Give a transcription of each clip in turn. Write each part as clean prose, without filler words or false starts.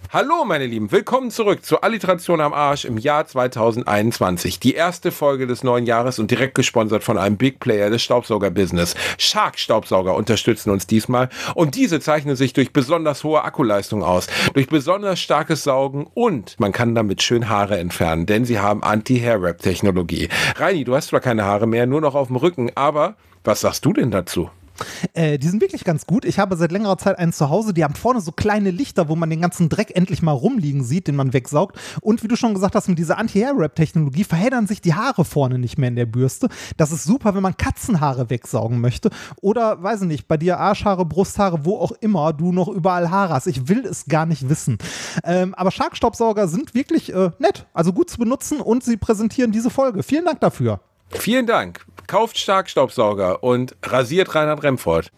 Hallo meine Lieben, willkommen zurück zur Alliteration am Arsch im Jahr 2021. Die erste Folge des neuen Jahres und direkt gesponsert von einem Big Player des Staubsauger-Business. Shark Staubsauger unterstützen uns diesmal und diese zeichnen sich durch besonders hohe Akkuleistung aus, durch besonders starkes Saugen und man kann damit schön Haare entfernen, denn sie haben Anti-Hair-Wrap-Technologie. Reini, du hast zwar keine Haare mehr, nur noch auf dem Rücken, aber was sagst du denn dazu? Die sind wirklich ganz gut. Ich habe seit längerer Zeit einen zu Hause. Die haben vorne so kleine Lichter, wo man den ganzen Dreck endlich mal rumliegen sieht, den man wegsaugt. Und wie du schon gesagt hast, mit dieser Anti-Hair-Wrap-Technologie verheddern sich die Haare vorne nicht mehr in der Bürste. Das ist super, wenn man Katzenhaare wegsaugen möchte. Oder, weiß ich nicht, bei dir Arschhaare, Brusthaare, wo auch immer du noch überall Haare hast. Ich will es gar nicht wissen. Aber Shark-Staubsauger sind wirklich nett, also gut zu benutzen und sie präsentieren diese Folge. Vielen Dank dafür. Vielen Dank. Kauft Shark Staubsauger und rasiert Reinhard Remford.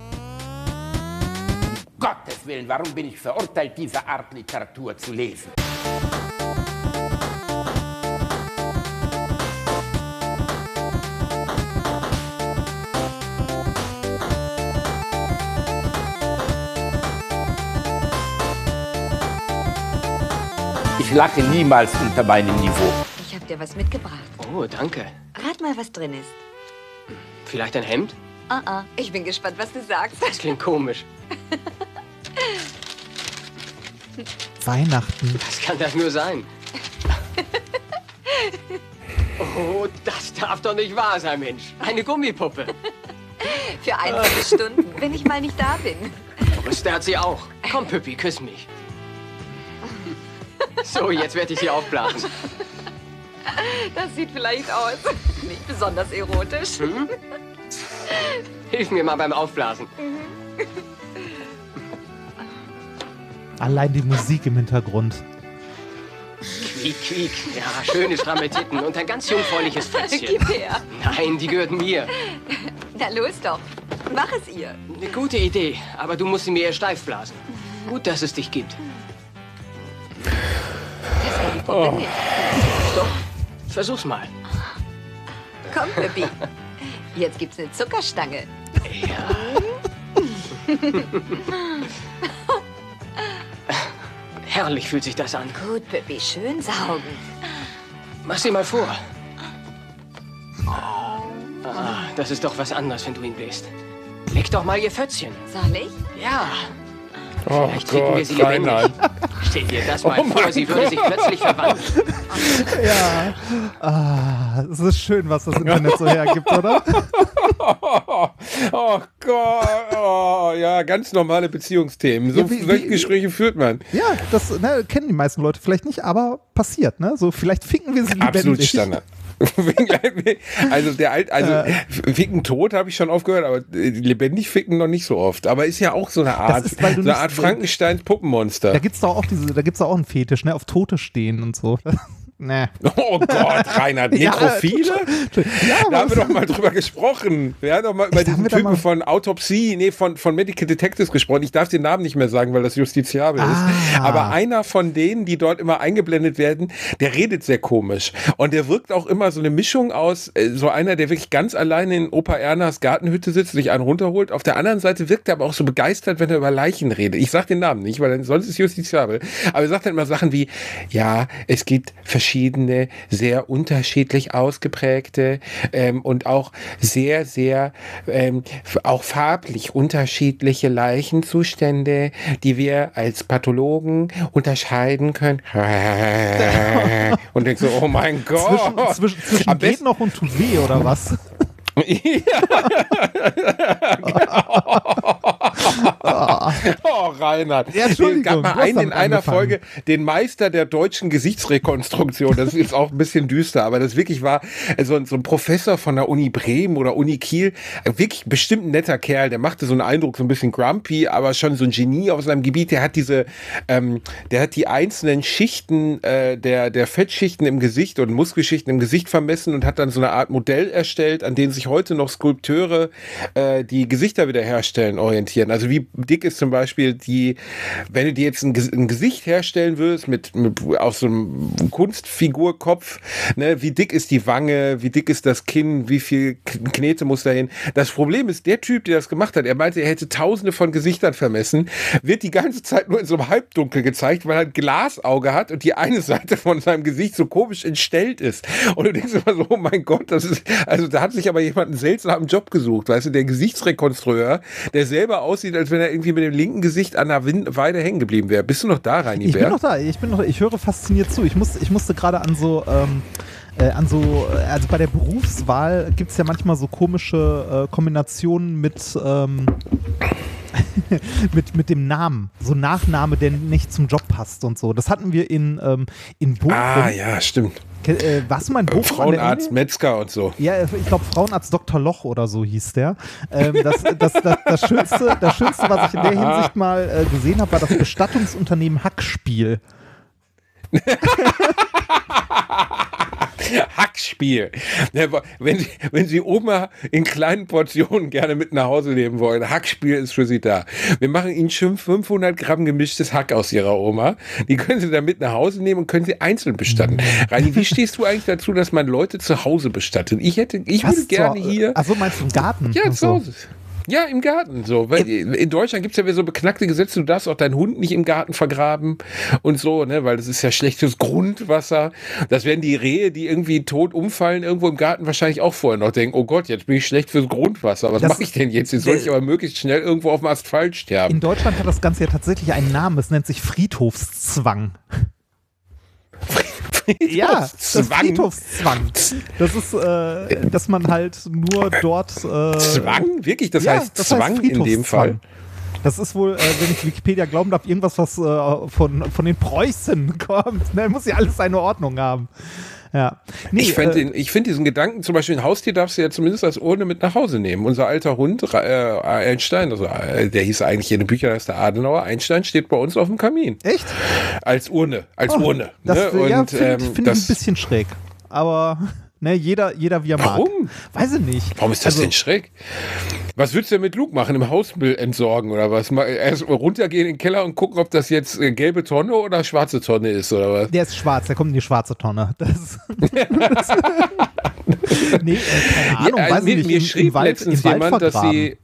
Gottes Willen, warum bin ich verurteilt, diese Art Literatur zu lesen? Ich lache niemals unter meinem Niveau. Ich habe dir was mitgebracht. Oh, danke. Rat mal, was drin ist. Vielleicht ein Hemd? Ich bin gespannt, was du sagst. Das klingt komisch. Weihnachten. Was kann das nur sein? Oh, das darf doch nicht wahr sein, Mensch. Eine Gummipuppe. Für einige Stunden, wenn ich mal nicht da bin. Brüste hat sie auch. Komm, Püppi, küss mich. So, jetzt werde ich sie aufblasen. Das sieht vielleicht aus. Nicht besonders erotisch. Hm? Hilf mir mal beim Aufblasen. Allein die Musik im Hintergrund. Quiek, quiek. Ja, schöne stramme Titten und ein ganz jungfräuliches Fätzchen. Gib her. Nein, die gehört mir. Na los doch. Mach es ihr. Eine gute Idee, aber du musst sie mir eher steif blasen. Gut, dass es dich gibt. Das war die Puppe nicht. Doch, versuch's mal. Komm, Pippi. Jetzt gibt's eine Zuckerstange. Ja. Herrlich fühlt sich das an. Gut, Pippi, schön saugen. Mach sie mal vor. Das ist doch was anderes, wenn du ihn bläst. Leg doch mal ihr Fötzchen. Soll ich? Ja. Oh Vielleicht kriegen wir sie lebendig. Stell dir das mal vor, sie würde sich plötzlich verwandeln. Ja. Es ist schön, was das Internet so hergibt, oder? Oh Gott, oh, ja, ganz normale Beziehungsthemen. Solche Gespräche führt man. Ja, das kennen die meisten Leute vielleicht nicht, aber passiert, ne? So, vielleicht ficken wir sie lebendig. Absolut Standard. Ficken tot habe ich schon oft gehört, aber lebendig ficken noch nicht so oft. Aber ist ja auch so eine Art, Frankensteins Puppenmonster. Da gibt's doch auch einen Fetisch, ne? Auf Tote stehen und so. Nee. Oh Gott, Reinhard, Nekrophile? Ja, da haben wir doch mal drüber gesprochen. Wir haben doch mal über diesen Typen von Autopsie, von Medical Detectives gesprochen. Ich darf den Namen nicht mehr sagen, weil das justiziabel ist. Aber einer von denen, die dort immer eingeblendet werden, der redet sehr komisch. Und der wirkt auch immer so eine Mischung aus, so einer, der wirklich ganz alleine in Opa Ernas Gartenhütte sitzt, sich einen runterholt. Auf der anderen Seite wirkt er aber auch so begeistert, wenn er über Leichen redet. Ich sag den Namen nicht, weil sonst ist es justiziabel. Aber er sagt dann immer Sachen wie, ja, es gibt verschiedene, sehr unterschiedlich ausgeprägte und auch sehr, sehr auch farblich unterschiedliche Leichenzustände, die wir als Pathologen unterscheiden können. Und denkst so, oh mein Gott. Zwischen geht noch und tut weh, oder was? Oh, Reinhard. Ja, Entschuldigung, es gab mal einen in einer Folge, den Meister der deutschen Gesichtsrekonstruktion. Das ist jetzt auch ein bisschen düster, aber das wirklich war so ein Professor von der Uni Bremen oder Uni Kiel. Wirklich bestimmt ein netter Kerl. Der machte so einen Eindruck, so ein bisschen grumpy, aber schon so ein Genie auf seinem Gebiet. Der hat die einzelnen Schichten der Fettschichten im Gesicht und Muskelschichten im Gesicht vermessen und hat dann so eine Art Modell erstellt, an dem sich heute noch Skulpteure die Gesichter wiederherstellen orientieren. Also wie dick ist zum Beispiel wenn du dir jetzt ein Gesicht herstellen würdest aus so einem Kunstfigurkopf, ne, wie dick ist die Wange, wie dick ist das Kinn, wie viel Knete muss da hin. Das Problem ist, der Typ, der das gemacht hat, er meinte, er hätte tausende von Gesichtern vermessen, wird die ganze Zeit nur in so einem Halbdunkel gezeigt, weil er ein Glasauge hat und die eine Seite von seinem Gesicht so komisch entstellt ist. Und du denkst immer so, oh mein Gott, da hat sich aber jemand einen seltsamen Job gesucht, weißt du, der Gesichtsrekonstrueur, der selber aussieht, als wenn er irgendwie mit dem linken Gesicht an der Weide hängen geblieben wäre. Bist du noch da, Reini Bär? Ich bin noch da, ich höre fasziniert zu. Ich musste gerade also bei der Berufswahl gibt es ja manchmal so komische Kombinationen mit dem Namen, so Nachname, der nicht zum Job passt und so. Das hatten wir in Bochum. Ah, ja, stimmt. Was mein Bochum? Frauenarzt, Metzger und so. Ja, ich glaube Frauenarzt Dr. Loch oder so hieß der. Das Schönste, was ich in der Hinsicht mal gesehen habe, war das Bestattungsunternehmen Hackspiel. Hackspiel. Wenn Sie Oma in kleinen Portionen gerne mit nach Hause nehmen wollen, Hackspiel ist für Sie da. Wir machen Ihnen schon 500 Gramm gemischtes Hack aus Ihrer Oma. Die können Sie dann mit nach Hause nehmen und können Sie einzeln bestatten. Reini, wie stehst du eigentlich dazu, dass man Leute zu Hause bestattet? Ich würde gerne hier... Achso, meinst du im Garten? Ja, zu Hause. Ja, im Garten so. Weil in Deutschland gibt es ja wieder so beknackte Gesetze, du darfst auch deinen Hund nicht im Garten vergraben und so, ne, weil das ist ja schlechtes Grundwasser. Das werden die Rehe, die irgendwie tot umfallen, irgendwo im Garten wahrscheinlich auch vorher noch denken, oh Gott, jetzt bin ich schlecht fürs Grundwasser. Was mache ich denn jetzt? Jetzt soll ich aber möglichst schnell irgendwo auf dem Asphalt sterben. In Deutschland hat das Ganze ja tatsächlich einen Namen. Es nennt sich Friedhofszwang. Ja, das Friedhofszwang. Das ist, dass man halt nur dort... Zwang? Wirklich? Das heißt Zwang in dem Fall? Das ist wohl, wenn ich Wikipedia glauben darf, irgendwas, was von den Preußen kommt. Ne? Muss ja alles eine Ordnung haben. Ja. Nee, ich finde diesen Gedanken, zum Beispiel ein Haustier darfst du ja zumindest als Urne mit nach Hause nehmen. Unser alter Hund, Einstein, also der hieß eigentlich in den Büchern, das ist der Adenauer, Einstein steht bei uns auf dem Kamin. Echt? Als Urne, Urne. Das finde ich ein bisschen schräg. Aber... Ne, jeder wie er mag. Warum? Weiß ich nicht. Warum ist das denn schräg? Was würdest du denn mit Luke machen? Im Hausmüll entsorgen oder was? Erst runtergehen in den Keller und gucken, ob das jetzt gelbe Tonne oder schwarze Tonne ist oder was? Der ist schwarz, der kommt in die schwarze Tonne. Nee, keine Ahnung, ja, weiß ich nicht. Mir schrieb letztens jemand, dass sie...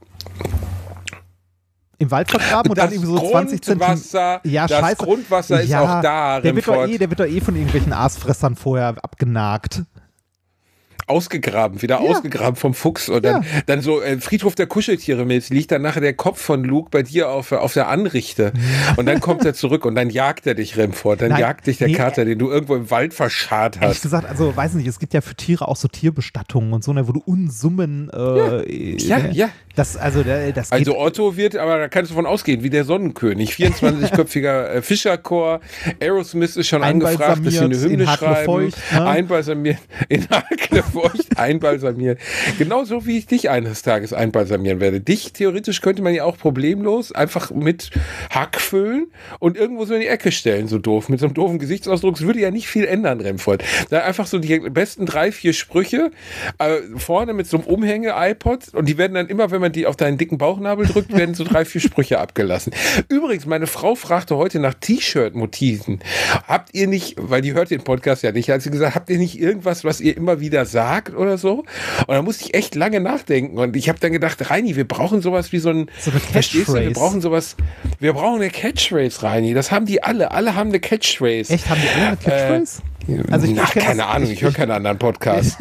Im Wald vergraben und dann irgendwie so 20 Zentimeter. Ja, das Grundwasser ist auch da. Der wird doch eh von irgendwelchen Aasfressern vorher abgenagt. Ausgegraben vom Fuchs und dann so Friedhof der Kuscheltiere liegt dann nachher der Kopf von Luke bei dir auf der Anrichte und dann kommt er zurück und dann jagt er dich Remford, jagt dich der Kater, den du irgendwo im Wald verscharrt hast. Ehrlich gesagt, also weiß nicht, es gibt ja für Tiere auch so Tierbestattungen und so, wo du Unsummen das geht. Otto wird, aber da kannst du von ausgehen, wie der Sonnenkönig, 24-köpfiger Fischerchor, Aerosmith ist schon angefragt, dass sie eine Hymne schreiben, einbalsamiert in Hackefeucht, einbalsamiert. Genauso wie ich dich eines Tages einbalsamieren werde. Dich theoretisch könnte man ja auch problemlos einfach mit Hack füllen und irgendwo so in die Ecke stellen, so doof, mit so einem doofen Gesichtsausdruck. Es würde ja nicht viel ändern, Remford. Da einfach so die besten 3-4 Sprüche vorne mit so einem Umhänge-iPod und die werden dann immer, wenn man die auf deinen dicken Bauchnabel drückt, werden so 3-4 Sprüche abgelassen. Übrigens, meine Frau fragte heute nach T-Shirt-Motiven. Habt ihr nicht, weil die hört den Podcast ja nicht, hat sie gesagt, habt ihr nicht irgendwas, was ihr immer wieder sagt oder so? Und da musste ich echt lange nachdenken und ich habe dann gedacht, Reini, wir brauchen sowas wie so eine Catchphrase. Wir brauchen eine Catchphrase, Reini. Das haben die alle haben eine Catchphrase. Echt, haben die alle eine Catchphrase? Also keine Ahnung, ich höre keinen anderen Podcast.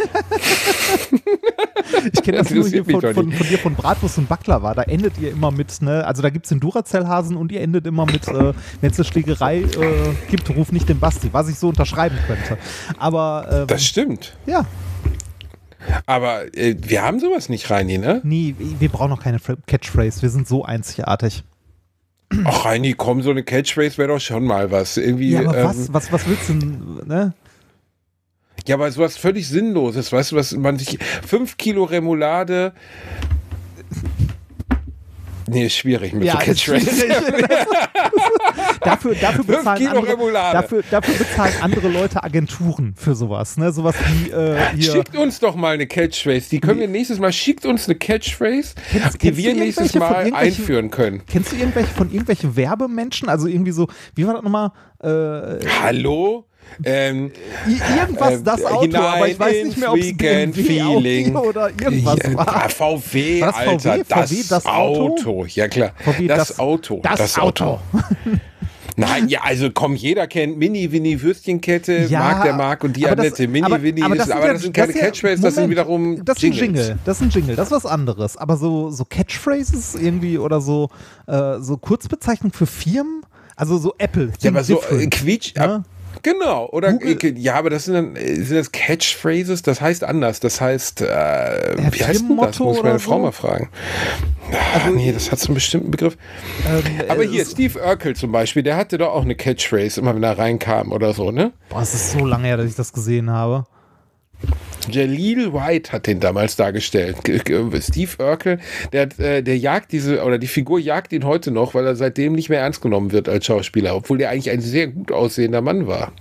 Ich kenne das nur hier von dir von Bratwurst und Baklava. Da endet ihr immer mit, ne? Also da gibt es den Duracell-Hasen und ihr endet immer mit, wenn es eine Schlägerei gibt, ruf nicht den Basti, was ich so unterschreiben könnte. Aber das stimmt. Ja. Aber wir haben sowas nicht, Reini, ne? Nee, wir brauchen noch keine Catchphrase. Wir sind so einzigartig. Ach, Reini, komm, so eine Catchphrase wäre doch schon mal was. Irgendwie, ja, aber was willst du denn, ne? Ja, aber sowas völlig Sinnloses, weißt du, was man sich 5 Kilo Remoulade. Nee, ist schwierig mit so Catchphrases. dafür bezahlen andere Leute Agenturen für sowas. Ne? Sowas wie hier. Schickt uns doch mal eine Catchphrase. Die können wir nächstes Mal. Schickt uns eine Catchphrase, die wir nächstes Mal einführen können. Kennst du irgendwelche Werbemenschen? Also irgendwie so, wie war das nochmal? Hallo? Irgendwas, das Auto, aber ich weiß nicht mehr, ob es BMW oder irgendwas war. VW, Alter, VW, das Auto. Ja klar, VW, das Auto. Nein, ja, also komm, jeder kennt Mini-Winnie Würstchenkette, ja, Marc und die Annette. Mini-Winnie, aber das sind keine Catchphrases, das sind wiederum das ist Jingle. Das ist ein Jingle, das ist was anderes. Aber so Catchphrases irgendwie oder so Kurzbezeichnungen für Firmen, also so Apple. Ja, aber so Quietsch... Ja? Genau, oder ja, aber das sind das Catchphrases, das heißt anders, das heißt, wie heißt denn das? Muss ich meine Frau mal fragen. Also, nee, das hat so einen bestimmten Begriff. Aber hier, Steve Urkel zum Beispiel, der hatte doch auch eine Catchphrase, immer wenn er reinkam oder so, ne? Boah, es ist so lange her, dass ich das gesehen habe. Jaleel White hat den damals dargestellt. Steve Urkel, der jagt die Figur jagt ihn heute noch, weil er seitdem nicht mehr ernst genommen wird als Schauspieler, obwohl der eigentlich ein sehr gut aussehender Mann war.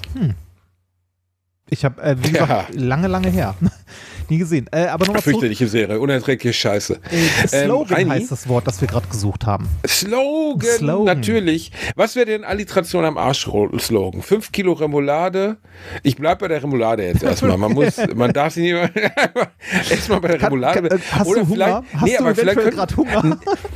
Ich habe, wie gesagt, lange her. Nie gesehen. Aber nochmal fürchterliche Serie, unerträgliche Scheiße. Slogan heißt das Wort, das wir gerade gesucht haben. Slogan, natürlich. Was wäre denn Alliteration am Arsch-Slogan? 5 Kilo Remoulade. Ich bleib bei der Remoulade jetzt erstmal. Man darf sie nicht erstmal bei der Remoulade. Hast du Hunger? Hast du eventuell gerade Hunger?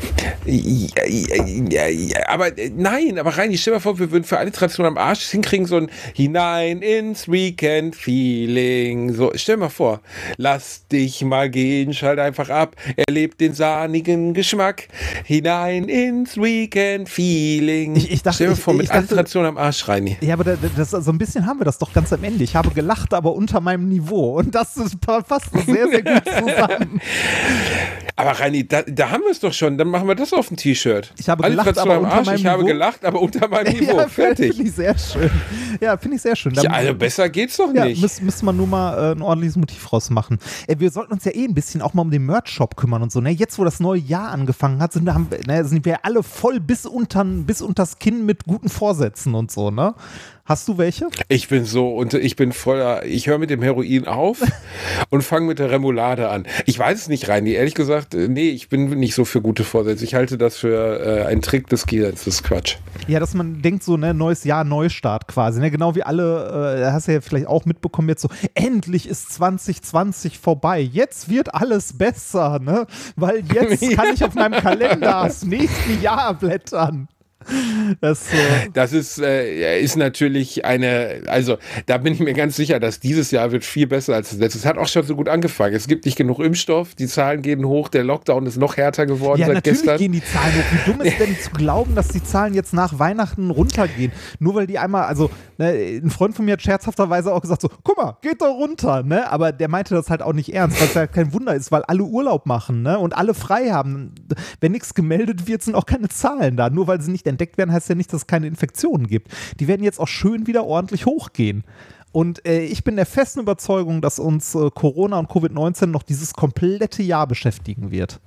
Aber nein, aber Reini, stell dir mal vor, wir würden für Alliteration am Arsch hinkriegen, so ein hinein ins Weekend-Feeling. So, stell dir mal vor. Lass dich mal gehen, schalt einfach ab, erlebt den sahnigen Geschmack, hinein ins Weekend-Feeling. Ich dachte, stell dir vor, mit Alliteration am Arsch, Reini. Ja, aber so ein bisschen haben wir das doch ganz am Ende. Ich habe gelacht, aber unter meinem Niveau. Und das passt sehr, sehr gut zusammen. Aber Reini, da haben wir es doch schon. Dann machen wir das auf ein T-Shirt. Ich habe gelacht, aber unter meinem Niveau. Ich habe gelacht, aber unter meinem Niveau. Ja, fertig. Finde ich sehr schön. Ja, finde ich sehr schön. Ja, also besser geht's doch nicht. Müsste man nur mal ein ordentliches Motiv rausmachen. Wir sollten uns ja ein bisschen auch mal um den Merch-Shop kümmern und so. Ne? Jetzt, wo das neue Jahr angefangen hat, sind wir alle voll bis unters Kinn mit guten Vorsätzen und so, ne? Hast du welche? Ich bin ich höre mit dem Heroin auf und fange mit der Remoulade an. Ich weiß es nicht, Reini. Ehrlich gesagt, nee, ich bin nicht so für gute Vorsätze. Ich halte das für einen Trick des Gehirns. Das ist Quatsch. Ja, dass man denkt so, ne, neues Jahr, Neustart quasi. Ne? Genau wie alle, hast du ja vielleicht auch mitbekommen, jetzt so, endlich ist 2020 vorbei. Jetzt wird alles besser, ne? Weil jetzt kann ich auf meinem Kalender das nächste Jahr blättern. Das ist natürlich also da bin ich mir ganz sicher, dass dieses Jahr wird viel besser als das letzte. Es hat auch schon so gut angefangen. Es gibt nicht genug Impfstoff, die Zahlen gehen hoch, der Lockdown ist noch härter geworden seit gestern. Ja, natürlich gehen die Zahlen hoch. Wie dumm ist denn zu glauben, dass die Zahlen jetzt nach Weihnachten runtergehen? Nur weil die einmal, also ein Freund von mir hat scherzhafterweise auch gesagt so, guck mal, geht doch runter, ne? Aber der meinte das halt auch nicht ernst, was ja kein Wunder ist, weil alle Urlaub machen, ne? Und alle frei haben. Wenn nichts gemeldet wird, sind auch keine Zahlen da. Nur weil sie nicht entdeckt werden, heißt ja nicht, dass es keine Infektionen gibt. Die werden jetzt auch schön wieder ordentlich hochgehen. Und ich bin der festen Überzeugung, dass uns Corona und Covid-19 noch dieses komplette Jahr beschäftigen wird.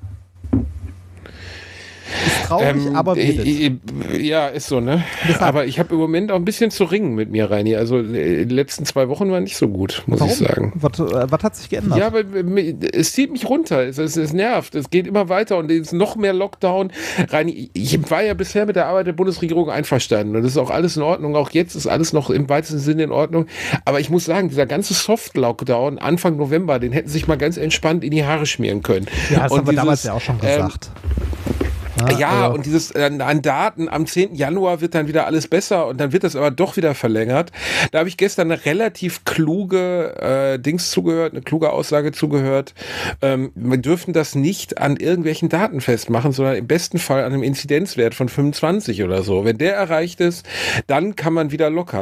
Ist traurig, aber ja, ist so, ne? Aber ich habe im Moment auch ein bisschen zu ringen mit mir, Reini. Also die letzten 2 Wochen waren nicht so gut, muss ich sagen. Was hat sich geändert? Ja, aber es zieht mich runter. Es nervt. Es geht immer weiter und es ist noch mehr Lockdown. Reini, ich war ja bisher mit der Arbeit der Bundesregierung einverstanden und das ist auch alles in Ordnung. Auch jetzt ist alles noch im weitesten Sinne in Ordnung. Aber ich muss sagen, dieser ganze Soft-Lockdown Anfang November, den hätten sie sich mal ganz entspannt in die Haare schmieren können. Ja, das haben wir damals ja auch schon gesagt. Ja, und dieses an Daten am 10. Januar wird dann wieder alles besser und dann wird das aber doch wieder verlängert. Da habe ich gestern eine relativ kluge eine kluge Aussage zugehört. Wir dürfen das nicht an irgendwelchen Daten festmachen, sondern im besten Fall an einem Inzidenzwert von 25 oder so. Wenn der erreicht ist, dann kann man wieder lockern.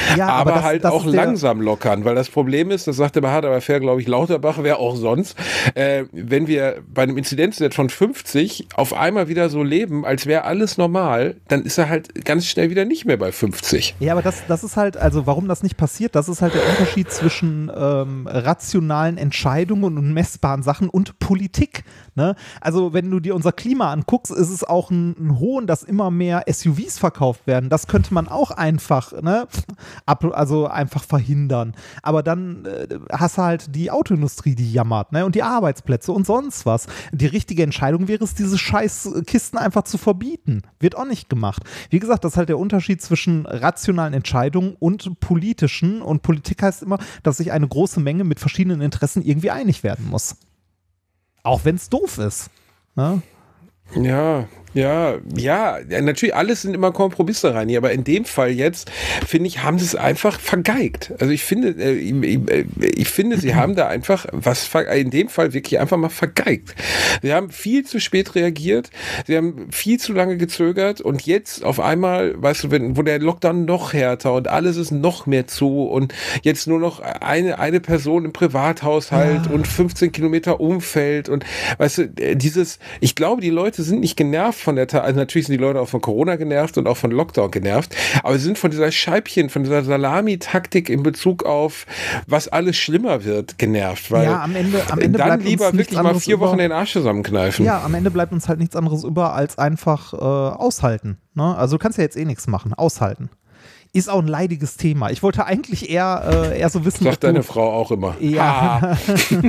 Ja, aber halt das auch langsam lockern, weil das Problem ist, das sagte bei Hard aber fair, glaube ich, Lauterbach, wer auch sonst, wenn wir bei einem Inzidenzwert von 50 auf einmal wieder so leben, als wäre alles normal, dann ist er halt ganz schnell wieder nicht mehr bei 50. Ja, aber das ist halt, also warum das nicht passiert, das ist halt der Unterschied zwischen rationalen Entscheidungen und messbaren Sachen und Politik. Ne? Also wenn du dir unser Klima anguckst, ist es auch ein Hohn, dass immer mehr SUVs verkauft werden. Das könnte man auch einfach, ne, einfach verhindern. Aber dann hast du halt die Autoindustrie, die jammert, ne, und die Arbeitsplätze und sonst was. Die richtige Entscheidung wäre es, diese scheiß Kisten einfach zu verbieten. Wird auch nicht gemacht. Wie gesagt, das ist halt der Unterschied zwischen rationalen Entscheidungen und politischen. Und Politik heißt immer, dass sich eine große Menge mit verschiedenen Interessen irgendwie einig werden muss. Auch wenn es doof ist. Ne? Ja, natürlich, alles sind immer Kompromisse rein, aber in dem Fall jetzt, finde ich, haben sie es einfach vergeigt. Also ich finde, sie haben da einfach in dem Fall wirklich einfach mal vergeigt. Sie haben viel zu spät reagiert, sie haben viel zu lange gezögert und jetzt auf einmal, weißt du, wo der Lockdown noch härter und alles ist noch mehr zu und jetzt nur noch eine Person im Privathaushalt und 15 Kilometer Umfeld und weißt du, ich glaube, die Leute sind nicht genervt also natürlich sind die Leute auch von Corona genervt und auch von Lockdown genervt, aber sie sind von dieser von dieser Salami-Taktik in Bezug auf, was alles schlimmer wird, genervt, weil am Ende dann bleibt lieber uns wirklich mal 4 Wochen den Arsch zusammenkneifen. Ja, am Ende bleibt uns halt nichts anderes über, als einfach aushalten. Ne? Also du kannst ja jetzt eh nichts machen, aushalten. Ist auch ein leidiges Thema. Ich wollte eigentlich eher so wissen. Sagt deine Frau auch immer. Ja.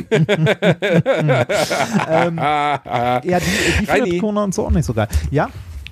Die findet Corona und so auch nicht so geil. Ja?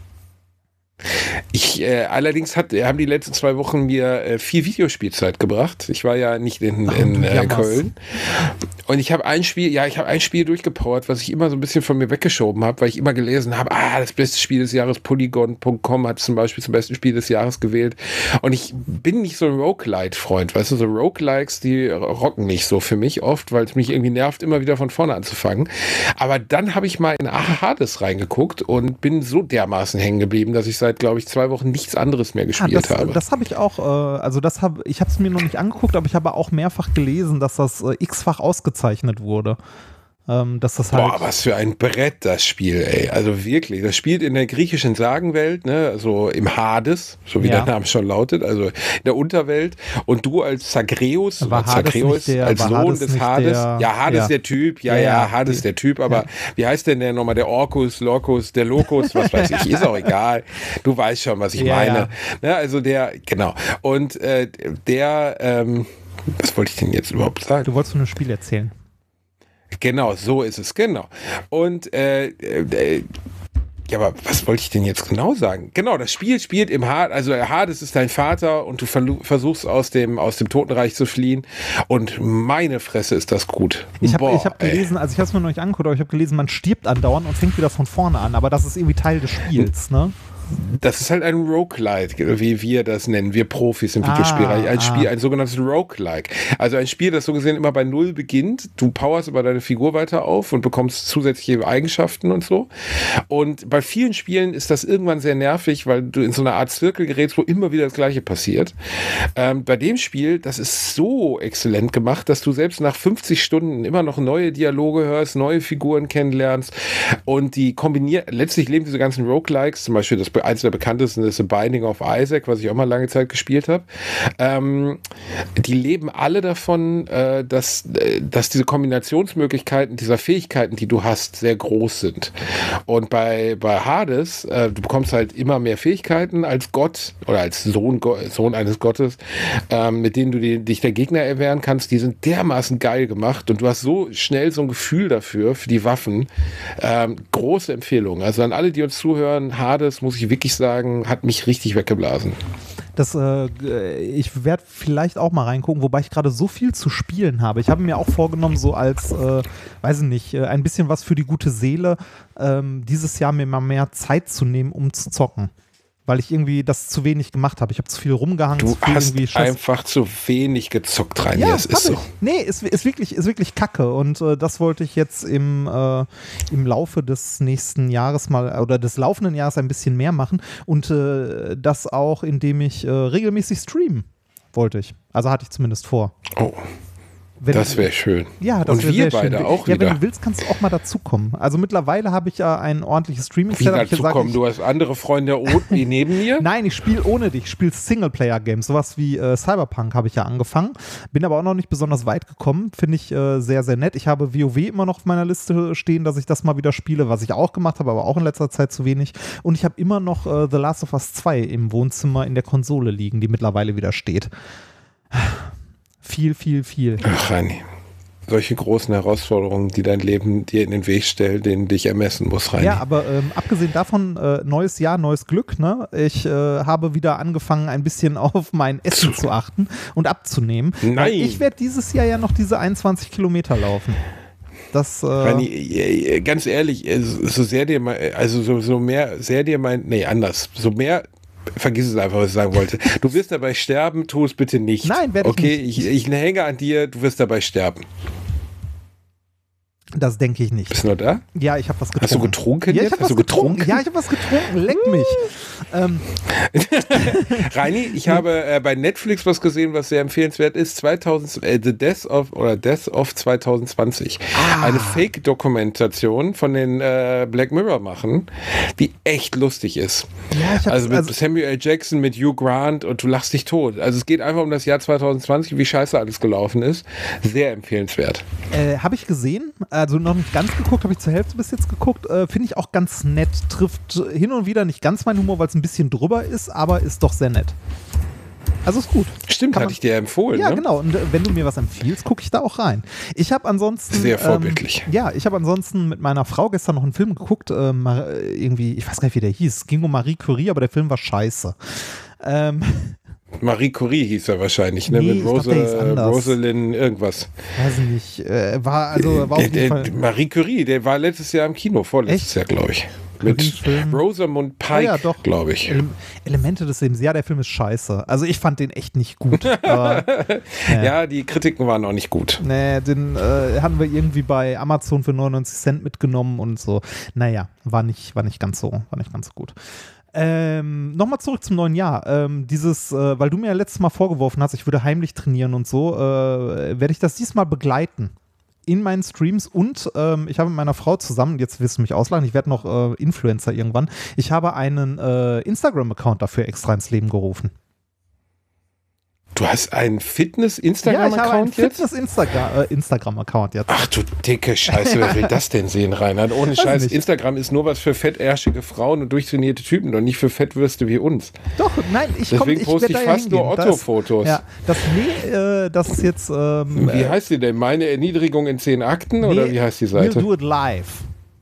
Allerdings haben die letzten 2 Wochen mir viel Videospielzeit gebracht. Ich war ja nicht in Köln. Und ich habe ein Spiel durchgepowert, was ich immer so ein bisschen von mir weggeschoben habe, weil ich immer gelesen habe, das beste Spiel des Jahres, Polygon.com hat zum Beispiel zum besten Spiel des Jahres gewählt. Und ich bin nicht so ein Roguelite-Freund, weißt du, so Roguelikes, die rocken nicht so für mich oft, weil es mich irgendwie nervt, immer wieder von vorne anzufangen. Aber dann habe ich mal in Hades reingeguckt und bin so dermaßen hängen geblieben, dass ich seit, glaube ich, 2 Wochen nichts anderes mehr gespielt habe. Das habe ich auch, ich habe es mir noch nicht angeguckt, aber ich habe auch mehrfach gelesen, dass das x-fach ausgezeichnet wurde. Dass das halt was für ein Brett, das Spiel, ey. Also wirklich, das spielt in der griechischen Sagenwelt, ne, also im Hades, so wie der Name schon lautet, also in der Unterwelt. Und du als Zagreus als Sohn des Hades, Hades der Typ, Hades der Typ, aber wie heißt denn der nochmal, der Locus, der Locus, was weiß ich, ist auch egal. Du weißt schon, was ich meine. Ne, also genau. Und was wollte ich denn jetzt überhaupt sagen? Du wolltest nur ein Spiel erzählen. Genau, so ist es, genau. Und aber was wollte ich denn jetzt genau sagen? Genau, das Spiel spielt im Hades, also Hades ist dein Vater und du versuchst aus dem Totenreich zu fliehen und meine Fresse ist das gut. Ich hab gelesen, also ich habe es mir noch nicht angeguckt, aber ich habe gelesen, man stirbt andauernd und fängt wieder von vorne an, aber das ist irgendwie Teil des Spiels, ne? Das ist halt ein Roguelike, wie wir das nennen, wir Profis im Videospielbereich. Ein sogenanntes Roguelike. Also ein Spiel, das so gesehen immer bei 0 beginnt. Du powerst aber deine Figur weiter auf und bekommst zusätzliche Eigenschaften und so. Und bei vielen Spielen ist das irgendwann sehr nervig, weil du in so eine Art Zirkel gerätst, wo immer wieder das Gleiche passiert. Bei dem Spiel, das ist so exzellent gemacht, dass du selbst nach 50 Stunden immer noch neue Dialoge hörst, neue Figuren kennenlernst und die letztlich leben diese ganzen Roguelikes, zum Beispiel eins der bekanntesten ist The Binding of Isaac, was ich auch mal lange Zeit gespielt habe. Die leben alle davon, dass diese Kombinationsmöglichkeiten dieser Fähigkeiten, die du hast, sehr groß sind. Und bei Hades, du bekommst halt immer mehr Fähigkeiten als Gott oder als Sohn eines Gottes, mit denen du dich der Gegner erwehren kannst. Die sind dermaßen geil gemacht und du hast so schnell so ein Gefühl dafür, für die Waffen. Große Empfehlung. Also an alle, die uns zuhören, Hades, muss ich wirklich sagen, hat mich richtig weggeblasen. Ich werde vielleicht auch mal reingucken, wobei ich gerade so viel zu spielen habe. Ich habe mir auch vorgenommen, so als, weiß ich nicht, ein bisschen was für die gute Seele, dieses Jahr mir mal mehr Zeit zu nehmen, um zu zocken. Weil ich irgendwie das zu wenig gemacht habe. Ich habe zu viel rumgehangen. Du hast einfach zu wenig gezockt rein. Ja, es ist so. Nee, ist wirklich kacke. Und das wollte ich jetzt im Laufe des nächsten Jahres mal, oder des laufenden Jahres ein bisschen mehr machen. Und das auch, indem ich regelmäßig streame. wollte ich. Also hatte ich zumindest vor. Oh. Das wäre schön. Ja, das und wir beide schön. Auch wieder. Ja, wenn du willst, kannst du auch mal dazukommen. Also mittlerweile habe ich ja ein ordentliches Streaming-Setup. Dazukommen? Du hast andere Freunde neben mir? Nein, ich spiele ohne dich. Ich spiele Singleplayer-Games. Sowas wie Cyberpunk habe ich ja angefangen. Bin aber auch noch nicht besonders weit gekommen. Finde ich sehr, sehr nett. Ich habe WoW immer noch auf meiner Liste stehen, dass ich das mal wieder spiele, was ich auch gemacht habe, aber auch in letzter Zeit zu wenig. Und ich habe immer noch The Last of Us 2 im Wohnzimmer in der Konsole liegen, die mittlerweile wieder steht. Viel. Ach, Reini. Solche großen Herausforderungen, die dein Leben dir in den Weg stellen, denen dich ermessen muss, Reini. Ja, aber abgesehen davon, neues Jahr, neues Glück, ne? Ich habe wieder angefangen, ein bisschen auf mein Essen zu achten und abzunehmen. Nein! Weil ich werde dieses Jahr ja noch diese 21 Kilometer laufen. Das, Reini, ganz ehrlich, so sehr dir mein, also so mehr, sehr dir mein, nee, anders, so mehr. Vergiss es einfach, was ich sagen wollte. Du wirst dabei sterben, tu es bitte nicht. Nein, werde ich nicht. Okay, ich hänge an dir, du wirst dabei sterben. Das denke ich nicht. Bist du noch da? Ja, ich habe was getrunken. Hast du getrunken ja, jetzt? Hast du getrunken? Ja, ich habe was getrunken. Leck mich. Reini, ich habe bei Netflix was gesehen, was sehr empfehlenswert ist. The Death of 2020. Eine Fake-Dokumentation von den Black Mirror-Machern, die echt lustig ist. Ja, also mit Samuel L. Jackson, mit Hugh Grant und du lachst dich tot. Also es geht einfach um das Jahr 2020, wie scheiße alles gelaufen ist. Sehr empfehlenswert. Habe ich gesehen, also noch nicht ganz geguckt, habe ich zur Hälfte bis jetzt geguckt. Finde ich auch ganz nett. Trifft hin und wieder nicht ganz meinen Humor, weil es ein bisschen drüber ist, aber ist doch sehr nett. Also ist gut. Stimmt, hatte ich dir empfohlen. Ja, ne? Genau. Und wenn du mir was empfiehlst, gucke ich da auch rein. Ich habe ansonsten... Sehr vorbildlich. Ich habe ansonsten mit meiner Frau gestern noch einen Film geguckt, irgendwie, ich weiß gar nicht, wie der hieß. Es ging um Marie Curie, aber der Film war scheiße. Marie Curie hieß er wahrscheinlich, ne? Nee, Mit Rosalind irgendwas. Weiß ich nicht. War auf jeden Fall Marie Curie, der war letztes Jahr im Kino, vorletztes Jahr, glaube ich. Mit Rosamund Pike, glaube ich. Elemente des Lebens. Ja, der Film ist scheiße. Also ich fand den echt nicht gut. Aber, ja, die Kritiken waren auch nicht gut. Nee, den hatten wir irgendwie bei Amazon für 99 Cent mitgenommen und so. Naja, war nicht ganz so gut. Nochmal zurück zum neuen Jahr. Weil du mir ja letztes Mal vorgeworfen hast, ich würde heimlich trainieren und so, werde ich das diesmal begleiten in meinen Streams und ich habe mit meiner Frau zusammen, jetzt wirst du mich auslachen, ich werde noch Influencer irgendwann, ich habe einen Instagram-Account dafür extra ins Leben gerufen. Du hast einen Fitness-Instagram-Account jetzt? Ja, ich habe einen Fitness-Instagram-Account jetzt. Ach du dicke Scheiße, wer will das denn sehen, Reinhard? Ohne Scheiß, Instagram ist nur was für fettärschige Frauen und durchtrainierte Typen und nicht für Fettwürste wie uns. Doch, nein, Deswegen poste ich fast nur Otto-Fotos. Ja, das ist jetzt... wie heißt die denn? Meine Erniedrigung in 10 Akten? Oder wie heißt die Seite? We'll do it live.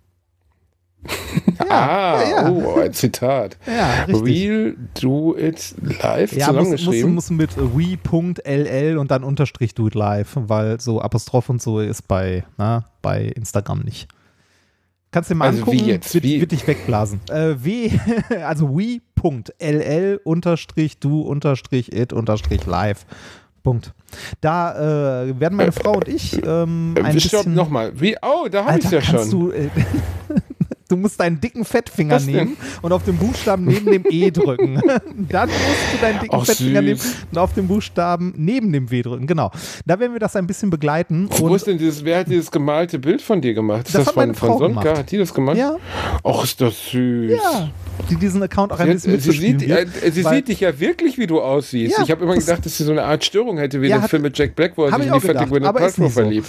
Ein Zitat. Ja, richtig. We'll do it live zusammengeschrieben. Muss mit we.ll und dann Unterstrich do it live, weil so Apostroph und so ist bei Instagram nicht. Kannst du dir mal angucken, wie jetzt? Wird dich wegblasen. Also we.ll unterstrich do unterstrich it unterstrich live. Punkt. Da werden meine Frau und ich ein bisschen... nochmal. Da habe ich es ja schon. Du musst deinen dicken Fettfinger nehmen und auf den Buchstaben neben dem E drücken. Dann musst du deinen dicken Fettfinger nehmen und auf den Buchstaben neben dem W drücken. Genau. Da werden wir das ein bisschen begleiten. Wo ist denn wer hat dieses gemalte Bild von dir gemacht? Ist das hat meine Frau Sonka? Hat die das gemacht? Ja. Och, ist das süß. Ja. Die diesen Account auch ein bisschen mitbespielen Sie sieht dich ja wirklich, wie du aussiehst. Ja, ich habe immer gedacht, dass sie so eine Art Störung hätte, wie der Film mit Jack Black, wo er sich in die fette Gwyneth Paltrow verliebt.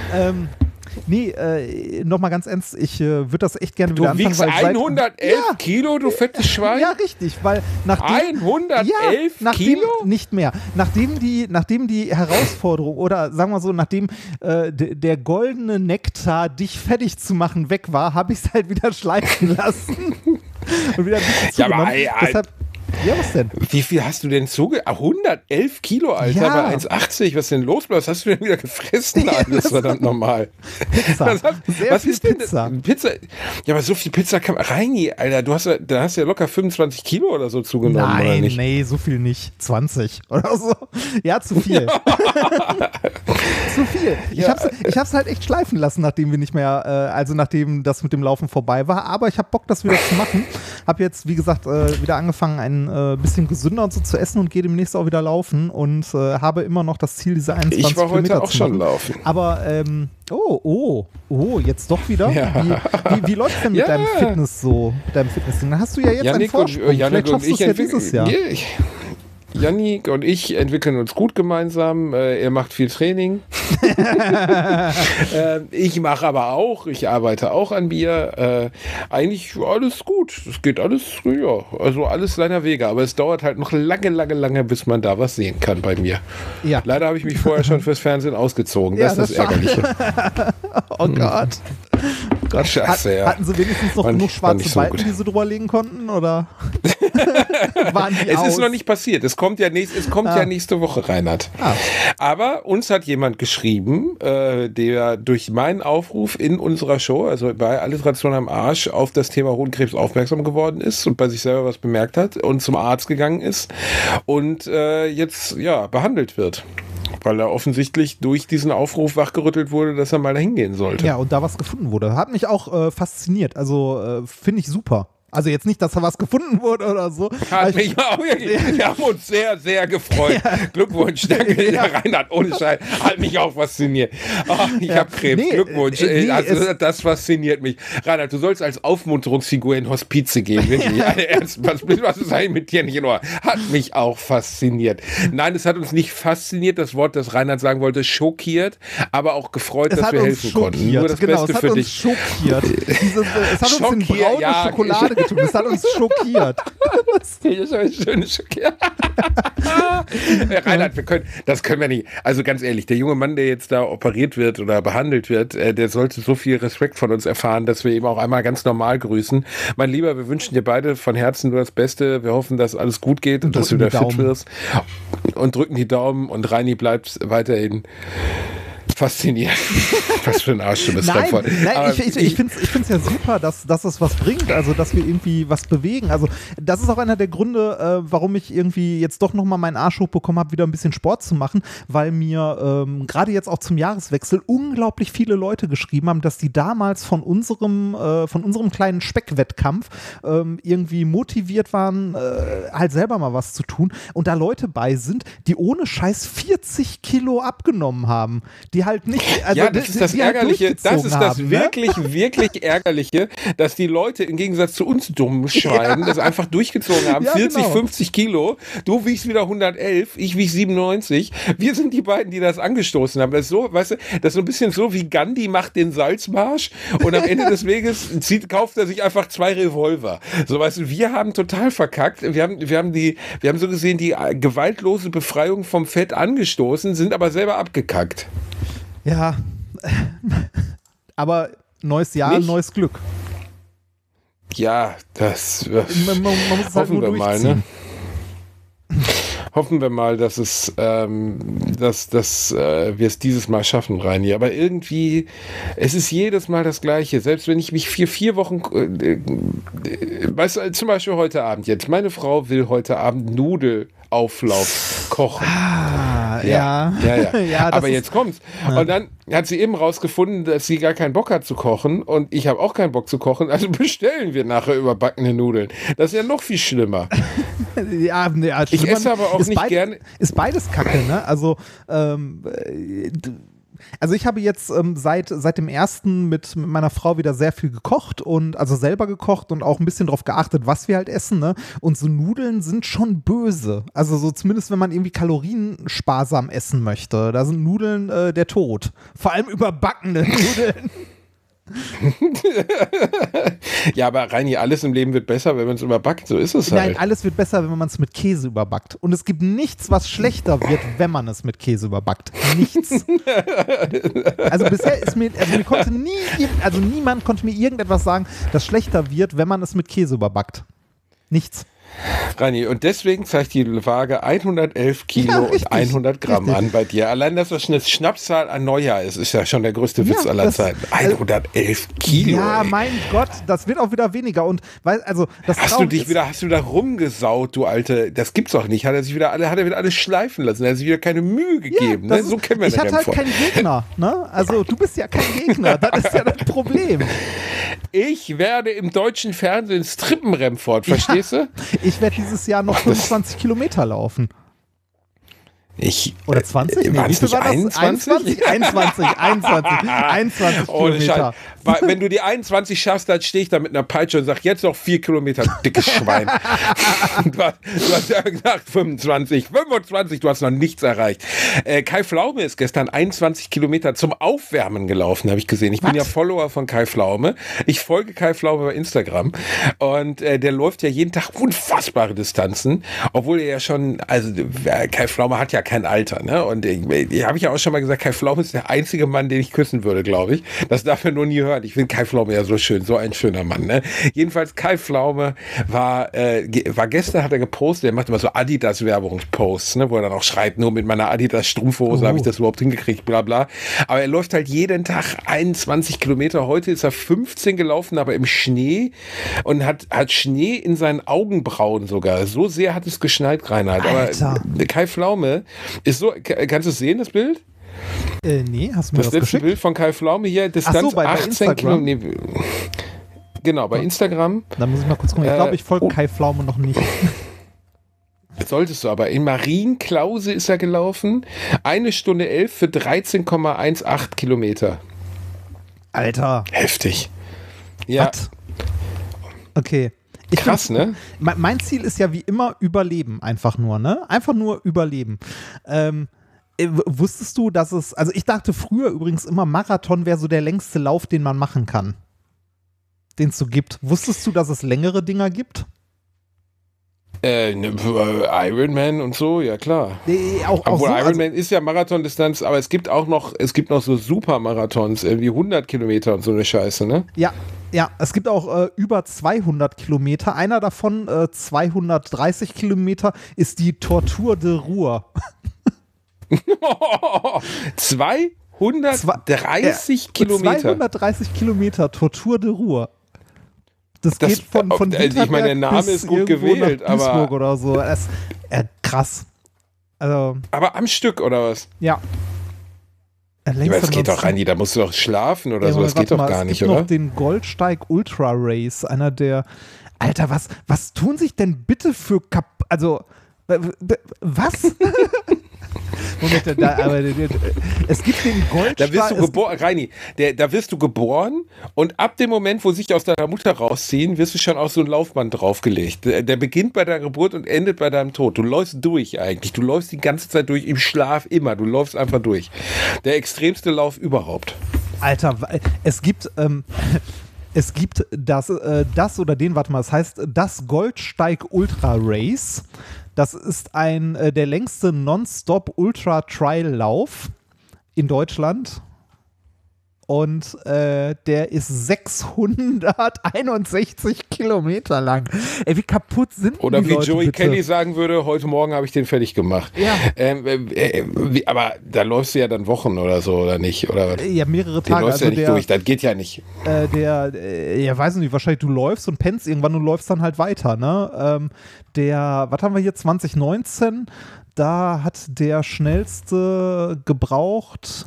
Nochmal ganz ernst, ich würde das echt gerne wieder anfangen. Du wiegst 111 Kilo, du fettes Schwein? Ja, richtig, weil nachdem... 111 Kilo? Nicht mehr. Nachdem die Herausforderung oder sagen wir so, nachdem der goldene Nektar, dich fertig zu machen, weg war, habe ich es halt wieder schleifen lassen. Und wieder ein bisschen zugenommen. Deshalb... Ja, was denn? Wie viel hast du denn 111 Kilo, Alter, ja. Bei 1,80. Was ist denn los? Was hast du denn wieder gefressen? Alles verdammt normal. Pizza. Was ist denn Pizza? Ja, aber so viel Pizza kann man... Reini, Alter, da hast ja locker 25 Kilo oder so zugenommen, oder nicht? Nee, so viel nicht. 20 oder so. Ja, zu viel. Zu viel. Ja. Ich hab's halt echt schleifen lassen, nachdem wir nicht mehr, nachdem das mit dem Laufen vorbei war. Aber ich hab Bock, das wieder zu machen. Hab jetzt, wie gesagt, wieder angefangen, einen bisschen gesünder und so zu essen und gehe demnächst auch wieder laufen und habe immer noch das Ziel, diese 21 Kilometer Ich war heute auch zu schon machen. laufen. Aber, jetzt doch wieder? Ja. Wie läuft es denn mit deinem Fitness so, deinem Fitnessding? Da hast du ja jetzt einen Vorsprung. Vielleicht schaffst du es ja dieses Jahr. Yannick und ich entwickeln uns gut gemeinsam. Er macht viel Training. Ich mache aber auch. Ich arbeite auch an mir. Eigentlich alles gut. Es geht alles, ja, also alles seiner Wege. Aber es dauert halt noch lange, bis man da was sehen kann bei mir. Ja. Leider habe ich mich vorher schon fürs Fernsehen ausgezogen. Das ist das Ärgerliche. Oh Gott. Gott. Scheiße, ja. Hatten sie wenigstens noch genug schwarze Balken, die sie drüber legen konnten? Oder waren die Es ist noch nicht passiert. Es kommt ja nächste Woche, Reinhard. Aber uns hat jemand geschrieben, der durch meinen Aufruf in unserer Show, also bei Alliteration am Arsch, auf das Thema Hodenkrebs aufmerksam geworden ist und bei sich selber was bemerkt hat und zum Arzt gegangen ist und jetzt behandelt wird. Weil er offensichtlich durch diesen Aufruf wachgerüttelt wurde, dass er mal dahin gehen sollte. Ja, und da was gefunden wurde. Hat mich auch fasziniert. Also finde ich super. Also jetzt nicht, dass da was gefunden wurde oder so. Hat mich auch wirklich, wir haben uns sehr, sehr gefreut. Ja. Glückwunsch, danke, Reinhard, ohne Scheiß. Hat mich auch fasziniert. Oh, ich habe Krebs, Glückwunsch. Das fasziniert mich. Reinhard, du sollst als Aufmunterungsfigur in Hospize gehen. Wirklich. Was ist eigentlich mit dir nicht in Ordnung? Hat mich auch fasziniert. Nein, es hat uns nicht fasziniert, das Wort, das Reinhard sagen wollte, schockiert, aber auch gefreut, dass wir helfen konnten. Nur das Beste für dich. Schockiert. Es hat uns in braune Schokolade getan. Das hat uns schockiert. Das ist eine schöne Schockierung. Reinhard, das können wir nicht. Also ganz ehrlich, der junge Mann, der jetzt da operiert wird oder behandelt wird, der sollte so viel Respekt von uns erfahren, dass wir ihm auch einmal ganz normal grüßen. Mein Lieber, wir wünschen dir beide von Herzen nur das Beste. Wir hoffen, dass alles gut geht und dass du wieder fit wirst. Und drücken die Daumen und Reini bleibt weiterhin fasziniert. Was für ein Arsch du bist. Nein, ich finde es ja super, dass es was bringt, also dass wir irgendwie was bewegen. Also das ist auch einer der Gründe, warum ich irgendwie jetzt doch nochmal meinen Arsch hochbekommen habe, wieder ein bisschen Sport zu machen, weil mir gerade jetzt auch zum Jahreswechsel unglaublich viele Leute geschrieben haben, dass die damals von unserem kleinen Speckwettkampf irgendwie motiviert waren, halt selber mal was zu tun und da Leute bei sind, die ohne Scheiß 40 Kilo abgenommen haben. Die halt nicht, also ja, das ist das Ärgerliche, das ist das wirklich Ärgerliche, dass die Leute im Gegensatz zu uns dummen Schweinen das einfach durchgezogen haben. 40, 50 Kilo, du wiegst wieder 111, ich wieg 97. Wir sind die beiden, die das angestoßen haben. Das ist so, weißt du, das ist so ein bisschen so wie Gandhi macht den Salzmarsch und am Ende des Weges kauft er sich einfach 2 Revolver. So, weißt du, wir haben total verkackt. Wir haben so gesehen die gewaltlose Befreiung vom Fett angestoßen, sind aber selber abgekackt. Ja, aber neues Jahr, neues Glück. Ja, das man muss es halt hoffen wir mal, ne? Hoffen wir mal, dass wir es dieses Mal schaffen, Reini. Aber irgendwie, es ist jedes Mal das Gleiche. Selbst wenn ich mich 4 Wochen, weißt du, zum Beispiel heute Abend jetzt. Meine Frau will heute Abend Nudelauflauf kochen. Ja, aber jetzt kommt's. Ja. Und dann hat sie eben rausgefunden, dass sie gar keinen Bock hat zu kochen und ich habe auch keinen Bock zu kochen, also bestellen wir nachher überbackene Nudeln. Das ist ja noch viel schlimmer. Ich esse aber auch nicht gerne. Ist beides Kacke, ne? Also ich habe jetzt seit dem ersten mit meiner Frau wieder sehr viel gekocht und also selber gekocht und auch ein bisschen drauf geachtet, was wir halt essen, ne? Und so Nudeln sind schon böse. Also so zumindest, wenn man irgendwie kaloriensparsam essen möchte. Da sind Nudeln der Tod. Vor allem überbackene Nudeln. Ja, aber Reini, alles im Leben wird besser, wenn man es überbackt. So ist es halt. Nein, alles wird besser, wenn man es mit Käse überbackt. Und es gibt nichts, was schlechter wird, wenn man es mit Käse überbackt. Nichts. Also bisher ist niemand konnte mir irgendetwas sagen, das schlechter wird, wenn man es mit Käse überbackt. Nichts. Reini, und deswegen zeigt die Waage 111 Kilo und 100 Gramm an bei dir. Allein, dass das eine Schnapszahl an Neujahr ist ja schon der größte Witz aller Zeiten. 111 Kilo. Ja, ey. Mein Gott, das wird auch wieder weniger. Und das hast du da rumgesaut, du Alte? Das gibt's doch nicht. Hat er wieder alles schleifen lassen? Er hat sich wieder keine Mühe gegeben. Ja, ne? So kennen wir Ich hatte halt keinen Gegner. Ne? Also du bist ja kein Gegner. Das ist ja das Problem. Ich werde im deutschen Fernsehen Strippenremford, verstehst du? Ich werde dieses Jahr noch 25 Kilometer laufen. Oder 20? Nee, wie viel war das? 21? 21 Kilometer. Wenn du die 21 schaffst, dann stehe ich da mit einer Peitsche und sage, jetzt noch 4 Kilometer, dickes Schwein. Du hast ja gesagt 25, du hast noch nichts erreicht. Kai Pflaume ist gestern 21 Kilometer zum Aufwärmen gelaufen, habe ich gesehen. Ich bin ja Follower von Kai Pflaume. Ich folge Kai Pflaume bei Instagram und der läuft ja jeden Tag unfassbare Distanzen, obwohl er ja schon, also Kai Pflaume hat ja kein Alter, ne? Und habe ich ja auch schon mal gesagt, Kai Pflaume ist der einzige Mann, den ich küssen würde, glaube ich. Das darf er nur nie hören. Ich finde Kai Pflaume ja so schön, so ein schöner Mann, ne? Jedenfalls Kai Pflaume war gestern, hat er gepostet, er macht immer so Adidas-Werbungsposts, ne? Wo er dann auch schreibt, nur mit meiner Adidas-Strumpfhose habe ich das überhaupt hingekriegt, bla bla. Aber er läuft halt jeden Tag 21 Kilometer. Heute ist er 15 gelaufen, aber im Schnee und hat Schnee in seinen Augenbrauen sogar. So sehr hat es geschneit, Reinhard. Alter. Aber Kai Pflaume ist so, kannst du es sehen, das Bild? Nee, hast du mir das letzte geschickt? Bild von Kai Pflaume hier, Distanz bei 18 Kilometer. Nee, genau, bei Instagram. Da muss ich mal kurz gucken. Ich glaube, ich folge Kai Pflaume noch nicht. Solltest du aber. In Marienklause ist er gelaufen. 1 Stunde 11 für 13,18 Kilometer. Alter. Heftig. Ja. Was? Okay. Krass, ne? Mein Ziel ist ja wie immer Überleben, einfach nur, ne? Einfach nur Überleben. Wusstest du, dass es, also ich dachte früher übrigens immer, Marathon wäre so der längste Lauf, den man machen kann. Den es so gibt. Wusstest du, dass es längere Dinger gibt? Ironman und so, ja klar. Obwohl so, Ironman ist ja Marathondistanz, aber es gibt noch so Supermarathons, irgendwie 100 Kilometer und so eine Scheiße, ne? Ja, es gibt auch über 200 Kilometer. Einer davon, 230 Kilometer, ist die Tortur de Ruhr. 230 Kilometer? 230 Kilometer Tortur de Ruhr. Das geht von ich meine, der Name ist gut gewählt, aber oder so. Krass. Also, aber am Stück, oder was? Ja. Das geht doch rein, da musst du doch schlafen oder so, das geht doch gar nicht, oder? Es gibt noch den Goldsteig Ultra Race, einer der, Alter, was tun sich denn bitte für was? Moment, es gibt den Goldsteig. Da wirst du geboren, Reini, da wirst du geboren und ab dem Moment, wo sie dich aus deiner Mutter rausziehen, wirst du schon auf so ein Laufband draufgelegt. Der beginnt bei deiner Geburt und endet bei deinem Tod. Du läufst durch eigentlich. Du läufst die ganze Zeit durch, im Schlaf immer. Du läufst einfach durch. Der extremste Lauf überhaupt. Alter, es gibt das heißt das Goldsteig Ultra Race. Das ist der längste Non-Stop-Ultra-Trail-Lauf in Deutschland. Und der ist 661 Kilometer lang. Ey, wie kaputt sind oder die wie Leute, Joey bitte? Kelly sagen würde, heute Morgen habe ich den fertig gemacht. Ja. Aber da läufst du ja dann Wochen oder so, oder nicht? Oder ja, mehrere Tage. Den läufst du ja nicht durch, das geht ja nicht. Weiß nicht, wahrscheinlich du läufst und pennst irgendwann und läufst dann halt weiter, ne? Was haben wir hier, 2019? Da hat der schnellste gebraucht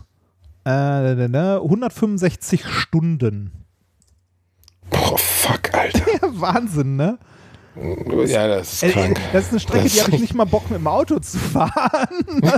165 Stunden. Boah, fuck, Alter. Ja, Wahnsinn, ne? Ja, das ist krank. Das ist eine Strecke, die habe ich nicht mal Bock mit dem Auto zu fahren.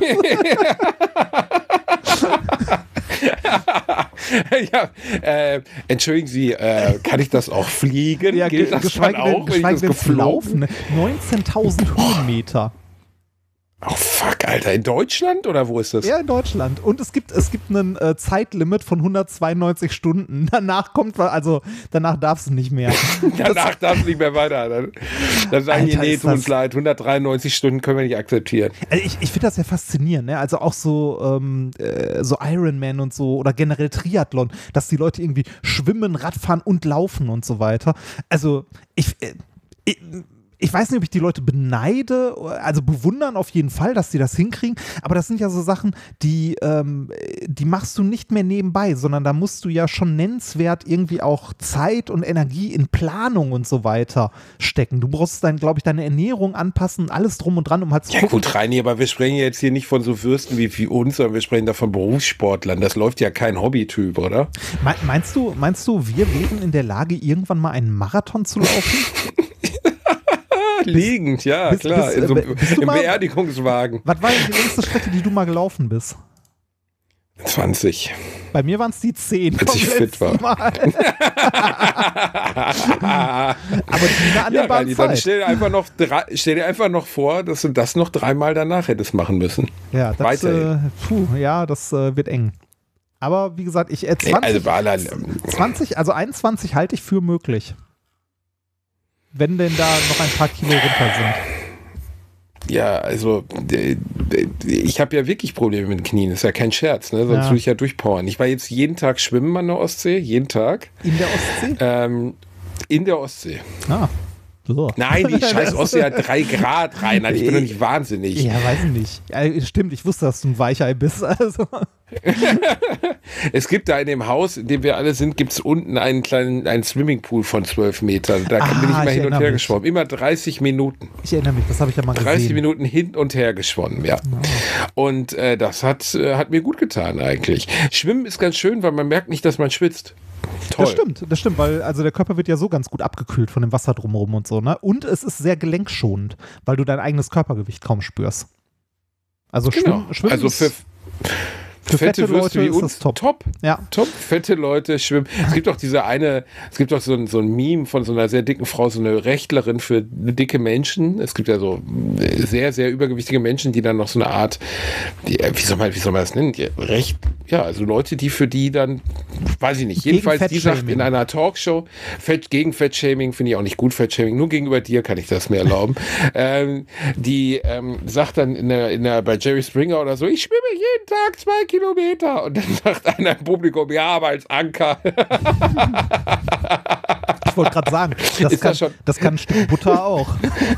Ja, entschuldigen Sie, kann ich das auch fliegen? Ja, gilt das dann auch, wenn ich das geflogen? 19.000 Höhenmeter. Oh fuck, Alter, in Deutschland oder wo ist das? Ja, in Deutschland. Und es gibt ein Zeitlimit von 192 Stunden. Danach darfst du nicht mehr. Danach darfst du nicht mehr weiter. Dann sagen die, nee, tut uns leid, 193 Stunden können wir nicht akzeptieren. Also ich finde das ja faszinierend, ne? Also auch so Ironman und so oder generell Triathlon, dass die Leute irgendwie schwimmen, Radfahren und laufen und so weiter. Also ich weiß nicht, ob ich die Leute beneide, also bewundern auf jeden Fall, dass die das hinkriegen, aber das sind ja so Sachen, die machst du nicht mehr nebenbei, sondern da musst du ja schon nennenswert irgendwie auch Zeit und Energie in Planung und so weiter stecken. Du brauchst dann, glaube ich, deine Ernährung anpassen, alles drum und dran, um halt zu gucken. Ja gut, Reini, aber wir sprechen jetzt hier nicht von so Fürsten wie uns, sondern wir sprechen da von Berufssportlern. Das läuft ja kein Hobbytyp, oder? Meinst du, wir wären in der Lage, irgendwann mal einen Marathon zu laufen? Liegend, ja, klar. Im Beerdigungswagen. Was war denn die längste Strecke, die du mal gelaufen bist? 20. Bei mir waren es die 10. Als ich fit war. Aber die eine annehmbare Reini, Zeit. dann stell dir einfach noch vor, dass du das noch 3-mal danach hättest machen müssen. Ja, das, das wird eng. Aber wie gesagt, 21 halte ich für möglich. Wenn denn da noch ein paar Kilo runter sind. Ja, also ich habe ja wirklich Probleme mit den Knien. Das ist ja kein Scherz, ne? Sonst würde ich ja durchpowern. Ich war jetzt jeden Tag schwimmen an der Ostsee, jeden Tag. In der Ostsee? In der Ostsee. Ah. So. Nein, die scheiß Ostsee hat 3 Grad rein. Ich bin doch nicht wahnsinnig. Ja, weiß ich nicht. Ja, stimmt, ich wusste, dass du ein Weichei bist. Also. Es gibt da in dem Haus, in dem wir alle sind, gibt es unten einen Swimmingpool von 12 Metern. Da bin ich immer hin und her geschwommen. Immer 30 Minuten. Ich erinnere mich, das habe ich ja mal gesehen. 30 Minuten hin und her geschwommen, ja. Oh. Und das hat mir gut getan eigentlich. Schwimmen ist ganz schön, weil man merkt nicht, dass man schwitzt. Toll. Das stimmt, weil also der Körper wird ja so ganz gut abgekühlt von dem Wasser drumherum und so, ne? Und es ist sehr gelenkschonend, weil du dein eigenes Körpergewicht kaum spürst. Also genau. Schwimmen also für fette Leute wie uns top. Ja. Top. Fette Leute schwimmen. Es gibt auch so ein Meme von so einer sehr dicken Frau, so eine Rechtlerin für dicke Menschen. Es gibt ja so sehr, sehr übergewichtige Menschen, die dann noch so eine Art, wie soll man das nennen? Also Leute, die für die dann, weiß ich nicht, jedenfalls die sagt in einer Talkshow, gegen Fettshaming finde ich auch nicht gut, Fettshaming, nur gegenüber dir kann ich das mir erlauben. Die sagt dann bei Jerry Springer oder so, ich schwimme jeden Tag 2 Kilometer. Und dann sagt einer im Publikum, ja, aber als Anker. Ich wollte gerade sagen, das kann ein Stück Butter auch.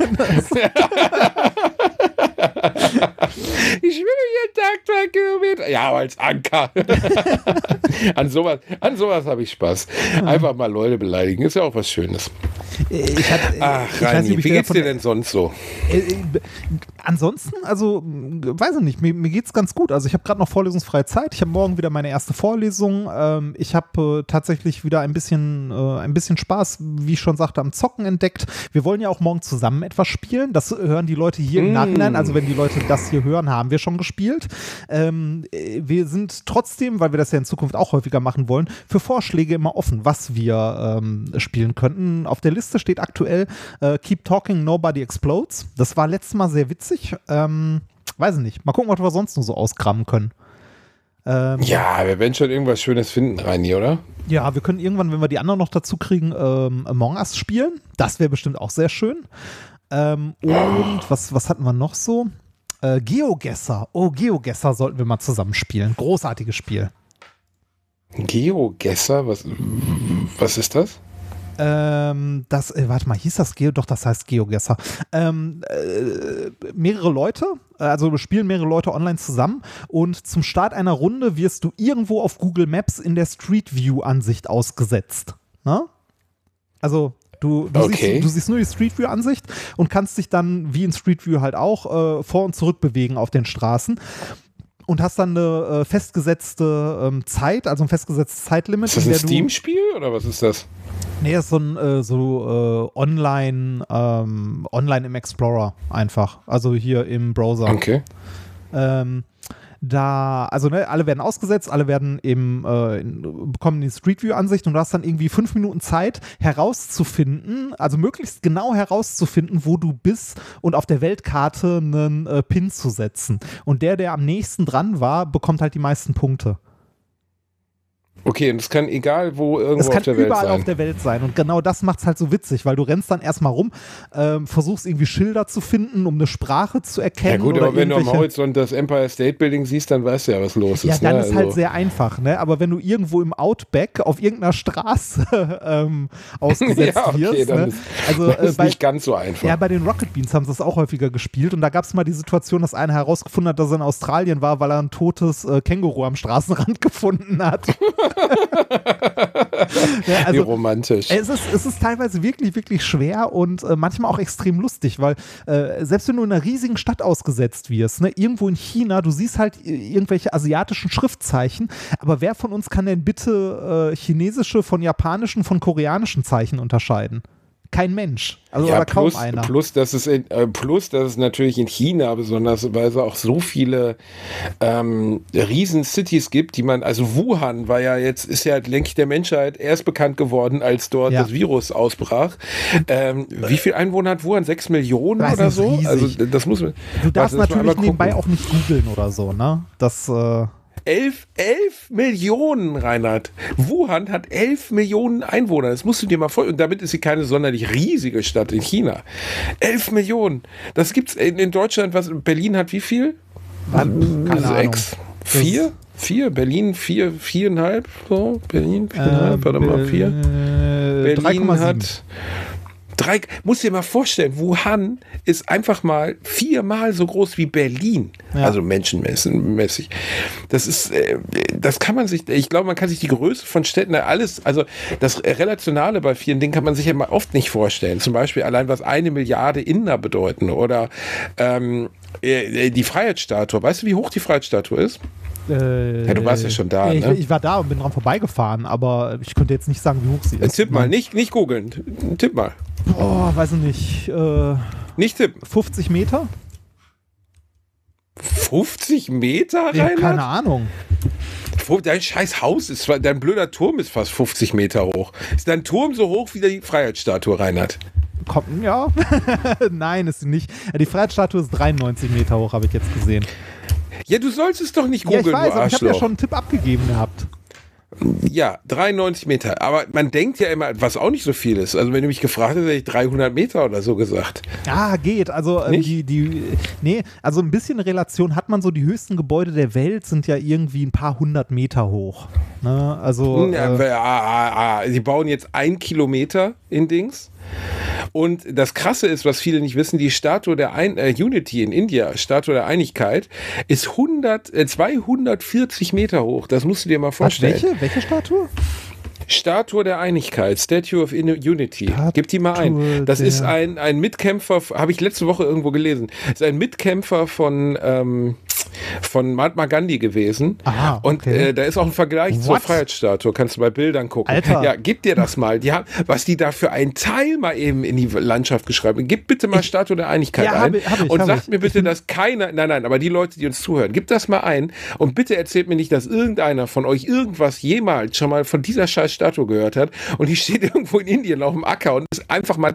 Ich schwimme jeden Tag 2 Kilometer. Ja, aber als Anker. An sowas habe ich Spaß. Einfach mal Leute beleidigen. Ist ja auch was Schönes. Reini, wie geht's dir denn sonst so? Ansonsten, also, weiß ich nicht, mir geht's ganz gut. Also ich habe gerade noch vorlesungsfreie Zeit. Ich habe morgen wieder meine erste Vorlesung. Ich habe tatsächlich wieder ein bisschen Spaß, wie ich schon sagte, am Zocken entdeckt. Wir wollen ja auch morgen zusammen etwas spielen. Das hören die Leute hier im Nachhinein. Also wenn die Leute das hier hören, haben wir schon gespielt. Wir sind trotzdem, weil wir das ja in Zukunft auch häufiger machen wollen, für Vorschläge immer offen, was wir spielen könnten. Auf der Liste steht aktuell Keep Talking, Nobody Explodes. Das war letztes Mal sehr witzig. Weiß ich nicht. Mal gucken, was wir sonst noch so auskramen können. Ja, wir werden schon irgendwas Schönes finden, Reini, oder? Ja, wir können irgendwann, wenn wir die anderen noch dazu kriegen, Among Us spielen. Das wäre bestimmt auch sehr schön. Und was hatten wir noch so? GeoGuessr. GeoGuessr sollten wir mal zusammen spielen. Großartiges Spiel. GeoGuessr? Was ist das? Warte mal, hieß das Doch, das heißt GeoGuessr. Mehrere Leute, also spielen mehrere Leute online zusammen und zum Start einer Runde wirst du irgendwo auf Google Maps in der Street View Ansicht ausgesetzt. Na? Also du siehst nur die Street View Ansicht und kannst dich dann, wie in Street View halt auch, vor und zurück bewegen auf den Straßen. Und hast dann eine festgesetzte Zeit, also ein festgesetztes Zeitlimit. Ist das ein Steam-Spiel oder was ist das? Nee, das ist online im Explorer einfach. Also hier im Browser. Okay. Alle werden ausgesetzt, alle werden bekommen die Street View Ansicht und du hast dann irgendwie 5 Minuten Zeit herauszufinden, also möglichst genau herauszufinden, wo du bist und auf der Weltkarte einen Pin zu setzen. Und der am nächsten dran war, bekommt halt die meisten Punkte. Okay, und das kann egal wo irgendwo auf der Welt sein. Es kann überall auf der Welt sein. Und genau das macht es halt so witzig, weil du rennst dann erstmal rum, versuchst irgendwie Schilder zu finden, um eine Sprache zu erkennen. Ja gut, aber wenn du am Horizont das Empire State Building siehst, dann weißt du ja, was los ist. Ja, dann ist halt sehr einfach, ne? Aber wenn du irgendwo im Outback auf irgendeiner Straße ausgesetzt wirst, dann ne? ist nicht ganz so einfach. Ja, bei den Rocket Beans haben sie das auch häufiger gespielt und da gab es mal die Situation, dass einer herausgefunden hat, dass er in Australien war, weil er ein totes Känguru am Straßenrand gefunden hat. Ja, also, wie romantisch. Es ist teilweise wirklich, wirklich schwer und manchmal auch extrem lustig, weil selbst wenn du in einer riesigen Stadt ausgesetzt wirst, ne, irgendwo in China, du siehst halt irgendwelche asiatischen Schriftzeichen, aber wer von uns kann denn bitte chinesische von japanischen, von koreanischen Zeichen unterscheiden? Kein Mensch. Also ja, oder kaum einer. Plus, dass es natürlich in China besonders, weil es auch so viele Riesen-Cities gibt, die man, also Wuhan ist ja, denke ich, der Menschheit erst bekannt geworden, als dort das Virus ausbrach. Wie viele Einwohner hat Wuhan? 6 Millionen oder so? Riesig. Also das muss man. Du darfst natürlich nebenbei auch nicht googeln oder so, ne? Das 11 Millionen, Reinhard. Wuhan hat 11 Millionen Einwohner. Das musst du dir mal vorstellen. Und damit ist sie keine sonderlich riesige Stadt in China. 11 Millionen. Das gibt's in Deutschland. Berlin hat wie viel? Keine 6? 4? 4? Berlin 4, 4,5? So, Berlin 4,5? Warte mal, 4. Berlin 3,7. hat... Muss dir mal vorstellen, Wuhan ist einfach mal 4-mal so groß wie Berlin. Ja. Also menschenmäßig. Das kann man sich, ich glaube, man kann sich die Größe von Städten, alles, also das Relationale bei vielen Dingen kann man sich ja mal oft nicht vorstellen. Zum Beispiel allein, was 1 Milliarde Inder bedeuten oder die Freiheitsstatue. Weißt du, wie hoch die Freiheitsstatue ist? Ja, du warst ja schon da, ne? Ich war da und bin dran vorbeigefahren, aber ich könnte jetzt nicht sagen, wie hoch sie ist. Tipp mal, nicht googeln. Tipp mal. Oh, weiß ich nicht. Nicht tippen. 50 Meter? 50 Meter, Reinhard? Keine Ahnung. Dein scheiß Haus dein blöder Turm ist fast 50 Meter hoch. Ist dein Turm so hoch wie die Freiheitsstatue, Reinhard? Ja. Nein, ist sie nicht. Die Freiheitsstatue ist 93 Meter hoch, habe ich jetzt gesehen. Ja, du sollst es doch nicht googeln, ja, ich weiß, aber ich habe ja schon einen Tipp abgegeben gehabt. Ja, 93 Meter. Aber man denkt ja immer, was auch nicht so viel ist. Also wenn du mich gefragt hättest, hätte ich 300 Meter oder so gesagt. Ja, geht. Also also ein bisschen Relation hat man so. Die höchsten Gebäude der Welt sind ja irgendwie ein paar 100 Meter hoch. Ne? Also die bauen jetzt 1 Kilometer in Dings. Und das Krasse ist, was viele nicht wissen, die Statue der Unity in India, Statue der Einigkeit, ist 240 Meter hoch. Das musst du dir mal vorstellen. Welche Statue? Statue der Einigkeit, Statue of Unity. Gib die mal ein. Das ist ein Mitkämpfer, habe ich letzte Woche irgendwo gelesen, ist ein Mitkämpfer von Mahatma Gandhi gewesen. Aha, okay. Und da ist auch ein Vergleich zur Freiheitsstatue. Kannst du bei Bildern gucken. Alter. Ja, gib dir das mal. Was die da für ein Teil mal eben in die Landschaft geschrieben haben. Gib bitte mal Statue der Einigkeit ein. Und sagt mir bitte, dass keiner, nein, aber die Leute, die uns zuhören, gib das mal ein und bitte erzählt mir nicht, dass irgendeiner von euch irgendwas jemals schon mal von dieser scheiß Statue gehört hat und die steht irgendwo in Indien auf dem Acker und ist einfach mal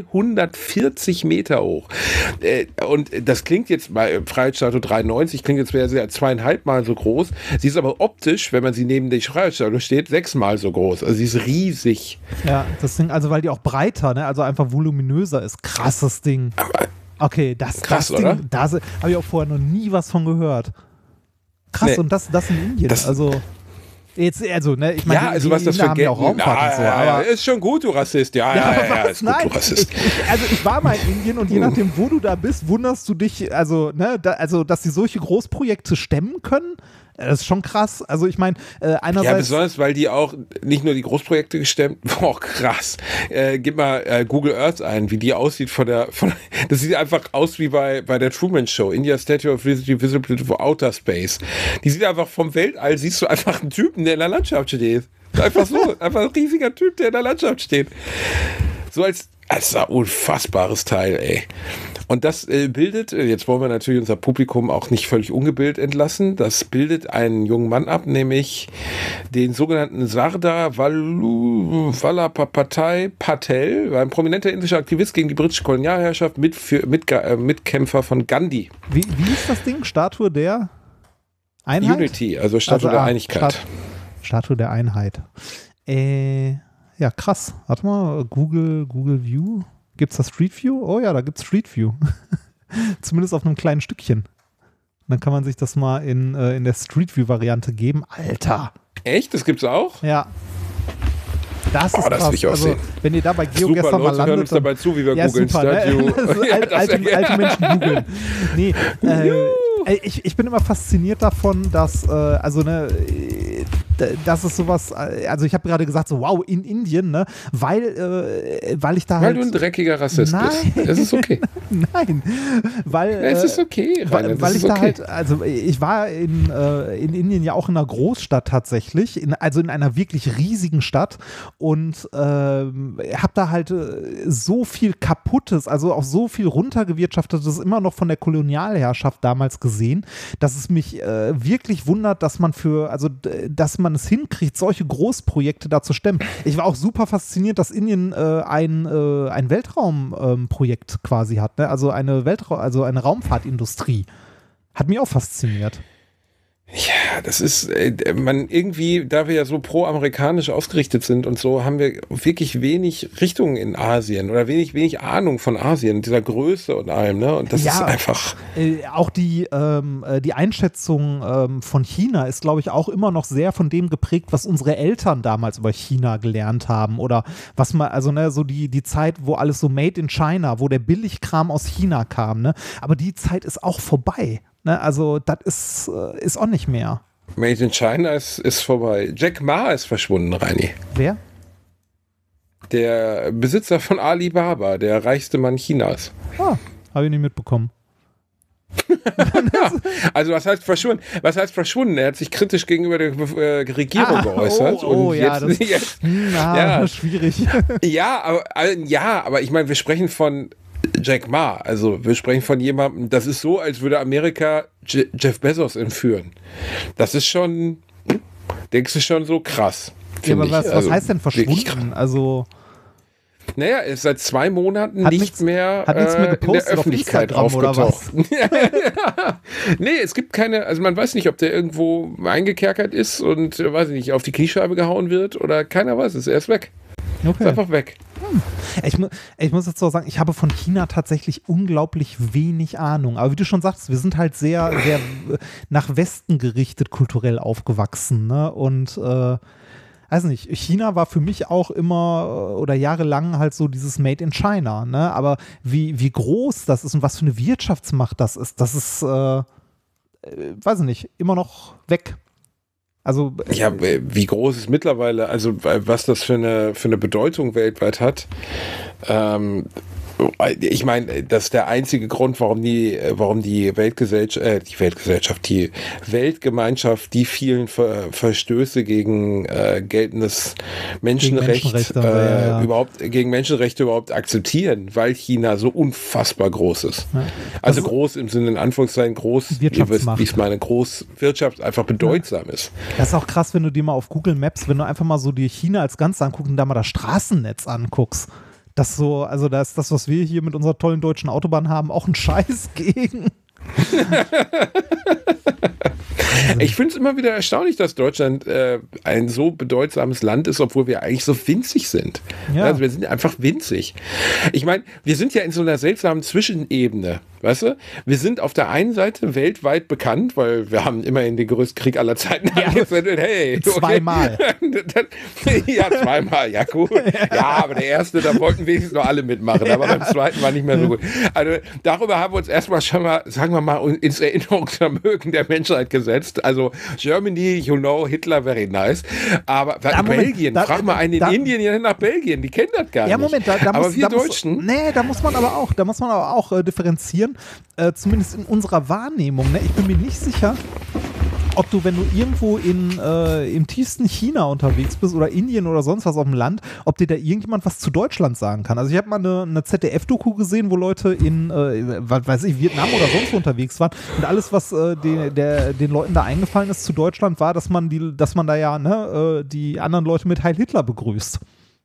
240 Meter hoch. Und das klingt jetzt bei Freiheitsstatue 93, klingt jetzt wäre sie 2,5 Mal so groß. Sie ist aber optisch, wenn man sie neben der Freiheitsstatue steht, 6 Mal so groß. Also sie ist riesig. Ja, das Ding, also weil die auch breiter, ne? Also einfach voluminöser ist. Krasses Ding. Okay, das Ding, oder? Da habe ich auch vorher noch nie was von gehört. Krass, nee. Und das in Indien. Ich meine, ja, also was das für Geld auch Raumfahrt und so. Aber ist schon gut, du Rassist. Ja, ist gut, du Rassist. Ich war mal in Indien und je nachdem, wo du da bist, wunderst du dich, dass sie solche Großprojekte stemmen können. Das ist schon krass. Also ich meine, einerseits... Ja, besonders, weil die auch nicht nur die Großprojekte gestemmt, boah, krass. Gib mal Google Earth ein, wie die aussieht das sieht einfach aus wie bei der Truman Show, India Statue of Visibility for Outer Space. Die sieht einfach vom Weltall, siehst du einfach einen Typen, der in der Landschaft steht. Einfach so, einfach ein riesiger Typ, der in der Landschaft steht. So als ein unfassbares Teil, ey. Und das bildet, jetzt wollen wir natürlich unser Publikum auch nicht völlig ungebildet entlassen, das bildet einen jungen Mann ab, nämlich den sogenannten Sardar Vallabhbhai Patel, ein prominenter indischer Aktivist gegen die britische Kolonialherrschaft, Mitkämpfer von Gandhi. Wie ist das Ding? Statue der Einheit? Unity, also Statue der Einigkeit. Statue der Einheit. Ja, krass. Warte mal, Google View. Gibt's da Street View? Oh ja, da gibt's Street View. Zumindest auf einem kleinen Stückchen. Und dann kann man sich das mal in der Street View Variante geben. Alter. Echt? Das gibt's auch? Ja. Das ist krass. Will ich auch also, sehen. wenn ihr da bei GeoGuessr super, mal Leute landet. hören uns dabei zu, wie wir googeln. Super, ne? alte Menschen googeln. Nee, ich bin immer fasziniert davon, dass, das ist sowas, also ich habe gerade gesagt, so wow, in Indien, ne, weil ich da weil du ein dreckiger Rassist bist. Es ist okay. Nein, weil es ist okay, Rainer, weil ich da halt, also ich war in Indien ja auch in einer Großstadt tatsächlich, also in einer wirklich riesigen Stadt und habe da halt so viel Kaputtes, also auch so viel runtergewirtschaftetes immer noch von der Kolonialherrschaft damals gesehen, dass es mich wirklich wundert, dass man dass man es hinkriegt, solche Großprojekte da zu stemmen. Ich war auch super fasziniert, dass Indien ein Weltraumprojekt quasi hat, ne? Also eine Raumfahrtindustrie. Hat mich auch fasziniert. Ja, das ist, irgendwie, da wir ja so pro-amerikanisch ausgerichtet sind und so, haben wir wirklich wenig Richtungen in Asien oder wenig Ahnung von Asien, dieser Größe und allem, ne? Und das ist einfach. Auch die Einschätzung von China ist, glaube ich, auch immer noch sehr von dem geprägt, was unsere Eltern damals über China gelernt haben oder was man, also ne, so die Zeit, wo alles so made in China, wo der Billigkram aus China kam, ne? Aber die Zeit ist auch vorbei. Ne, also das ist auch nicht mehr. Made in China ist vorbei. Jack Ma ist verschwunden, Reini. Wer? Der Besitzer von Alibaba, der reichste Mann Chinas. Ah, habe ich nicht mitbekommen. Also was heißt verschwunden? Er hat sich kritisch gegenüber der Regierung geäußert. Das ist schwierig. Aber ich meine, wir sprechen von Jack Ma, also wir sprechen von jemandem, das ist so, als würde Amerika Jeff Bezos entführen. Das ist schon, denkst du schon so krass. Ja, aber was heißt denn verschwunden? Also naja, er ist seit 2 Monaten nicht mehr in der Öffentlichkeit aufgetaucht. Nee, es gibt keine, also man weiß nicht, ob der irgendwo eingekerkert ist und, weiß ich nicht, auf die Kniescheibe gehauen wird oder keiner weiß es, er ist weg. Okay. Ist einfach weg. Ich muss jetzt so sagen, ich habe von China tatsächlich unglaublich wenig Ahnung. Aber wie du schon sagst, wir sind halt sehr, sehr nach Westen gerichtet kulturell aufgewachsen. Ne? Und weiß nicht, China war für mich auch immer oder jahrelang halt so dieses Made in China. Ne? Aber wie groß das ist und was für eine Wirtschaftsmacht das ist weiß ich nicht, immer noch weg. Also, ja, wie groß es mittlerweile, also was das für eine Bedeutung weltweit hat. Ich meine, das ist der einzige Grund, warum die Weltgemeinschaft die vielen Verstöße gegen geltendes Menschenrecht gegen Menschenrechte überhaupt akzeptieren, weil China so unfassbar groß ist. Ja. Also groß im Sinne in Anführungszeichen groß, wie ich meine, groß Wirtschaft einfach bedeutsam ist. Das ist auch krass, wenn du dir mal auf Google Maps, wenn du einfach mal so dir China als Ganzes anguckst und da mal das Straßennetz anguckst. Das so, also da ist das, was wir hier mit unserer tollen deutschen Autobahn haben, auch ein Scheiß gegen. Ich finde es immer wieder erstaunlich, dass Deutschland ein so bedeutsames Land ist, obwohl wir eigentlich so winzig sind. Ja. Also wir sind einfach winzig. Ich meine, wir sind ja in so einer seltsamen Zwischenebene. Weißt du? Wir sind auf der einen Seite weltweit bekannt, weil wir haben immerhin den größten Krieg aller Zeiten angewendet. Hey, zweimal. Ja, zweimal. Ja, gut. Ja, aber der erste, da wollten wenigstens noch alle mitmachen. Aber beim zweiten war nicht mehr so gut. Also darüber haben wir uns erstmal schon mal, sagen wir mal, ins Erinnerungsvermögen der Menschheit gesetzt. Also Germany, you know, Hitler very nice. Aber Belgien, frag mal einen in Indien nach Belgien, die kennen das gar nicht. Ja, Moment, Deutschen. Da muss man aber auch differenzieren. Zumindest in unserer Wahrnehmung. Ne? Ich bin mir nicht sicher, ob du, wenn du irgendwo im tiefsten China unterwegs bist oder Indien oder sonst was auf dem Land, ob dir da irgendjemand was zu Deutschland sagen kann. Also ich habe mal eine ZDF-Doku gesehen, wo Leute in, Vietnam oder sonst wo unterwegs waren und alles, was den Leuten da eingefallen ist zu Deutschland, war, dass man da ja die anderen Leute mit Heil Hitler begrüßt.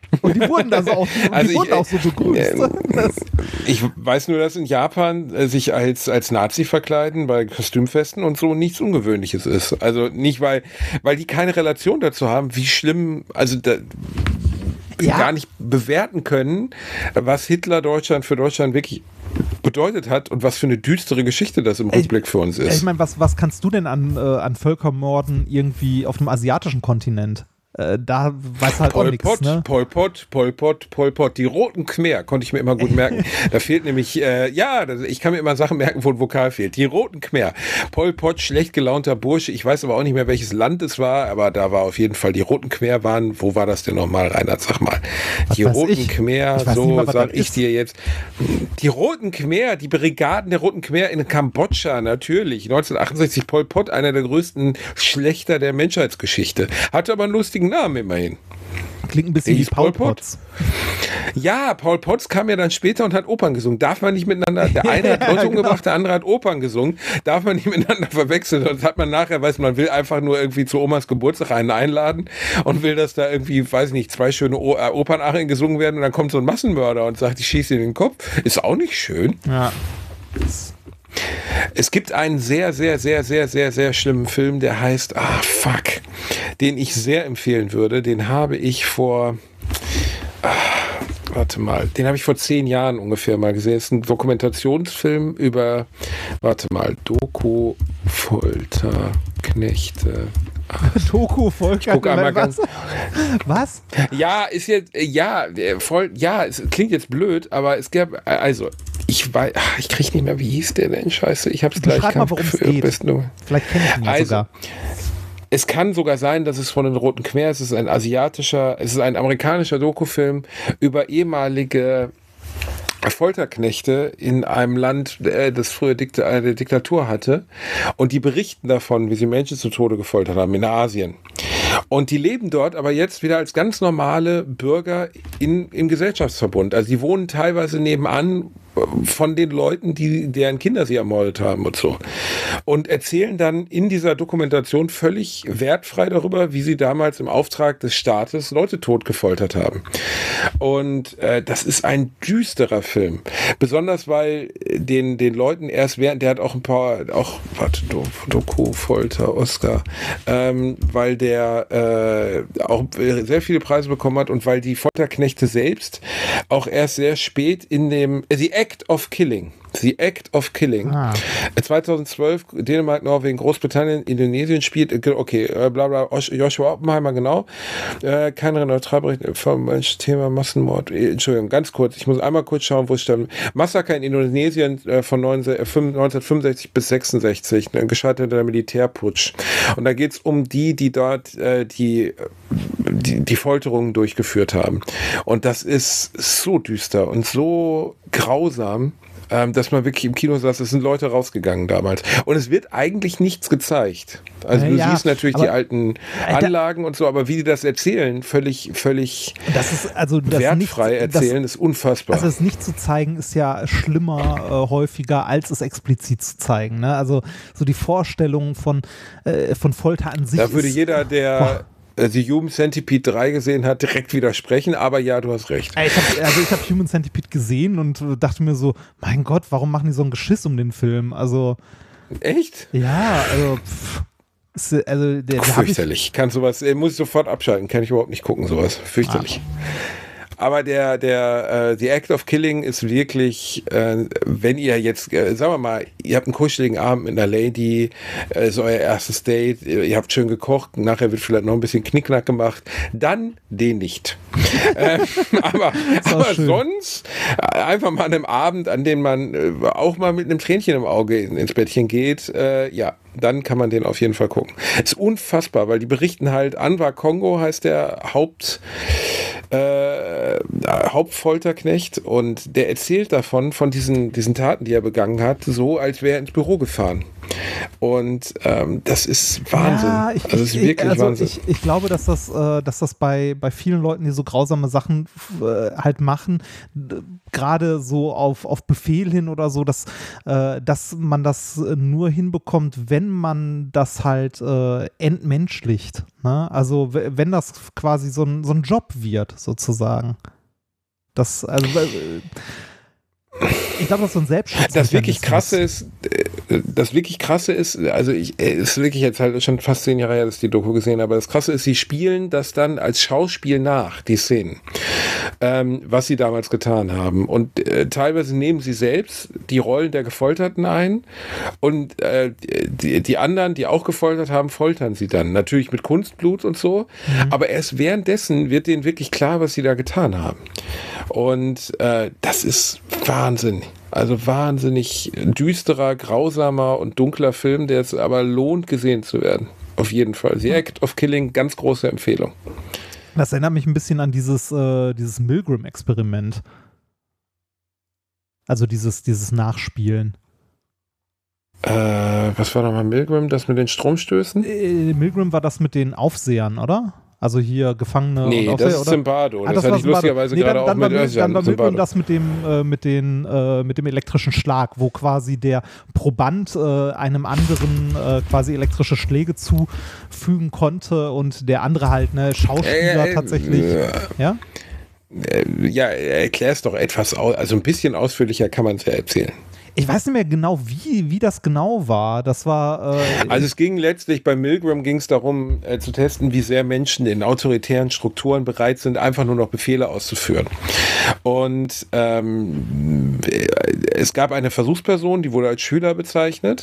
Und die wurden da so auch, auch so begrüßt. Ich weiß nur, dass in Japan sich als Nazi verkleiden bei Kostümfesten und so nichts Ungewöhnliches ist. Also nicht, weil die keine Relation dazu haben, wie schlimm, gar nicht bewerten können, was Hitler für Deutschland wirklich bedeutet hat und was für eine düstere Geschichte das im Rückblick für uns ist. Ich meine, was kannst du denn an Völkermorden irgendwie auf dem asiatischen Kontinent? Da weiß halt auch nichts. Ne? Pol Pot. Die roten Khmer konnte ich mir immer gut merken. Da fehlt nämlich, ich kann mir immer Sachen merken, wo ein Vokal fehlt. Die roten Khmer. Pol Pot, schlecht gelaunter Bursche. Ich weiß aber auch nicht mehr, welches Land es war, aber da war auf jeden Fall, die roten Khmer waren, wo war das denn nochmal, Reinhard, sag mal. Die roten Khmer, so sag ich dir jetzt. Die roten Khmer, die Brigaden der roten Khmer in Kambodscha, natürlich. 1968 Pol Pot, einer der größten Schlechter der Menschheitsgeschichte. Hatte aber einen lustigen Namen immerhin. Klingt ein bisschen wie Paul Potts. Ja, Paul Potts kam ja dann später und hat Opern gesungen. Darf man nicht miteinander, der eine hat Leute umgebracht, der andere hat Opern gesungen. Darf man nicht miteinander verwechseln. Sonst hat man nachher, man will einfach nur irgendwie zu Omas Geburtstag einen einladen und will, dass da irgendwie, weiß ich nicht, 2 schöne Opernarien gesungen werden und dann kommt so ein Massenmörder und sagt, ich schieße in den Kopf. Ist auch nicht schön. Ja. Es gibt einen sehr, sehr, sehr, sehr, sehr, sehr schlimmen Film, der heißt, den ich sehr empfehlen würde. Den habe ich den habe ich vor 10 Jahren ungefähr mal gesehen. Es ist ein Dokumentationsfilm über, Doku, Folter, Knechte. Doku, Folter, guck einmal was? Ja, ist jetzt, es klingt jetzt blöd, aber es gab, ich kriege nicht mehr, wie hieß der denn? Scheiße, ich habe es gleich. Schreib mal, worum es geht. Vielleicht kenne ich ihn ja sogar. Es kann sogar sein, dass es von den Roten Khmer ist. Es ist ein amerikanischer Dokufilm über ehemalige Folterknechte in einem Land, das früher eine Diktatur hatte. Und die berichten davon, wie sie Menschen zu Tode gefoltert haben in Asien. Und die leben dort aber jetzt wieder als ganz normale Bürger im Gesellschaftsverbund. Also die wohnen teilweise nebenan von den Leuten, deren Kinder sie ermordet haben und so. Und erzählen dann in dieser Dokumentation völlig wertfrei darüber, wie sie damals im Auftrag des Staates Leute totgefoltert haben. Und das ist ein düsterer Film. Besonders, weil den Leuten der hat auch ein paar, Doku, Folter, Oscar, weil der auch sehr viele Preise bekommen hat und weil die Folterknechte selbst auch erst sehr spät in dem The Act of Killing. 2012 Dänemark, Norwegen, Großbritannien, Indonesien spielt, Joshua Oppenheimer, genau. Keine Neutralbericht vom Thema Massenmord. Entschuldigung, ganz kurz. Ich muss einmal kurz schauen, wo es stand. Massaker in Indonesien von 1965 bis 66, ein gescheiterter Militärputsch. Und da geht es um die dort die Folterungen durchgeführt haben. Und das ist so düster und so grausam, dass man wirklich im Kino saß, es sind Leute rausgegangen damals. Und es wird eigentlich nichts gezeigt. Also du siehst natürlich die alten Anlagen und so, aber wie die das erzählen, völlig wertfrei erzählen, ist unfassbar. Also es nicht zu zeigen, ist ja schlimmer häufiger, als es explizit zu zeigen. Ne? Also so die Vorstellung von Folter an sich. Da würde jeder, der The Human Centipede 3 gesehen hat, direkt widersprechen, aber ja, du hast recht. Ich habe Human Centipede gesehen und dachte mir so, mein Gott, warum machen die so ein Geschiss um den Film? Also echt? Ja, fürchterlich. Kann sowas, muss ich sofort abschalten, kann ich überhaupt nicht gucken, sowas. Fürchterlich. Aber der The Act of Killing ist wirklich, wenn ihr jetzt, sagen wir mal, ihr habt einen kuscheligen Abend mit einer Lady, ist euer erstes Date, ihr habt schön gekocht, nachher wird vielleicht noch ein bisschen Knickknack gemacht, dann den nicht. aber sonst einfach mal an einem Abend, an dem man auch mal mit einem Tränchen im Auge ins Bettchen geht, dann kann man den auf jeden Fall gucken. Ist unfassbar, weil die berichten halt, Anwar Kongo heißt der Hauptfolterknecht und der erzählt von diesen Taten, die er begangen hat, so als wäre er ins Büro gefahren. Und das ist Wahnsinn. Ja, das ist wirklich Wahnsinn. Ich glaube, dass das bei vielen Leuten, die so grausame Sachen halt machen, gerade so auf Befehl hin oder so, dass man das nur hinbekommt, wenn man das halt entmenschlicht. Ne? Also wenn das quasi so ein Job wird, sozusagen. Ich glaube, das ist so ein Selbstschutz. Das wirklich Krasse ist, also ist wirklich jetzt halt schon fast 10 Jahre her, dass ich die Doku gesehen habe, aber das Krasse ist, sie spielen das dann als Schauspiel nach, die Szenen, was sie damals getan haben. Und teilweise nehmen sie selbst die Rollen der Gefolterten ein und die anderen, die auch gefoltert haben, foltern sie dann. Natürlich mit Kunstblut und so, aber erst währenddessen wird denen wirklich klar, was sie da getan haben. Und das ist Wahnsinn. Also wahnsinnig düsterer, grausamer und dunkler Film, der es aber lohnt, gesehen zu werden. Auf jeden Fall. The Act of Killing, ganz große Empfehlung. Das erinnert mich ein bisschen an dieses Milgram-Experiment. Also dieses Nachspielen. Was war nochmal Milgram? Das mit den Stromstößen? Milgram war das mit den Aufsehern, oder? Also hier Gefangene und Aufseher, das ist Zimbardo. Das hatte ich lustigerweise gerade auch mit Özcan. Dann war Milgram das mit dem elektrischen Schlag, wo quasi der Proband einem anderen quasi elektrische Schläge zufügen konnte und der andere halt, Schauspieler tatsächlich. Ja? Ja, erklär es doch etwas also ein bisschen ausführlicher kann man es ja erzählen. Ich weiß nicht mehr genau, wie das genau war. Das war. Also es ging letztlich, bei Milgram ging es darum, zu testen, wie sehr Menschen in autoritären Strukturen bereit sind, einfach nur noch Befehle auszuführen. Und es gab eine Versuchsperson, die wurde als Schüler bezeichnet.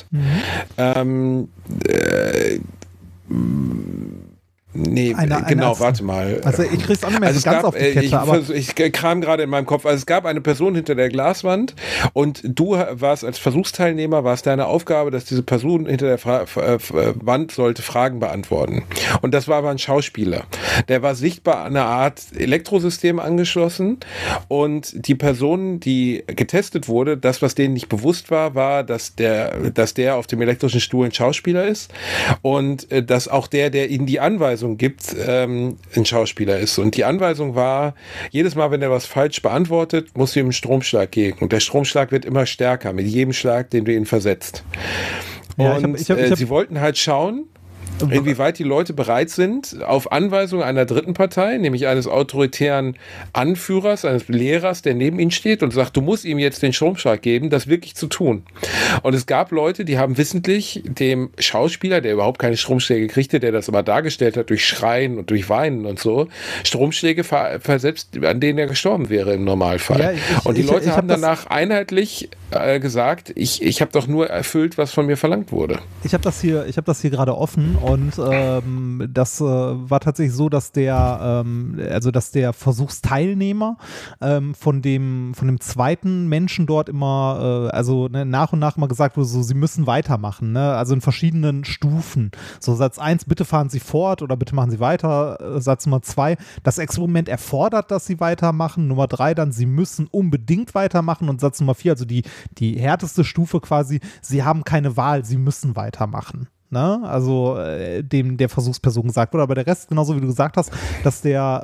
Warte mal. Also ich krieg's auch nicht mehr so ganz auf die Kette. Ich kram gerade in meinem Kopf. Also es gab eine Person hinter der Glaswand und du warst als Versuchsteilnehmer, deine Aufgabe, dass diese Person hinter der Wand sollte Fragen beantworten. Und das war aber ein Schauspieler. Der war sichtbar an eine Art Elektrosystem angeschlossen und die Person, die getestet wurde, das, was denen nicht bewusst war, dass der auf dem elektrischen Stuhl ein Schauspieler ist und dass auch der ihnen die Anweisung gibt, ein Schauspieler ist. Und die Anweisung war, jedes Mal, wenn er was falsch beantwortet, muss ihm einen Stromschlag geben. Und der Stromschlag wird immer stärker mit jedem Schlag, den du ihn versetzt. Ja, und sie wollten halt schauen, inwieweit die Leute bereit sind, auf Anweisung einer dritten Partei, nämlich eines autoritären Anführers, eines Lehrers, der neben ihnen steht und sagt, du musst ihm jetzt den Stromschlag geben, das wirklich zu tun. Und es gab Leute, die haben wissentlich dem Schauspieler, der überhaupt keine Stromschläge kriegte, der das aber dargestellt hat durch Schreien und durch Weinen und so, Stromschläge versetzt, an denen er gestorben wäre im Normalfall. Ja, und die Leute haben danach einheitlich gesagt, ich habe doch nur erfüllt, was von mir verlangt wurde. Ich habe das hier gerade offen. Und das war tatsächlich so, dass der Versuchsteilnehmer von dem zweiten Menschen dort immer, nach und nach immer gesagt wurde, so, sie müssen weitermachen, ne? Also in verschiedenen Stufen. So Satz 1, bitte fahren Sie fort oder bitte machen Sie weiter. Satz Nummer 2, das Experiment erfordert, dass Sie weitermachen. Nummer 3 dann, Sie müssen unbedingt weitermachen. Und Satz Nummer 4, also die härteste Stufe quasi, Sie haben keine Wahl, Sie müssen weitermachen. Ne? Also dem der Versuchsperson gesagt wurde, aber der Rest, genauso wie du gesagt hast, dass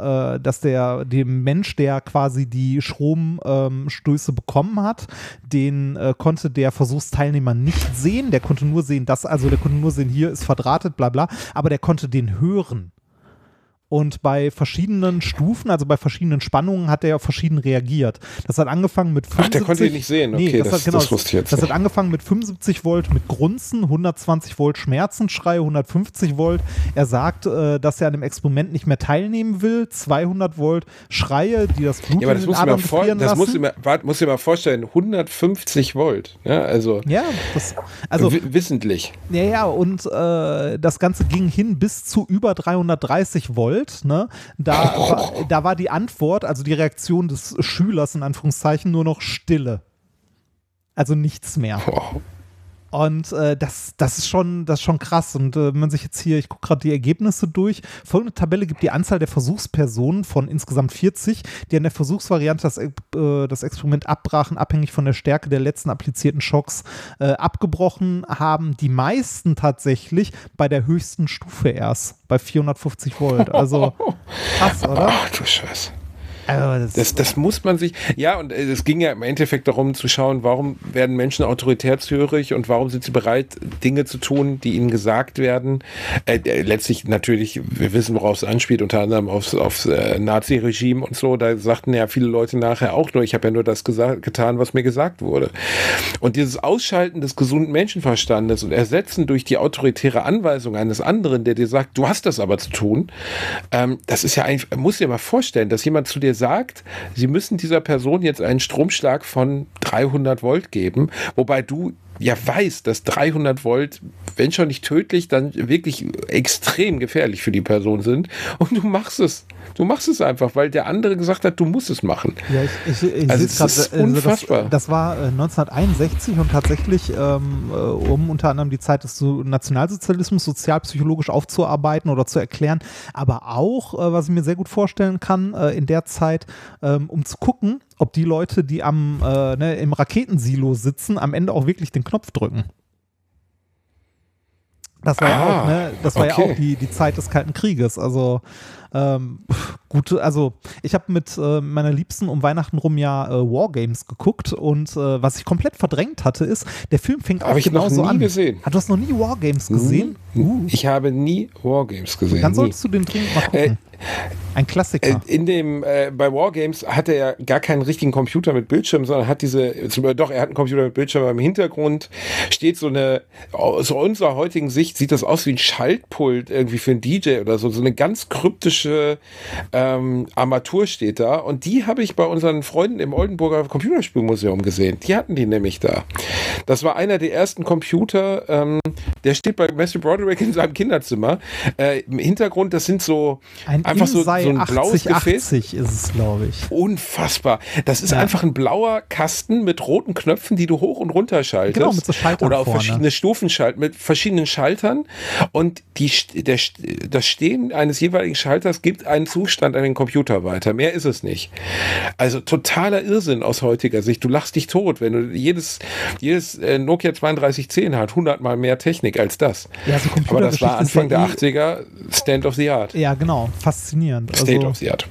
dem Mensch, der quasi die Stromstöße bekommen hat, den konnte der Versuchsteilnehmer nicht sehen, der konnte nur sehen, hier ist verdrahtet, bla bla, aber der konnte den hören. Und bei verschiedenen Stufen, also bei verschiedenen Spannungen, hat er verschieden reagiert. Das hat angefangen mit 75... Ach, der konnte ihn nicht sehen. Okay, nee, das wusste ich jetzt. Das hat angefangen mit 75 Volt mit Grunzen, 120 Volt Schmerzensschrei, 150 Volt. Er sagt, dass er an dem Experiment nicht mehr teilnehmen will. 200 Volt Schreie, die das Blut in den Adern gefrieren lassen. Das muss ich mir vorstellen, 150 Volt. Ja, also, wissentlich. Ja, und das Ganze ging hin bis zu über 330 Volt. Ne? Da war die Antwort, also die Reaktion des Schülers in Anführungszeichen, nur noch Stille. Also nichts mehr. Wow. Und das ist schon krass. Und wenn man sich jetzt hier, ich gucke gerade die Ergebnisse durch, folgende Tabelle gibt die Anzahl der Versuchspersonen von insgesamt 40, die an der Versuchsvariante das Experiment abbrachen, abhängig von der Stärke der letzten applizierten Schocks abgebrochen haben. Die meisten tatsächlich bei der höchsten Stufe erst, bei 450 Volt. Also krass, oder? Ach du Scheiße. Das muss man sich, ja, und es ging ja im Endeffekt darum zu schauen, warum werden Menschen autoritätshörig und warum sind sie bereit, Dinge zu tun, die ihnen gesagt werden. Letztlich natürlich, wir wissen, worauf es anspielt, unter anderem aufs Nazi-Regime und so, da sagten ja viele Leute nachher auch nur, ich habe ja nur das getan, was mir gesagt wurde. Und dieses Ausschalten des gesunden Menschenverstandes und Ersetzen durch die autoritäre Anweisung eines anderen, der dir sagt, du hast das aber zu tun, das ist ja eigentlich, muss dir mal vorstellen, dass jemand zu dir sagt, sie müssen dieser Person jetzt einen Stromschlag von 300 Volt geben, wobei du ja weißt, dass 300 Volt, wenn schon nicht tödlich, dann wirklich extrem gefährlich für die Person sind und du machst es. Du machst es einfach, weil der andere gesagt hat, du musst es machen. Ja, ich also es ist unfassbar. Das war 1961 und tatsächlich, um unter anderem die Zeit des Nationalsozialismus sozialpsychologisch aufzuarbeiten oder zu erklären, aber auch, was ich mir sehr gut vorstellen kann, in der Zeit, um zu gucken, ob die Leute, die im Raketensilo sitzen, am Ende auch wirklich den Knopf drücken. Das war ja auch die Zeit des Kalten Krieges. Also ich habe mit meiner Liebsten um Weihnachten rum Wargames geguckt und was ich komplett verdrängt hatte, ist, der Film fängt auch genauso an. Gesehen. Du hast noch nie Wargames gesehen? Ich habe nie Wargames gesehen. Dann solltest du den dringend mal gucken. Ein Klassiker. Bei Wargames hat er ja gar keinen richtigen Computer mit Bildschirm, sondern hat er hat einen Computer mit Bildschirm, aber im Hintergrund steht aus unserer heutigen Sicht sieht das aus wie ein Schaltpult irgendwie für einen DJ oder so eine ganz kryptische Armatur steht da und die habe ich bei unseren Freunden im Oldenburger Computerspielmuseum gesehen. Die hatten die nämlich da. Das war einer der ersten Computer, der steht bei Matthew Broderick in seinem Kinderzimmer. Im Hintergrund, das sind so einfach so ein blaues Gefäß. ist es, glaube ich. Unfassbar. Das ist einfach ein blauer Kasten mit roten Knöpfen, die du hoch und runter schaltest. Genau, mit so Schaltern oder auf vorne. verschiedene Stufen mit verschiedenen Schaltern. Und das Stehen eines jeweiligen Schalters gibt einen Zustand an den Computer weiter. Mehr ist es nicht. Also totaler Irrsinn aus heutiger Sicht. Du lachst dich tot, wenn du jedes Nokia 3210 hat 100-mal mehr Technik als das. Ja, so aber das war Anfang der 80er Stand of the Art. Ja, genau. Faszinierend. State of the Art.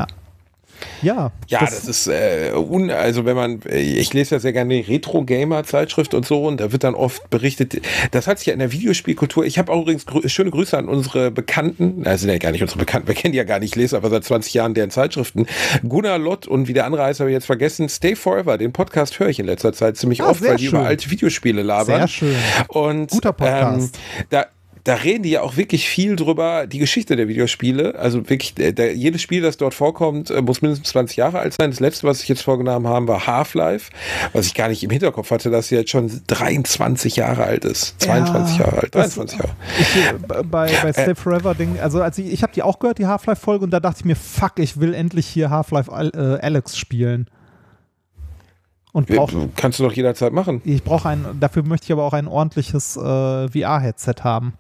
Ja. Ja, das ist, also ich lese ja sehr gerne die Retro-Gamer-Zeitschrift und so und da wird dann oft berichtet, das hat sich ja in der Videospielkultur, ich habe auch übrigens schöne Grüße an unsere Bekannten, sind ja gar nicht unsere Bekannten, wir kennen die ja gar nicht, ich lese aber seit 20 Jahren deren Zeitschriften, Gunnar Lott und wie der andere heißt, habe ich jetzt vergessen, Stay Forever, den Podcast höre ich in letzter Zeit ziemlich oft, weil die über alte Videospiele labern. Sehr schön. Und guter Podcast. Da reden die ja auch wirklich viel drüber, die Geschichte der Videospiele. Also wirklich, jedes Spiel, das dort vorkommt, muss mindestens 20 Jahre alt sein. Das letzte, was ich jetzt vorgenommen habe, war Half-Life, was ich gar nicht im Hinterkopf hatte, dass sie jetzt schon 23 Jahre alt ist. 22 Jahre alt, 23 Jahre. Bei Stay Forever, ich habe die auch gehört, die Half-Life-Folge, und da dachte ich mir, fuck, ich will endlich hier Half-Life Alyx spielen. Und kannst du doch jederzeit machen. Dafür möchte ich aber auch ein ordentliches VR-Headset haben.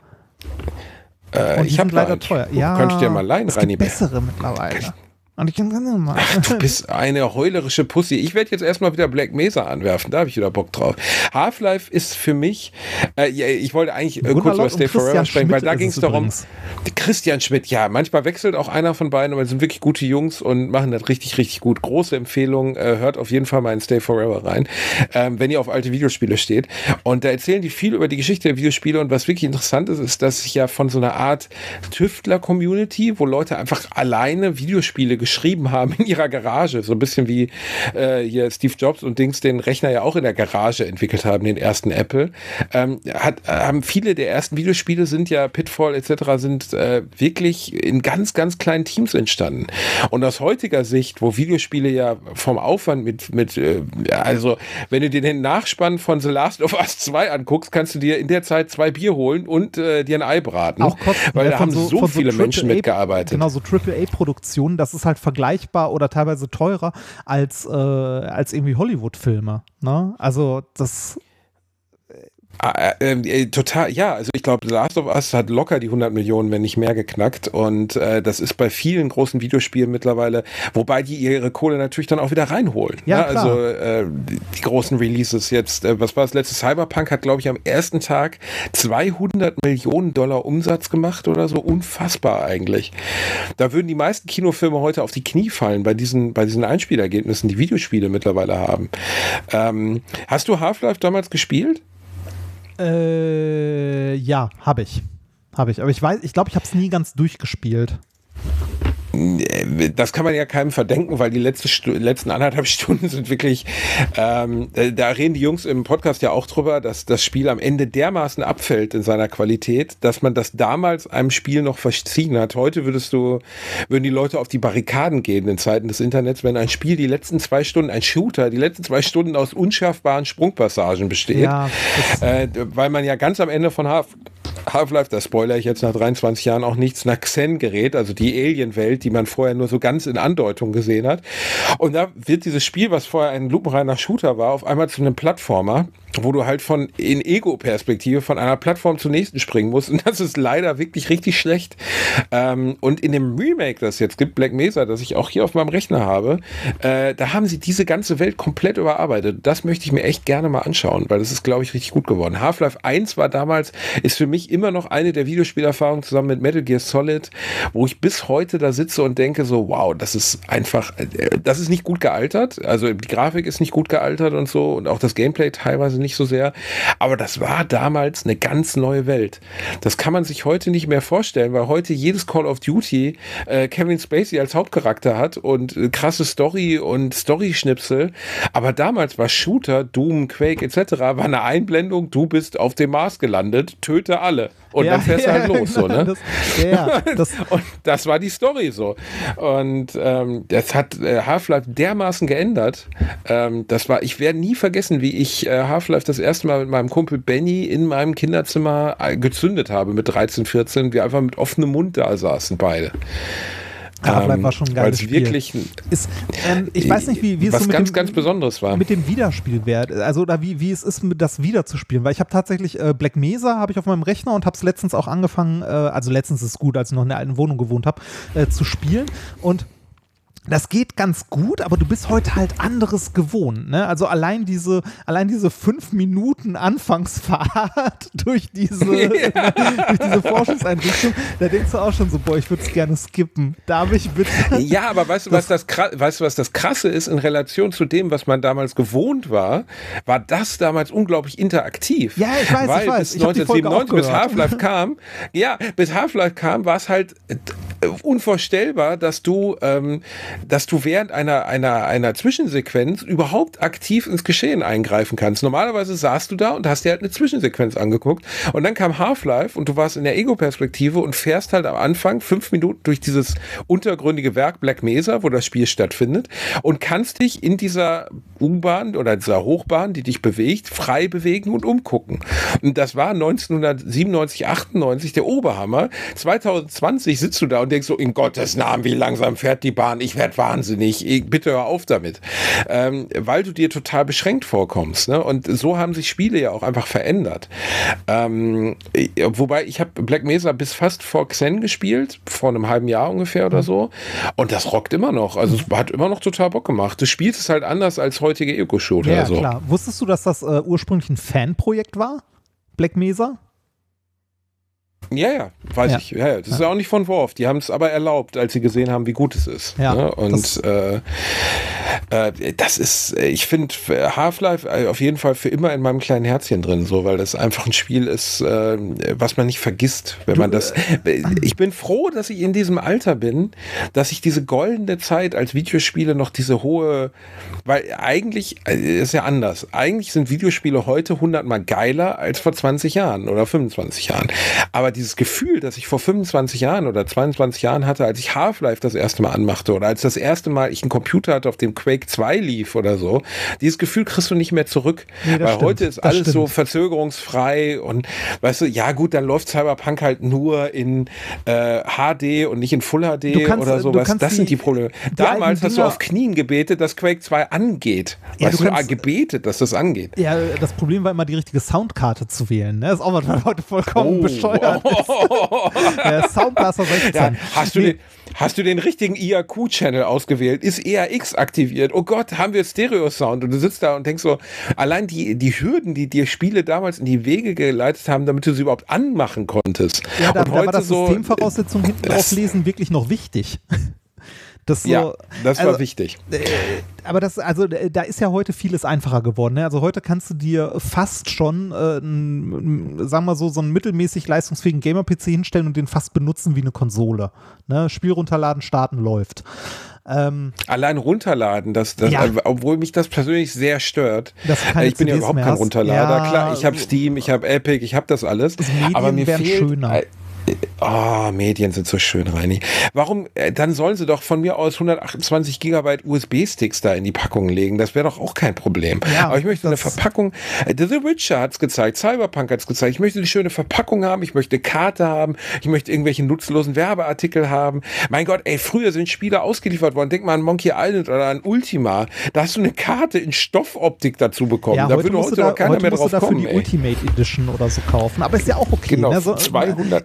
Ich habe leider teuer. Ja, könnte ich dir mal leihen, Reini. Bessere mittlerweile. Und ich kann mal. Ach, du bist eine heulerische Pussy. Ich werde jetzt erstmal wieder Black Mesa anwerfen. Da habe ich wieder Bock drauf. Half-Life ist für mich, ich wollte eigentlich kurz über Stay Forever sprechen, weil da ging es darum, Christian Schmidt, ja, manchmal wechselt auch einer von beiden, aber es sind wirklich gute Jungs und machen das richtig, richtig gut. Große Empfehlung, hört auf jeden Fall mal in Stay Forever rein, wenn ihr auf alte Videospiele steht. Und da erzählen die viel über die Geschichte der Videospiele und was wirklich interessant ist, ist, dass sich ja von so einer Art Tüftler-Community, wo Leute einfach alleine Videospiele geschrieben haben in ihrer Garage, so ein bisschen wie hier Steve Jobs und Dings den Rechner ja auch in der Garage entwickelt haben, den ersten Apple, haben viele der ersten Videospiele sind ja Pitfall etc. sind wirklich in ganz, ganz kleinen Teams entstanden. Und aus heutiger Sicht, wo Videospiele ja vom Aufwand also wenn du dir den Nachspann von The Last of Us 2 anguckst, kannst du dir in der Zeit 2 Bier holen und dir ein Ei braten. Auch Kosten, weil da haben so viele Menschen mitgearbeitet. Genau, so AAA-Produktionen, das ist halt vergleichbar oder teilweise teurer als irgendwie Hollywood-Filme. Ne? Also das Total, ja, also ich glaube, The Last of Us hat locker die 100 Millionen, wenn nicht mehr, geknackt und das ist bei vielen großen Videospielen mittlerweile, wobei die ihre Kohle natürlich dann auch wieder reinholen. Ja, ne? Also die großen Releases jetzt, was war das letzte? Cyberpunk hat, glaube ich, am ersten Tag 200 Millionen Dollar Umsatz gemacht oder so, unfassbar eigentlich. Da würden die meisten Kinofilme heute auf die Knie fallen bei diesen Einspielergebnissen, die Videospiele mittlerweile haben. Hast du Half-Life damals gespielt? Ja, habe ich. Aber ich glaube, ich habe es nie ganz durchgespielt. Das kann man ja keinem verdenken, weil die letzten 1,5 Stunden sind wirklich, da reden die Jungs im Podcast ja auch drüber, dass das Spiel am Ende dermaßen abfällt in seiner Qualität, dass man das damals einem Spiel noch verziehen hat. Heute würden die Leute auf die Barrikaden gehen in Zeiten des Internets, wenn ein Spiel ein Shooter, die letzten 2 Stunden aus unschärfbaren Sprungpassagen besteht. Ja, weil man ja ganz am Ende von Half-Life, da spoilere ich jetzt nach 23 Jahren auch nichts, nach Xen gerät, also die Alien-Welt, die man vorher nur so ganz in Andeutung gesehen hat. Und da wird dieses Spiel, was vorher ein lupenreiner Shooter war, auf einmal zu einem Plattformer, wo du halt in Ego-Perspektive von einer Plattform zur nächsten springen musst. Und das ist leider wirklich richtig schlecht. Und in dem Remake, das es jetzt gibt, Black Mesa, das ich auch hier auf meinem Rechner habe, da haben sie diese ganze Welt komplett überarbeitet. Das möchte ich mir echt gerne mal anschauen, weil das ist, glaube ich, richtig gut geworden. Half-Life 1 ist für mich immer noch eine der Videospielerfahrungen zusammen mit Metal Gear Solid, wo ich bis heute da sitze und denke so, wow, das ist nicht gut gealtert. Also die Grafik ist nicht gut gealtert und so und auch das Gameplay teilweise nicht so sehr, aber das war damals eine ganz neue Welt. Das kann man sich heute nicht mehr vorstellen, weil heute jedes Call of Duty Kevin Spacey als Hauptcharakter hat und krasse Story und Story-Schnipsel, aber damals war Shooter, Doom, Quake etc. war eine Einblendung, du bist auf dem Mars gelandet, töte alle. Und dann fährst du halt los, so, ne? Und das war die Story so. Und das hat Half-Life dermaßen geändert. Ich werde nie vergessen, wie ich Half-Life das erste Mal mit meinem Kumpel Benny in meinem Kinderzimmer gezündet habe mit 13, 14. Wir einfach mit offenem Mund da saßen beide. Half-Life war schon ein geiles Spiel. Wirklich ich weiß nicht, wie es was so mit ganz, ganz Besonderes war. Mit dem Wiederspielwert, also oder wie es ist, das wiederzuspielen, weil ich habe tatsächlich Black Mesa habe ich auf meinem Rechner und habe es letztens auch angefangen, also letztens ist es gut, als ich noch in der alten Wohnung gewohnt habe, zu spielen und das geht ganz gut, aber du bist heute halt anderes gewohnt, ne? Also allein diese 5 Minuten Anfangsfahrt durch diese Forschungseinrichtung, da denkst du auch schon so, boah, ich würde es gerne skippen. Darf ich bitte? Ja, aber weißt du, was das Krasse ist in Relation zu dem, was man damals gewohnt war das damals unglaublich interaktiv. Ja, ich weiß. Bis 1997, bis Half-Life kam, war es halt unvorstellbar, dass du während einer Zwischensequenz überhaupt aktiv ins Geschehen eingreifen kannst. Normalerweise saßt du da und hast dir halt eine Zwischensequenz angeguckt und dann kam Half-Life und du warst in der Ego-Perspektive und fährst halt am Anfang 5 Minuten durch dieses untergründige Werk Black Mesa, wo das Spiel stattfindet und kannst dich in dieser U-Bahn oder dieser Hochbahn, die dich bewegt, frei bewegen und umgucken. Und das war 1997, 98 der Oberhammer. 2020 sitzt du da und denkst so, in Gottes Namen, wie langsam fährt die Bahn? Ich werde wahnsinnig. Bitte hör auf damit. Weil du dir total beschränkt vorkommst. Ne? Und so haben sich Spiele ja auch einfach verändert. Wobei, ich habe Black Mesa bis fast vor Xen gespielt, vor einem halben Jahr ungefähr oder so. Und das rockt immer noch. Also es hat immer noch total Bock gemacht. Du spielst es halt anders als heutige Ego-Shooter. Ja, so. Klar. Wusstest du, dass das ursprünglich ein Fanprojekt war? Black Mesa? Ja, weiß ich. Ja, das ist ja auch nicht von Valve. Die haben es aber erlaubt, als sie gesehen haben, wie gut es ist. Ja, ne? Und das ist, ich finde Half-Life auf jeden Fall für immer in meinem kleinen Herzchen drin, so, weil das einfach ein Spiel ist, was man nicht vergisst, wenn man das. Ich bin froh, dass ich in diesem Alter bin, dass ich diese goldene Zeit als Videospiele noch diese hohe, weil eigentlich ist ja anders. Eigentlich sind Videospiele heute 100-mal geiler als vor 20 Jahren oder 25 Jahren. Aber dieses Gefühl, das ich vor 25 Jahren oder 22 Jahren hatte, als ich Half-Life das erste Mal anmachte oder als das erste Mal ich einen Computer hatte, auf dem Quake 2 lief oder so, dieses Gefühl kriegst du nicht mehr zurück. Nee, weil stimmt, heute ist alles so verzögerungsfrei und weißt du, ja gut, dann läuft Cyberpunk halt nur in HD und nicht in Full HD oder sowas. Das sind die Probleme. Damals hast du auf Knien gebetet, dass Quake 2 angeht. Ja, weißt du, gebetet, dass das angeht. Ja, das Problem war immer, die richtige Soundkarte zu wählen. Ne? Das ist auch was heute vollkommen bescheuert ist. Soundblaster 16. Ja, hast du den richtigen IAQ-Channel ausgewählt? Ist ERX aktiviert? Oh Gott, haben wir Stereo-Sound? Und du sitzt da und denkst so, allein die Hürden, die dir Spiele damals in die Wege geleitet haben, damit du sie überhaupt anmachen konntest. Ja, da war das Systemvoraussetzung hinten drauf lesen wirklich noch wichtig. Das war wichtig. Aber da ist ja heute vieles einfacher geworden. Ne? Also heute kannst du dir fast schon, sagen wir mal so einen mittelmäßig leistungsfähigen Gamer-PC hinstellen und den fast benutzen wie eine Konsole. Ne? Spiel runterladen, starten, läuft. Allein runterladen, obwohl mich das persönlich sehr stört. Ich bin ja überhaupt kein Runterlader. Ja, klar, ich habe Steam, ich habe Epic, ich habe das alles. Aber mir fehlt schöner. Medien sind so schön, Reini. Warum? Dann sollen sie doch von mir aus 128 Gigabyte USB-Sticks da in die Packung legen. Das wäre doch auch kein Problem. Ja, aber ich möchte eine Verpackung. The Witcher hat es gezeigt, Cyberpunk hat es gezeigt. Ich möchte eine schöne Verpackung haben, ich möchte eine Karte haben, ich möchte irgendwelche nutzlosen Werbeartikel haben. Mein Gott, früher sind Spiele ausgeliefert worden. Denk mal an Monkey Island oder an Ultima. Da hast du eine Karte in Stoffoptik dazu bekommen. Ja, da würde heute doch keiner mehr drauf kommen. Für die Ultimate Edition oder so kaufen. Aber ist ja auch okay. Genau, ne? 200.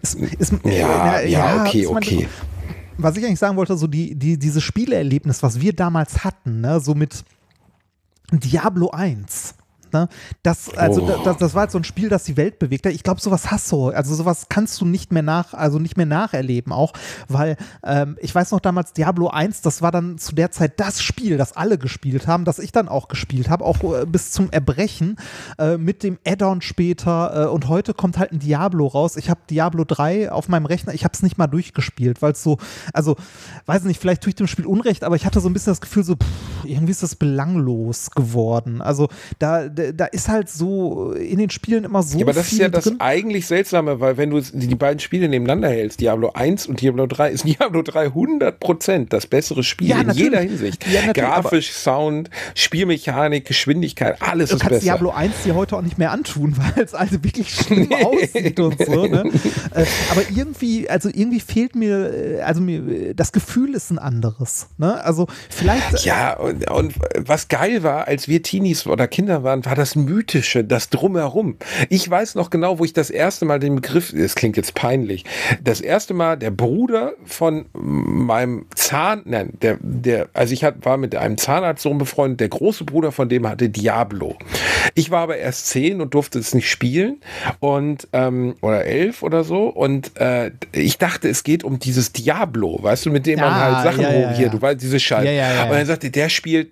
Okay. Was ich eigentlich sagen wollte, so dieses Spieleerlebnis, was wir damals hatten, ne, so mit Diablo 1. Ne? Das war halt so ein Spiel, das die Welt bewegt hat. Ich glaube, sowas hast du. Also sowas kannst du nicht mehr nacherleben auch, weil ich weiß noch damals Diablo 1, das war dann zu der Zeit das Spiel, das alle gespielt haben, das ich dann auch gespielt habe, auch bis zum Erbrechen mit dem Add-on später und heute kommt halt ein Diablo raus. Ich habe Diablo 3 auf meinem Rechner, ich habe es nicht mal durchgespielt, weil es so, also weiß nicht, vielleicht tue ich dem Spiel Unrecht, aber ich hatte so ein bisschen das Gefühl so, irgendwie ist das belanglos geworden. Also da ist halt so in den Spielen immer so viel aber das ist ja das eigentlich Seltsame, weil wenn du die beiden Spiele nebeneinander hältst, Diablo 1 und Diablo 3, ist Diablo 3 100% das bessere Spiel in jeder Hinsicht. Ja, grafisch, Sound, Spielmechanik, Geschwindigkeit, alles ist besser. Du kannst Diablo 1 dir heute auch nicht mehr antun, weil es also wirklich schlimm aussieht und so. Ne? Aber irgendwie fehlt mir, das Gefühl ist ein anderes. Ne? Also vielleicht... Ja, und was geil war, als wir Teenies oder Kinder waren, war das Mythische, das Drumherum. Ich weiß noch genau, wo ich das erste Mal den Begriff, das klingt jetzt peinlich, das erste Mal der Bruder von meinem also ich war mit einem Zahnarztsohn befreundet, der große Bruder von dem hatte Diablo. Ich war aber erst 10 und durfte es nicht spielen und oder 11 oder so und ich dachte, es geht um dieses Diablo, weißt du, mit dem man halt Sachen hier, du weißt, diese Scheiße. Und dann sagte, der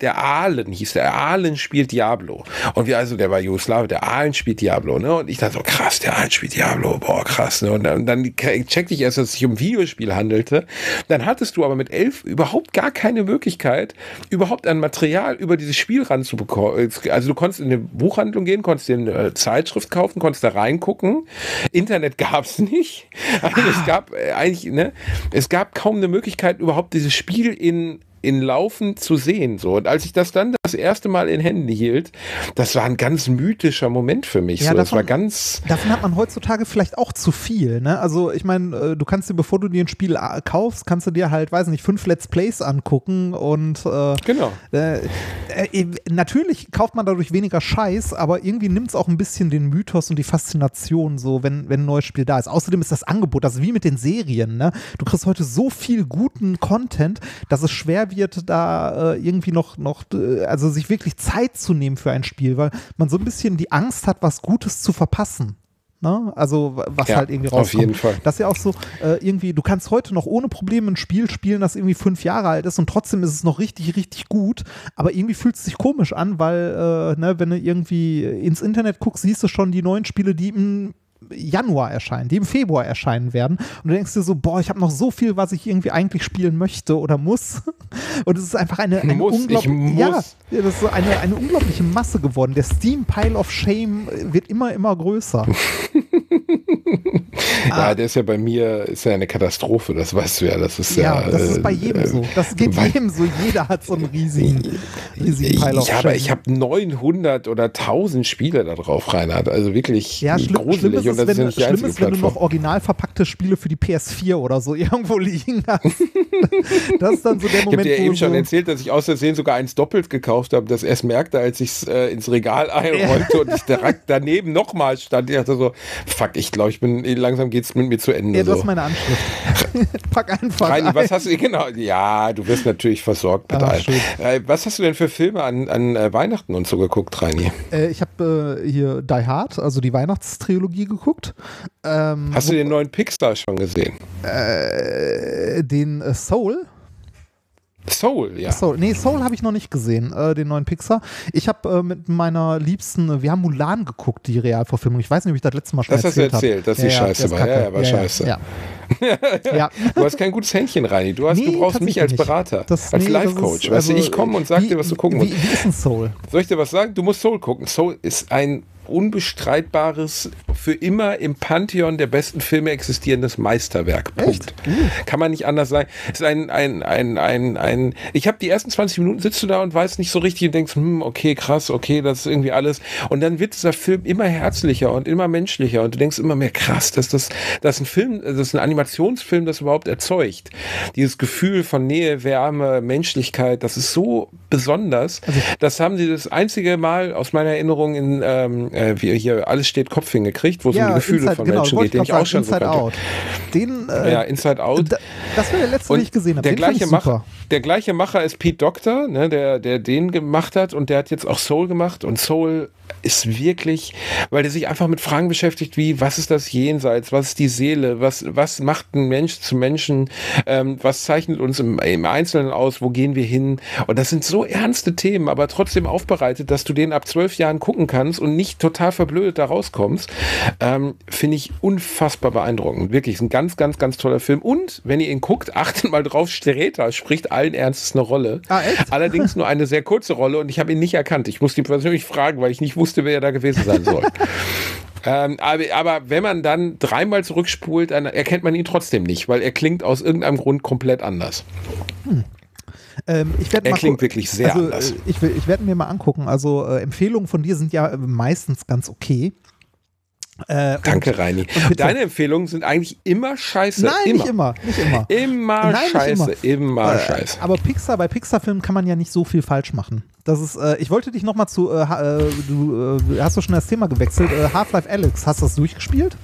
Ahlen spielt Diablo. Und der war Jugoslawe, der Ahlen spielt Diablo, ne? Und ich dachte so, krass, der Ahlen spielt Diablo, boah, krass, ne? Und dann checkte ich erst, dass es sich um ein Videospiel handelte. Dann hattest du aber mit 11 überhaupt gar keine Möglichkeit, überhaupt an Material über dieses Spiel ranzubekommen. Also du konntest in eine Buchhandlung gehen, konntest dir eine Zeitschrift kaufen, konntest da reingucken. Internet gab's nicht. Also es gab kaum eine Möglichkeit, überhaupt dieses Spiel in Laufen zu sehen. So. Und als ich das dann das erste Mal in Händen hielt, das war ein ganz mythischer Moment für mich. Ja, davon hat man heutzutage vielleicht auch zu viel. Ne? Also ich meine, du kannst dir, bevor du dir ein Spiel kaufst, kannst du dir halt, weiß nicht, 5 Let's Plays angucken und genau. Natürlich kauft man dadurch weniger Scheiß, aber irgendwie nimmt es auch ein bisschen den Mythos und die Faszination, so wenn ein neues Spiel da ist. Außerdem ist das Angebot, das ist wie mit den Serien. Ne? Du kriegst heute so viel guten Content, dass es schwer wird, da irgendwie noch also sich wirklich Zeit zu nehmen für ein Spiel, weil man so ein bisschen die Angst hat, was Gutes zu verpassen. Ne? Also was halt irgendwie rauskommt. Auf jeden Fall. Das ist ja auch so, irgendwie, du kannst heute noch ohne Probleme ein Spiel spielen, das irgendwie 5 Jahre alt ist und trotzdem ist es noch richtig, richtig gut, aber irgendwie fühlt es sich komisch an, weil wenn du irgendwie ins Internet guckst, siehst du schon die neuen Spiele, die im Januar erscheinen, die im Februar erscheinen werden und du denkst dir so, boah, ich habe noch so viel, was ich irgendwie eigentlich spielen möchte oder muss und es ist einfach eine unglaubliche, das ist so eine unglaubliche Masse geworden. Der Steam Pile of Shame wird immer größer. der ist ja bei mir, ist ja eine Katastrophe, das weißt du ja. Das ist das ist bei jedem so. Das geht jedem so. Jeder hat so einen riesigen Pile of Shame. Aber ich habe 900 oder 1000 Spiele da drauf, Reinhard. Also wirklich gruselig. Schlimm ist, wenn du noch original verpackte Spiele für die PS4 oder so irgendwo liegen hast. Das ist dann so der Moment, ich habe dir eben schon erzählt, dass ich aus Versehen sogar eins doppelt gekauft habe, das erst merkte, als ich es ins Regal einräumte und ich direkt daneben nochmal stand. Ich dachte so, fuck, ich glaube, langsam geht es mit mir zu Ende. Ja, das ist meine Anschrift. Pack einfach Reini, was hast du, genau, ja, du wirst natürlich versorgt mit allem. Was hast du denn für Filme an Weihnachten und so geguckt, Reini? Ich habe hier Die Hard, also die Weihnachtstrilogie geguckt. Hast du den neuen Pixar schon gesehen? Den Soul? Soul, ja. Soul habe ich noch nicht gesehen, den neuen Pixar. Ich habe mit meiner Liebsten, wir haben Mulan geguckt, die Realverfilmung. Ich weiß nicht, ob ich das letzte Mal schon erzählt habe. Das hast du erzählt, dass die scheiße war. Ja, war scheiße. Ja. Ja. Du hast kein gutes Händchen, Reini. Du brauchst mich als Berater, als Life-Coach. Weißt du, ich komme und sage dir, was du gucken musst. Wie ist ein Soul? Soll ich dir was sagen? Du musst Soul gucken. Soul ist ein unbestreitbares, für immer im Pantheon der besten Filme existierendes Meisterwerk. Punkt. Kann man nicht anders sagen. Es ist ich habe die ersten 20 Minuten sitzt du da und weißt nicht so richtig und denkst, okay, krass, okay, das ist irgendwie alles. Und dann wird dieser Film immer herzlicher und immer menschlicher und du denkst immer mehr, krass, das ist ein Animationsfilm, das überhaupt erzeugt. Dieses Gefühl von Nähe, Wärme, Menschlichkeit, das ist so besonders. Das haben sie das einzige Mal aus meiner Erinnerung in wie hier Alles steht Kopf hingekriegt, wo es um die Gefühle von Menschen geht, den ich auch schon Inside so Out. Inside Out. Das war der letzte, den ich gesehen habe. Der gleiche Macher ist Pete Docter, ne, der den gemacht hat und der hat jetzt auch Soul gemacht und Soul ist wirklich, weil der sich einfach mit Fragen beschäftigt wie, was ist das Jenseits, was ist die Seele, was macht ein Mensch zu Menschen, was zeichnet uns im Einzelnen aus, wo gehen wir hin, und das sind so ernste Themen, aber trotzdem aufbereitet, dass du den ab 12 Jahren gucken kannst und nicht total verblödet da rauskommst, finde ich unfassbar beeindruckend. Wirklich, ist ein ganz, ganz, ganz toller Film und wenn ihr ihn guckt, achtet mal drauf, Streter spricht allen Ernstes eine Rolle. Echt? Allerdings nur eine sehr kurze Rolle und ich habe ihn nicht erkannt. Ich musste ihn persönlich fragen, weil ich nicht wusste, wer da gewesen sein soll. Aber wenn man dann dreimal zurückspult, dann erkennt man ihn trotzdem nicht, weil er klingt aus irgendeinem Grund komplett anders. Er klingt wirklich sehr anders. Ich werde mir mal angucken. Also Empfehlungen von dir sind ja meistens ganz okay. Danke, Reini. Deine Empfehlungen sind eigentlich immer scheiße. Nein, nicht immer. Immer scheiße. Aber bei Pixar-Filmen kann man ja nicht so viel falsch machen. Das ist, ich wollte dich nochmal zu, hast du schon das Thema gewechselt, Half-Life Alyx, hast du das durchgespielt?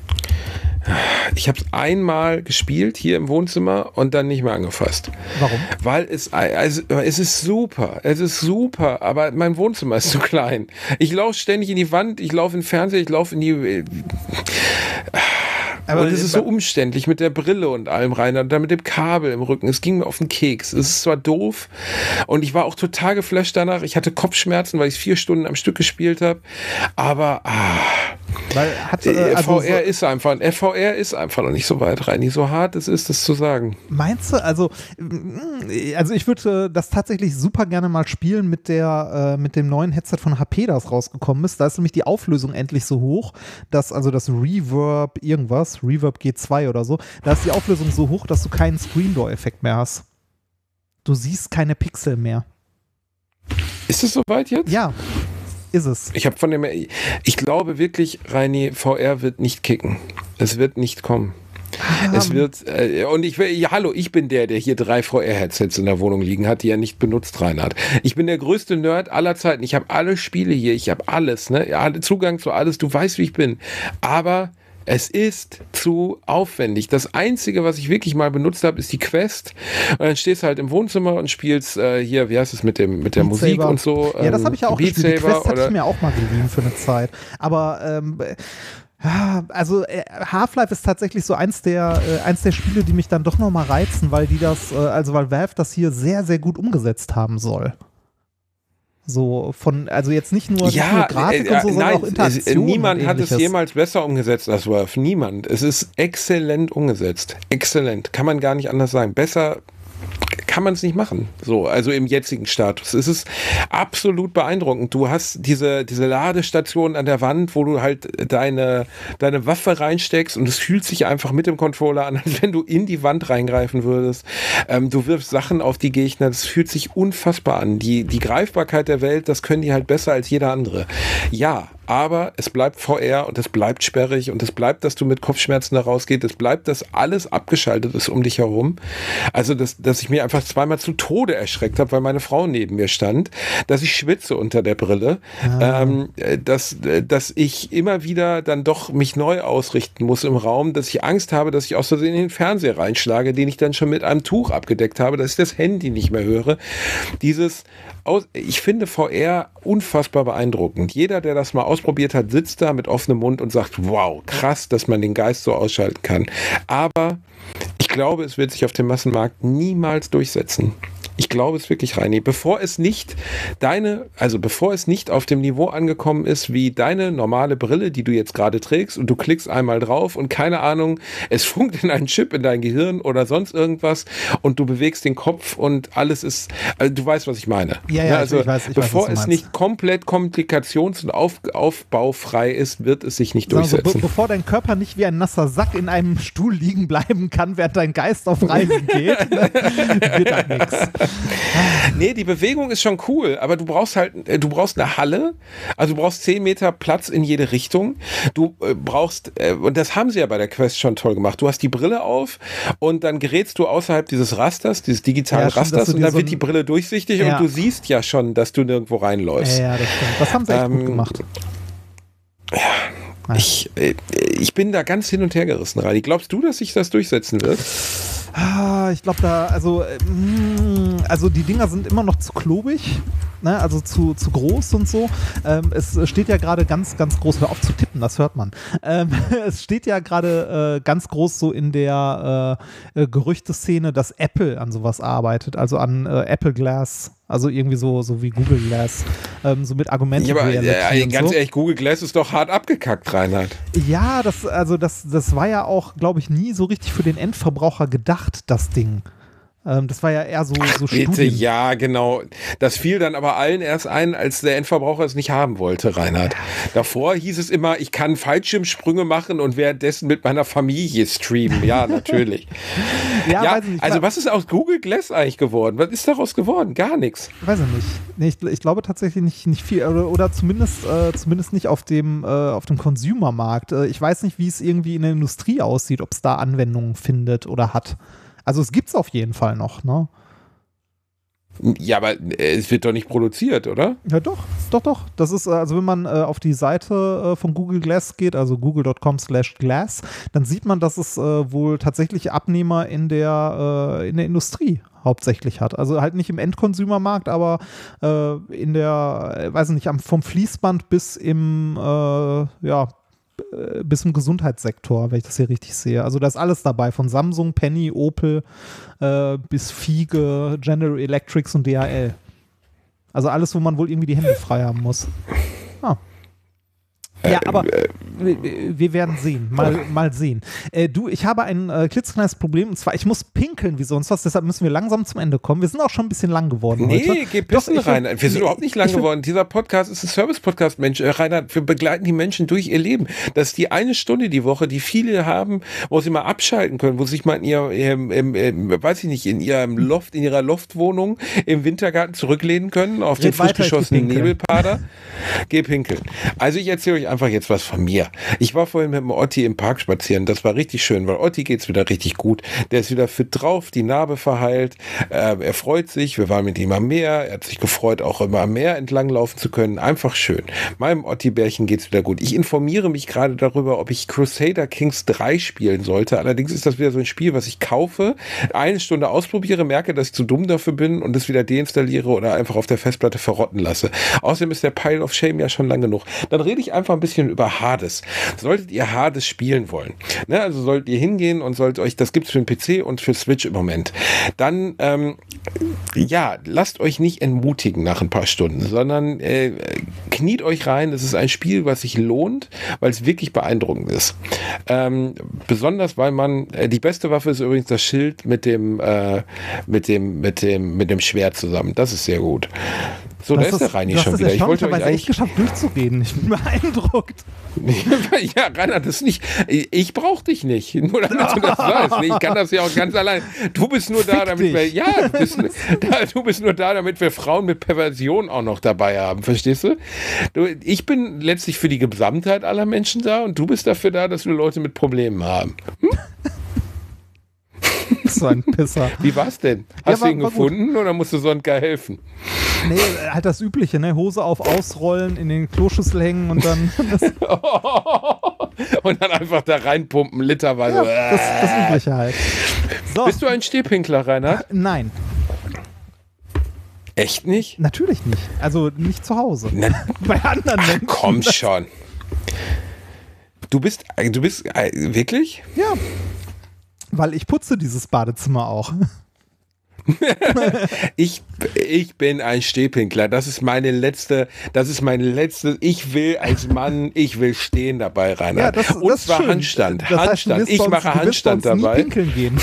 Ich habe es einmal gespielt hier im Wohnzimmer und dann nicht mehr angefasst. Warum? Weil es ist super, aber mein Wohnzimmer ist zu klein. Ich laufe ständig in die Wand, ich laufe in den Fernseher, ich laufe in die... Aber es ist so umständlich mit der Brille und allem rein und dann mit dem Kabel im Rücken. Es ging mir auf den Keks. Es ist zwar doof und ich war auch total geflasht danach. Ich hatte Kopfschmerzen, weil ich 4 Stunden am Stück gespielt habe. Aber VR ist einfach noch nicht so weit rein. Nicht so hart es ist, das zu sagen. Meinst du? Also ich würde das tatsächlich super gerne mal spielen mit dem neuen Headset von HP, das rausgekommen ist. Da ist nämlich die Auflösung endlich so hoch, dass also das Reverb G2 oder so, da ist die Auflösung so hoch, dass du keinen Screen-Door-Effekt mehr hast. Du siehst keine Pixel mehr. Ist es soweit jetzt? Ja, ist es. Ich glaube wirklich, Reini, VR wird nicht kicken. Es wird nicht kommen. Es wird, ich bin der hier 3 VR-Headsets in der Wohnung liegen hat, die er nicht benutzt, Reinhard. Ich bin der größte Nerd aller Zeiten. Ich habe alle Spiele hier, ich habe alles, ne? Zugang zu alles, du weißt, wie ich bin. Aber es ist zu aufwendig. Das Einzige, was ich wirklich mal benutzt habe, ist die Quest. Und dann stehst du halt im Wohnzimmer und spielst hier, wie heißt es, mit der Musik Saber. Und so. Ja, das habe ich ja auch gespielt. Die Quest hatte ich mir auch mal geliehen für eine Zeit. Aber Half-Life ist tatsächlich so eins der Spiele, die mich dann doch nochmal reizen, weil weil Valve das hier sehr, sehr gut umgesetzt haben soll. So also jetzt nicht nur Grafik und so, sondern auch Interaktion. Niemand hat es jemals besser umgesetzt als Valve. Niemand. Es ist exzellent umgesetzt. Exzellent. Kann man gar nicht anders sagen. Besser kann man es nicht machen. So, also im jetzigen Status. Es ist absolut beeindruckend. Du hast diese Ladestation an der Wand, wo du halt deine Waffe reinsteckst und es fühlt sich einfach mit dem Controller an, als wenn du in die Wand reingreifen würdest. Du wirfst Sachen auf die Gegner. Das fühlt sich unfassbar an. Die Greifbarkeit der Welt, das können die halt besser als jeder andere. Ja, aber es bleibt VR und es bleibt sperrig und es bleibt, dass du mit Kopfschmerzen da rausgehst. Es bleibt, dass alles abgeschaltet ist um dich herum. Also, dass ich mir einfach zweimal zu Tode erschreckt habe, weil meine Frau neben mir stand, dass ich schwitze unter der Brille, dass ich immer wieder dann doch mich neu ausrichten muss im Raum, dass ich Angst habe, dass ich aus Versehen in den Fernseher reinschlage, den ich dann schon mit einem Tuch abgedeckt habe, dass ich das Handy nicht mehr höre. Ich finde VR unfassbar beeindruckend. Jeder, der das mal ausprobiert hat, sitzt da mit offenem Mund und sagt, wow, krass, dass man den Geist so ausschalten kann. Aber ich glaube, es wird sich auf dem Massenmarkt niemals durchsetzen. Ich glaube es wirklich, Reini. Bevor es nicht auf dem Niveau angekommen ist, wie deine normale Brille, die du jetzt gerade trägst und du klickst einmal drauf und keine Ahnung, es funkt in einen Chip in dein Gehirn oder sonst irgendwas und du bewegst den Kopf und alles ist, also du weißt, was ich meine. Ja, also ich weiß, bevor es nicht komplett kommunikations- und aufbaufrei ist, wird es sich nicht durchsetzen. Also, bevor dein Körper nicht wie ein nasser Sack in einem Stuhl liegen bleiben kann, während dein Geist auf Reisen geht, wird da nichts. Nee, die Bewegung ist schon cool, aber du brauchst eine Halle, also du brauchst 10 Meter Platz in jede Richtung. Du brauchst, und das haben sie ja bei der Quest schon toll gemacht, du hast die Brille auf und dann gerätst du außerhalb dieses Rasters, dieses digitalen Rasters und dann wird die Brille durchsichtig und du siehst ja schon, dass du nirgendwo reinläufst. Ja, das stimmt. Das haben sie echt gut gemacht. Ja, ich bin da ganz hin und her gerissen, Reini. Glaubst du, dass sich das durchsetzen wird? Ich glaube also die Dinger sind immer noch zu klobig, ne? Also zu groß und so. Es steht ja gerade ganz, ganz groß, hör auf zu tippen, das hört man. Es steht ja gerade ganz groß so in der Gerüchteszene, dass Apple an sowas arbeitet, also an Apple Glass. Also irgendwie so wie Google Glass, so mit Argumenten. Ja, aber ganz ehrlich, Google Glass ist doch hart abgekackt, Reinhard. Ja, das war ja auch, glaube ich, nie so richtig für den Endverbraucher gedacht, das Ding. Das war ja eher so Studien. Ja, genau. Das fiel dann aber allen erst ein, als der Endverbraucher es nicht haben wollte, Reinhard. Davor hieß es immer, ich kann Fallschirmsprünge machen und währenddessen mit meiner Familie streamen. Ja, natürlich. Weiß ich nicht, also was ist aus Google Glass eigentlich geworden? Was ist daraus geworden? Gar nichts. Weiß ich nicht. Nee, ich glaube tatsächlich nicht viel. Oder zumindest nicht auf dem Consumer-Markt. Ich weiß nicht, wie es irgendwie in der Industrie aussieht, ob es da Anwendungen findet oder hat. Also es gibt's auf jeden Fall noch, ne? Ja, aber es wird doch nicht produziert, oder? Ja, doch. Das ist, also wenn man auf die Seite von Google Glass geht, also google.com/glass, dann sieht man, dass es wohl tatsächlich Abnehmer in der Industrie hauptsächlich hat. Also halt nicht im Endconsumer-Markt, aber in der, weiß nicht, vom Fließband bis bis zum Gesundheitssektor, wenn ich das hier richtig sehe. Also da ist alles dabei, von Samsung, Penny, Opel bis Fiege, General Electric und DHL. Also alles, wo man wohl irgendwie die Hände frei haben muss. Ja, aber wir werden sehen. Mal sehen. Ich habe ein klitzekleines Problem, und zwar, ich muss pinkeln wie sonst was, deshalb müssen wir langsam zum Ende kommen. Wir sind auch schon ein bisschen lang geworden heute. Nee, geh pissen, Reinhard. Wir sind überhaupt nicht lang geworden. Dieser Podcast ist ein Service-Podcast, Mensch. Reinhard, wir begleiten die Menschen durch ihr Leben. Das ist die eine Stunde die Woche, die viele haben, wo sie mal abschalten können, wo sie sich mal weiß ich nicht, in ihrer Loftwohnung im Wintergarten zurücklehnen können, auf den frisch geschossenen Nebelpader. Geh pinkeln. Also ich erzähle euch einfach jetzt was von mir. Ich war vorhin mit dem Otti im Park spazieren. Das war richtig schön, weil Otti geht's wieder richtig gut. Der ist wieder fit drauf, die Narbe verheilt. Er freut sich. Wir waren mit ihm am Meer. Er hat sich gefreut, auch immer am Meer entlang laufen zu können. Einfach schön. Meinem Otti-Bärchen geht's wieder gut. Ich informiere mich gerade darüber, ob ich Crusader Kings 3 spielen sollte. Allerdings ist das wieder so ein Spiel, was ich kaufe, eine Stunde ausprobiere, merke, dass ich zu dumm dafür bin und es wieder deinstalliere oder einfach auf der Festplatte verrotten lasse. Außerdem ist der Pile of Shame ja schon lang genug. Dann rede ich einfach ein bisschen über Hades. Hades. Solltet ihr Hades spielen wollen, ne, also solltet ihr hingehen und sollt euch, das gibt's für den PC und für Switch im Moment, dann ja, lasst euch nicht entmutigen nach ein paar Stunden, sondern kniet euch rein. Es ist ein Spiel, was sich lohnt, weil es wirklich beeindruckend ist. Besonders, weil man, die beste Waffe ist übrigens das Schild mit dem Schwert zusammen. Das ist sehr gut. So, da ist der Reini schon wieder. Ich wollte euch echt geschafft durchzureden. Ich bin beeindruckt. Ja, Rainer, das nicht. Ich brauche dich nicht. Nur damit du das weißt. Ich kann das ja auch ganz allein. Du bist nur da, damit wir. Ja, du bist nur da, damit wir Frauen mit Perversion auch noch dabei haben. Verstehst du? Ich bin letztlich für die Gesamtheit aller Menschen da und du bist dafür da, dass wir Leute mit Problemen haben. So ein Pisser. Wie war's denn? Hast du ihn gefunden gut. Oder musst du Sonntag helfen? Nee, halt das Übliche, ne? Hose auf, ausrollen, in den Kloschüssel hängen und dann... und dann einfach da reinpumpen, literweise. Ja, das Übliche halt. So. Bist du ein Stehpinkler, Rainer? Nein. Echt nicht? Natürlich nicht. Also nicht zu Hause. Bei anderen Menschen. Komm schon. Du bist wirklich? Ja. Weil ich putze dieses Badezimmer auch. Ich bin ein Stehpinkler. Das ist meine letzte, ich will als Mann, ich will stehen dabei, Rainer. Ja, das zwar schön. Handstand. Das Handstand. Heißt, ich mache Handstand dabei. Nie pinkeln gehen.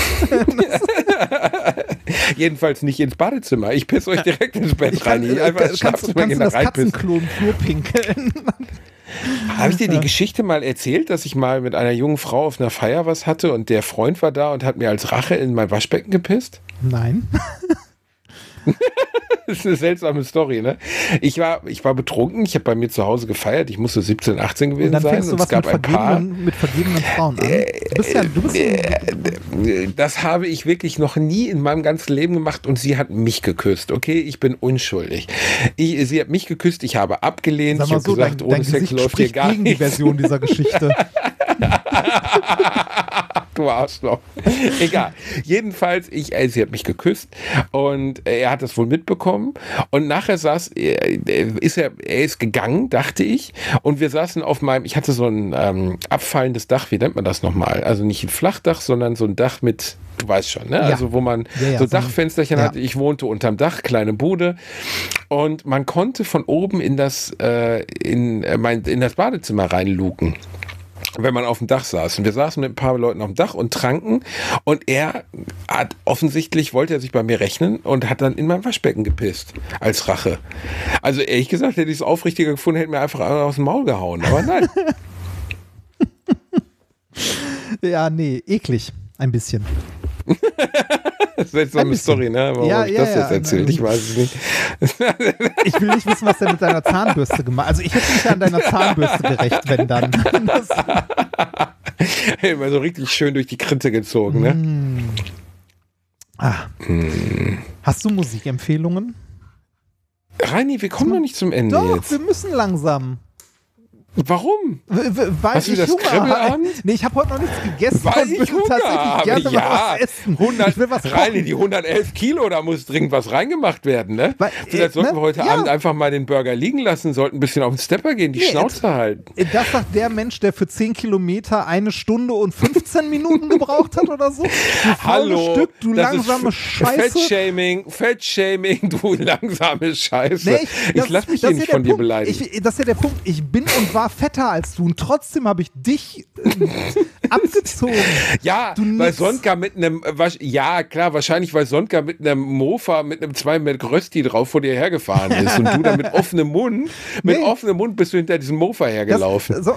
Jedenfalls nicht ins Badezimmer. Ich pisse euch direkt ins Bett rein. Kannst du das Katzenklo im Flur pinkeln? Habe ich dir die Geschichte mal erzählt, dass ich mal mit einer jungen Frau auf einer Feier was hatte und der Freund war da und hat mir als Rache in mein Waschbecken gepisst? Nein. Das ist eine seltsame Story, ne? Ich war betrunken, ich habe bei mir zu Hause gefeiert, ich musste 17, 18 gewesen sein. Und es gab ein paar mit vergebenen Frauen an. Das habe ich wirklich noch nie in meinem ganzen Leben gemacht und sie hat mich geküsst, okay? Ich bin unschuldig. Sie hat mich geküsst, ich habe abgelehnt, ich habe gesagt, ohne Sex läuft hier gar nichts. Die Version dieser Geschichte. Du Arschloch. Egal. Jedenfalls, sie hat mich geküsst und er hat das wohl mitbekommen und nachher ist gegangen, dachte ich, und wir saßen ich hatte so ein abfallendes Dach, wie nennt man das nochmal? Also nicht ein Flachdach, sondern so ein Dach mit, du weißt schon, ne? Ja. Also wo man so Dachfensterchen hatte. Ich wohnte unterm Dach, kleine Bude und man konnte von oben in das Badezimmer reinluken, wenn man auf dem Dach saß. Und wir saßen mit ein paar Leuten auf dem Dach und tranken und er hat offensichtlich, wollte er sich bei mir rechnen und hat dann in mein Waschbecken gepisst, als Rache. Also ehrlich gesagt, hätte ich es aufrichtiger gefunden, hätte mir einfach aus dem Maul gehauen, aber nein. Ja, nee, eklig. Ein bisschen. Das ist jetzt so eine Story, ne? Warum habe ich das jetzt erzählt? Ich weiß es nicht. Ich will nicht wissen, was der mit deiner Zahnbürste gemacht hat. Also ich hätte mich an deiner Zahnbürste gerecht, wenn dann. Immer so richtig schön durch die Krinte gezogen, ne? Hast du Musikempfehlungen? Reini, wir kommen noch nicht zum Ende Doch, jetzt. Wir müssen langsam. Warum? Weil hast du das Kribbelabend? Nee, ich habe heute noch nichts gegessen. Weil ich Hunger habe. Gerne was essen. Ich will was Reini, die 111 Kilo, da muss dringend was reingemacht werden, ne? Vielleicht sollten wir heute Abend einfach mal den Burger liegen lassen, sollten ein bisschen auf den Stepper gehen, die Schnauze halten. Das sagt der Mensch, der für 10 Kilometer 1 Stunde und 15 Minuten gebraucht hat oder so. Du Hallo, Stück, du langsame Scheiße. Fettshaming, du langsame Scheiße. Nee, ich lass mich hier nicht von dir beleidigen. Das ist ja der Punkt. Ich bin und war fetter als du und trotzdem habe ich dich abgezogen. Ja, weil Sonka mit einem, wahrscheinlich weil Sonka mit einem Mofa, mit einem 2 Meter Rösti drauf vor dir hergefahren ist und du dann mit offenem Mund bist du hinter diesem Mofa hergelaufen. Das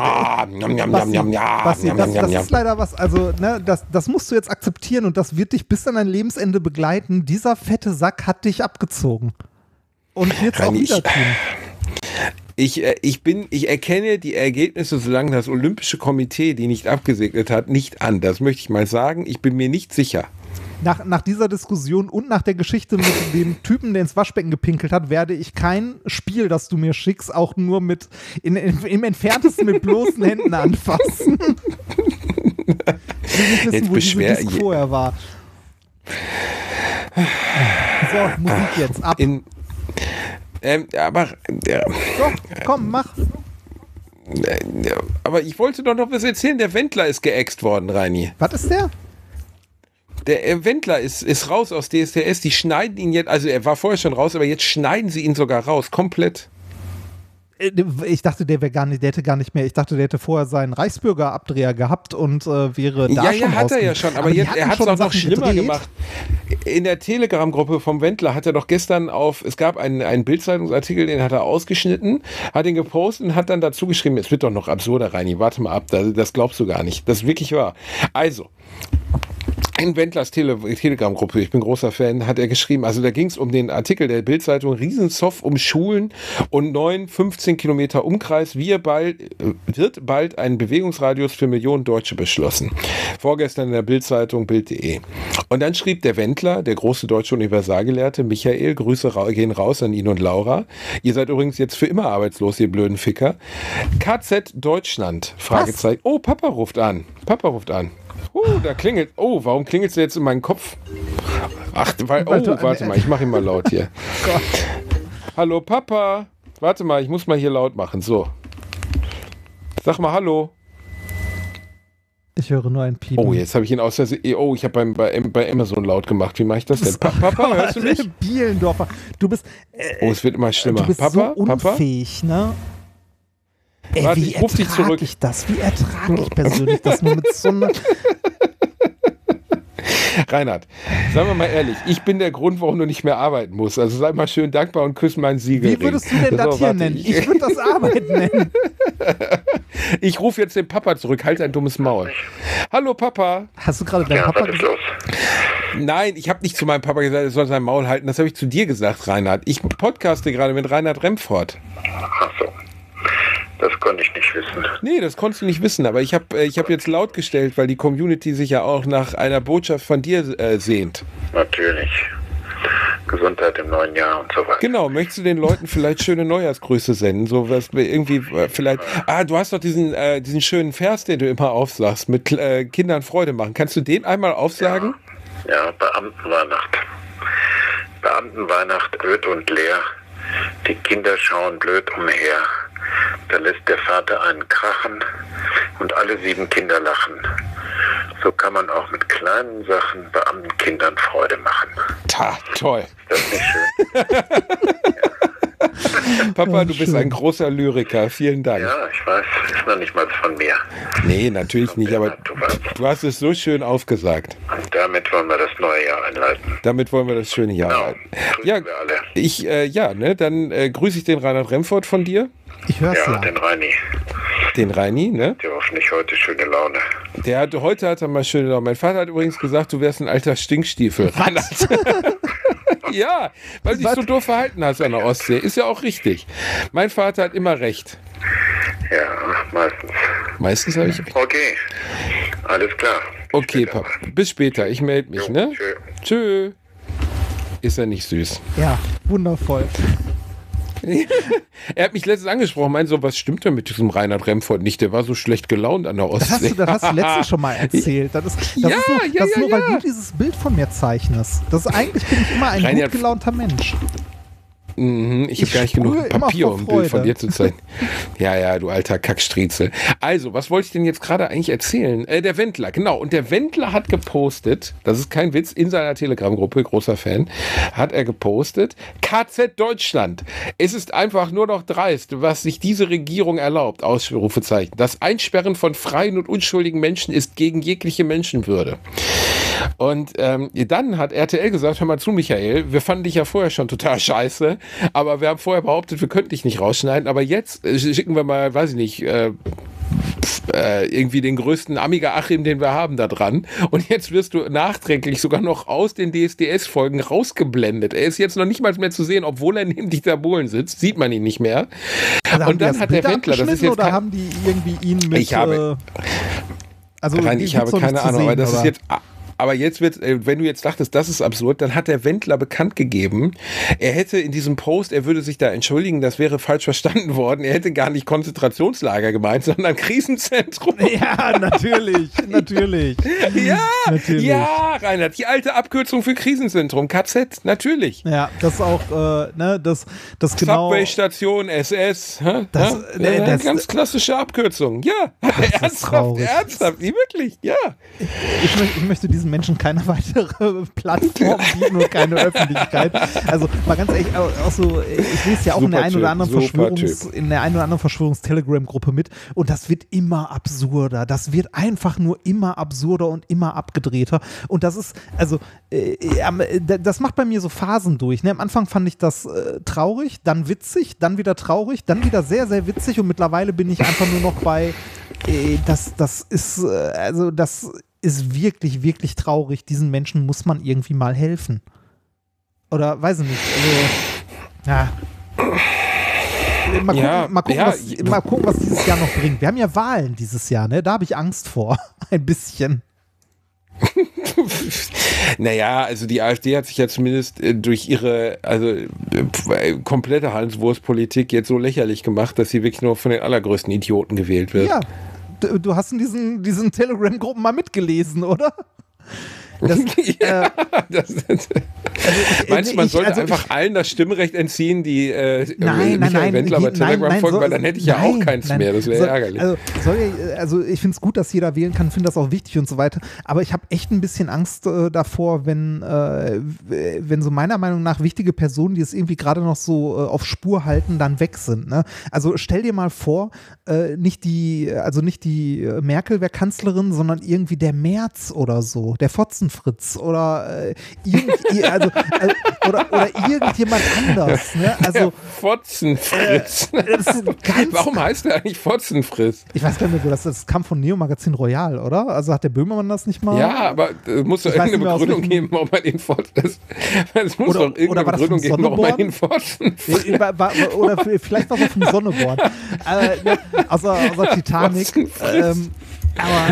ist leider was, also ne, das musst du jetzt akzeptieren und das wird dich bis an dein Lebensende begleiten. Dieser fette Sack hat dich abgezogen. Und wird es auch wieder tun. Ich erkenne die Ergebnisse, solange das Olympische Komitee die nicht abgesegnet hat, nicht an. Das möchte ich mal sagen. Ich bin mir nicht sicher. Nach dieser Diskussion und nach der Geschichte mit dem Typen, der ins Waschbecken gepinkelt hat, werde ich kein Spiel, das du mir schickst, auch nur im Entferntesten mit bloßen Händen anfassen. Ich will nicht wissen, wo diese Disc vorher war. So, Musik jetzt, ab. Aber so, komm, mach. Aber ich wollte doch noch was erzählen. Der Wendler ist geäxt worden, Reini. Was ist der? Der Wendler ist raus aus DSDS. Die schneiden ihn jetzt, also er war vorher schon raus, aber jetzt schneiden sie ihn sogar raus, komplett. Ich dachte, der hätte gar nicht mehr. Ich dachte, der hätte vorher seinen Reichsbürgerabdreher gehabt und wäre da schon hat er ja schon, aber jetzt, er hat es auch noch schlimmer gemacht. In der Telegram-Gruppe vom Wendler hat er doch gestern es gab einen Bild-Zeitungsartikel, den hat er ausgeschnitten, hat ihn gepostet und hat dann dazu geschrieben, es wird doch noch absurder, Reini, warte mal ab, das glaubst du gar nicht. Das ist wirklich wahr. Also, in Wendlers Telegram-Gruppe, ich bin großer Fan, hat er geschrieben, also da ging es um den Artikel der Bild-Zeitung, Riesenzoff um Schulen und 15 Kilometer Umkreis, wird bald ein Bewegungsradius für Millionen Deutsche beschlossen. Vorgestern in der Bild-Zeitung, Bild.de. Und dann schrieb der Wendler, der große deutsche Universalgelehrte, Michael, Grüße gehen raus an ihn und Laura. Ihr seid übrigens jetzt für immer arbeitslos, ihr blöden Ficker. KZ Deutschland, Fragezeichen. Oh, Papa ruft an. Da klingelt. Oh, warum klingelt es jetzt in meinen Kopf? Ach, warte mal, ich mache ihn mal laut hier. Gott. Hallo Papa. Warte mal, ich muss mal hier laut machen. So. Sag mal Hallo. Ich höre nur ein Piepen. Oh, jetzt habe ich ihn aus der Oh, ich habe bei Amazon laut gemacht. Wie mache ich das denn? Papa, hörst du mich? Bielendorfer. Du bist. Es wird immer schlimmer. Du bist Papa, so unfähig, ne? Warte, ich rufe dich zurück. Wie ertrage ich persönlich das nur mit so einer... Reinhard, sagen wir mal ehrlich, ich bin der Grund, warum du nicht mehr arbeiten musst. Also sei mal schön dankbar und küss meinen Siegelring. Wie würdest du denn das hier nennen? Ich würde das Arbeiten nennen. Ich rufe jetzt den Papa zurück. Halt dein dummes Maul. Hallo Papa. Hast du gerade deinen Papa gesagt? Nein, ich habe nicht zu meinem Papa gesagt, er soll sein Maul halten. Das habe ich zu dir gesagt, Reinhard. Ich podcaste gerade mit Reinhard Remford. Ach so. Das konnte ich nicht wissen. Nee, das konntest du nicht wissen, aber ich hab jetzt laut gestellt, weil die Community sich ja auch nach einer Botschaft von dir sehnt. Natürlich. Gesundheit im neuen Jahr und so weiter. Genau, möchtest du den Leuten vielleicht schöne Neujahrsgrüße senden? So was irgendwie vielleicht. Du hast doch diesen schönen Vers, den du immer aufsagst, mit Kindern Freude machen. Kannst du den einmal aufsagen? Ja, Beamtenweihnacht. Beamtenweihnacht öd und leer. Die Kinder schauen blöd umher. Da lässt der Vater einen krachen und alle 7 Kinder lachen. So kann man auch mit kleinen Sachen Beamtenkindern Freude machen. Toll. Ist das nicht schön? Papa, du bist ein großer Lyriker. Vielen Dank. Ja, ich weiß. Ist noch nicht mal von mir. Nee, natürlich nicht, aber du hast es so schön aufgesagt. Und damit wollen wir das neue Jahr einleiten. Damit wollen wir das schöne Jahr einleiten. Ja, wir alle. Dann grüße ich den Reinhard Remford von dir. Ich höre es ja. Den Reini. Den Reini, ne? Der hoffentlich heute schöne Laune. Heute hat er mal schöne Laune. Mein Vater hat übrigens gesagt, du wärst ein alter Stinkstiefel. Ja, weil du dich so doof verhalten hast an der Ostsee. Ist ja auch richtig. Mein Vater hat immer recht. Ja, meistens. Meistens habe ich recht. Okay, alles klar. Okay, Papa. Bis später. Ich melde mich, ne? Tschö. Ist er nicht süß? Ja, wundervoll. Er hat mich letztens angesprochen, meinte so, was stimmt denn mit diesem Reinhard Remford nicht? Der war so schlecht gelaunt an der Ostsee. Das hast du letztens schon mal erzählt. Das ist nur, weil du dieses Bild von mir zeichnest. Eigentlich bin ich immer ein gut gelaunter Mensch. Ich habe gar nicht genug Papier, um ein Bild von dir zu zeigen. Ja, du alter Kackstriezel. Also, was wollte ich denn jetzt gerade eigentlich erzählen? Der Wendler, genau. Und der Wendler hat gepostet, das ist kein Witz, in seiner Telegram-Gruppe, großer Fan, hat er gepostet, KZ Deutschland. Es ist einfach nur noch dreist, was sich diese Regierung erlaubt, Ausrufezeichen. Das Einsperren von freien und unschuldigen Menschen ist gegen jegliche Menschenwürde. Und dann hat RTL gesagt, hör mal zu, Michael, wir fanden dich ja vorher schon total scheiße, aber wir haben vorher behauptet, wir könnten dich nicht rausschneiden, aber jetzt schicken wir mal, weiß ich nicht, irgendwie den größten Amiga Achim, den wir haben, da dran. Und jetzt wirst du nachträglich sogar noch aus den DSDS-Folgen rausgeblendet. Er ist jetzt noch nicht mal mehr zu sehen, obwohl er neben Dieter Bohlen sitzt, sieht man ihn nicht mehr. Also und dann hat der Wendler, das ist jetzt oder haben die irgendwie ihn mit... Ich habe keine Ahnung, aber das ist jetzt... Aber jetzt wird, wenn du jetzt dachtest, das ist absurd, dann hat der Wendler bekannt gegeben, er hätte in diesem Post, er würde sich da entschuldigen, das wäre falsch verstanden worden, er hätte gar nicht Konzentrationslager gemeint, sondern Krisenzentrum. Ja, natürlich. Ja, Reinhard, die alte Abkürzung für Krisenzentrum, KZ, natürlich. Ja, das ist auch, das genau... Subway-Station, SS, das ganz klassische Abkürzung, ja. Ernsthaft, wirklich, ja. Ich möchte diesen Menschen keine weitere Plattform bieten und keine Öffentlichkeit. Also mal ganz ehrlich, auch so, ich lese ja auch in der einen oder anderen Verschwörungs-Telegram-Gruppe mit und das wird immer absurder. Das wird einfach nur immer absurder und immer abgedrehter. Und das ist, also das macht bei mir so Phasen durch. Ne? Am Anfang fand ich das traurig, dann witzig, dann wieder traurig, dann wieder sehr, sehr witzig und mittlerweile bin ich einfach nur noch bei das ist wirklich, wirklich traurig. Diesen Menschen muss man irgendwie mal helfen. Oder weiß ich nicht. Also, ja. Mal gucken, was dieses Jahr noch bringt. Wir haben ja Wahlen dieses Jahr, ne? Da habe ich Angst vor. Ein bisschen. Naja, also die AfD hat sich ja zumindest durch ihre komplette Hanswurstpolitik jetzt so lächerlich gemacht, dass sie wirklich nur von den allergrößten Idioten gewählt wird. Ja, du hast in diesen Telegram-Gruppen mal mitgelesen, oder? Meinst du, man sollte einfach allen das Stimmrecht entziehen, die Michael Wendler bei Telegram folgen, weil dann hätte ich ja auch keins mehr, das wäre ärgerlich. Also ich finde es gut, dass jeder wählen kann, finde das auch wichtig und so weiter, aber ich habe echt ein bisschen Angst davor, wenn so meiner Meinung nach wichtige Personen, die es irgendwie gerade noch so auf Spur halten, dann weg sind. Ne? Also stell dir mal vor, nicht die Merkel wäre Kanzlerin, sondern irgendwie der Merz oder so, der Fotzenfritz oder oder irgendjemand anders. Ne? Also, Fotzenfritz. Warum heißt der eigentlich Fotzenfritz? Ich weiß gar nicht, das kam von Neo Magazin Royal, oder? Also hat der Böhmermann das nicht mal? Ja, aber es muss doch irgendeine Begründung geben, warum man ihn Fotzenfritz. Es muss doch irgendeine Begründung geben, warum man ihn Fotzenfritz. Oder vielleicht war es auch vom Sonneborn. Außer Titanic. Aber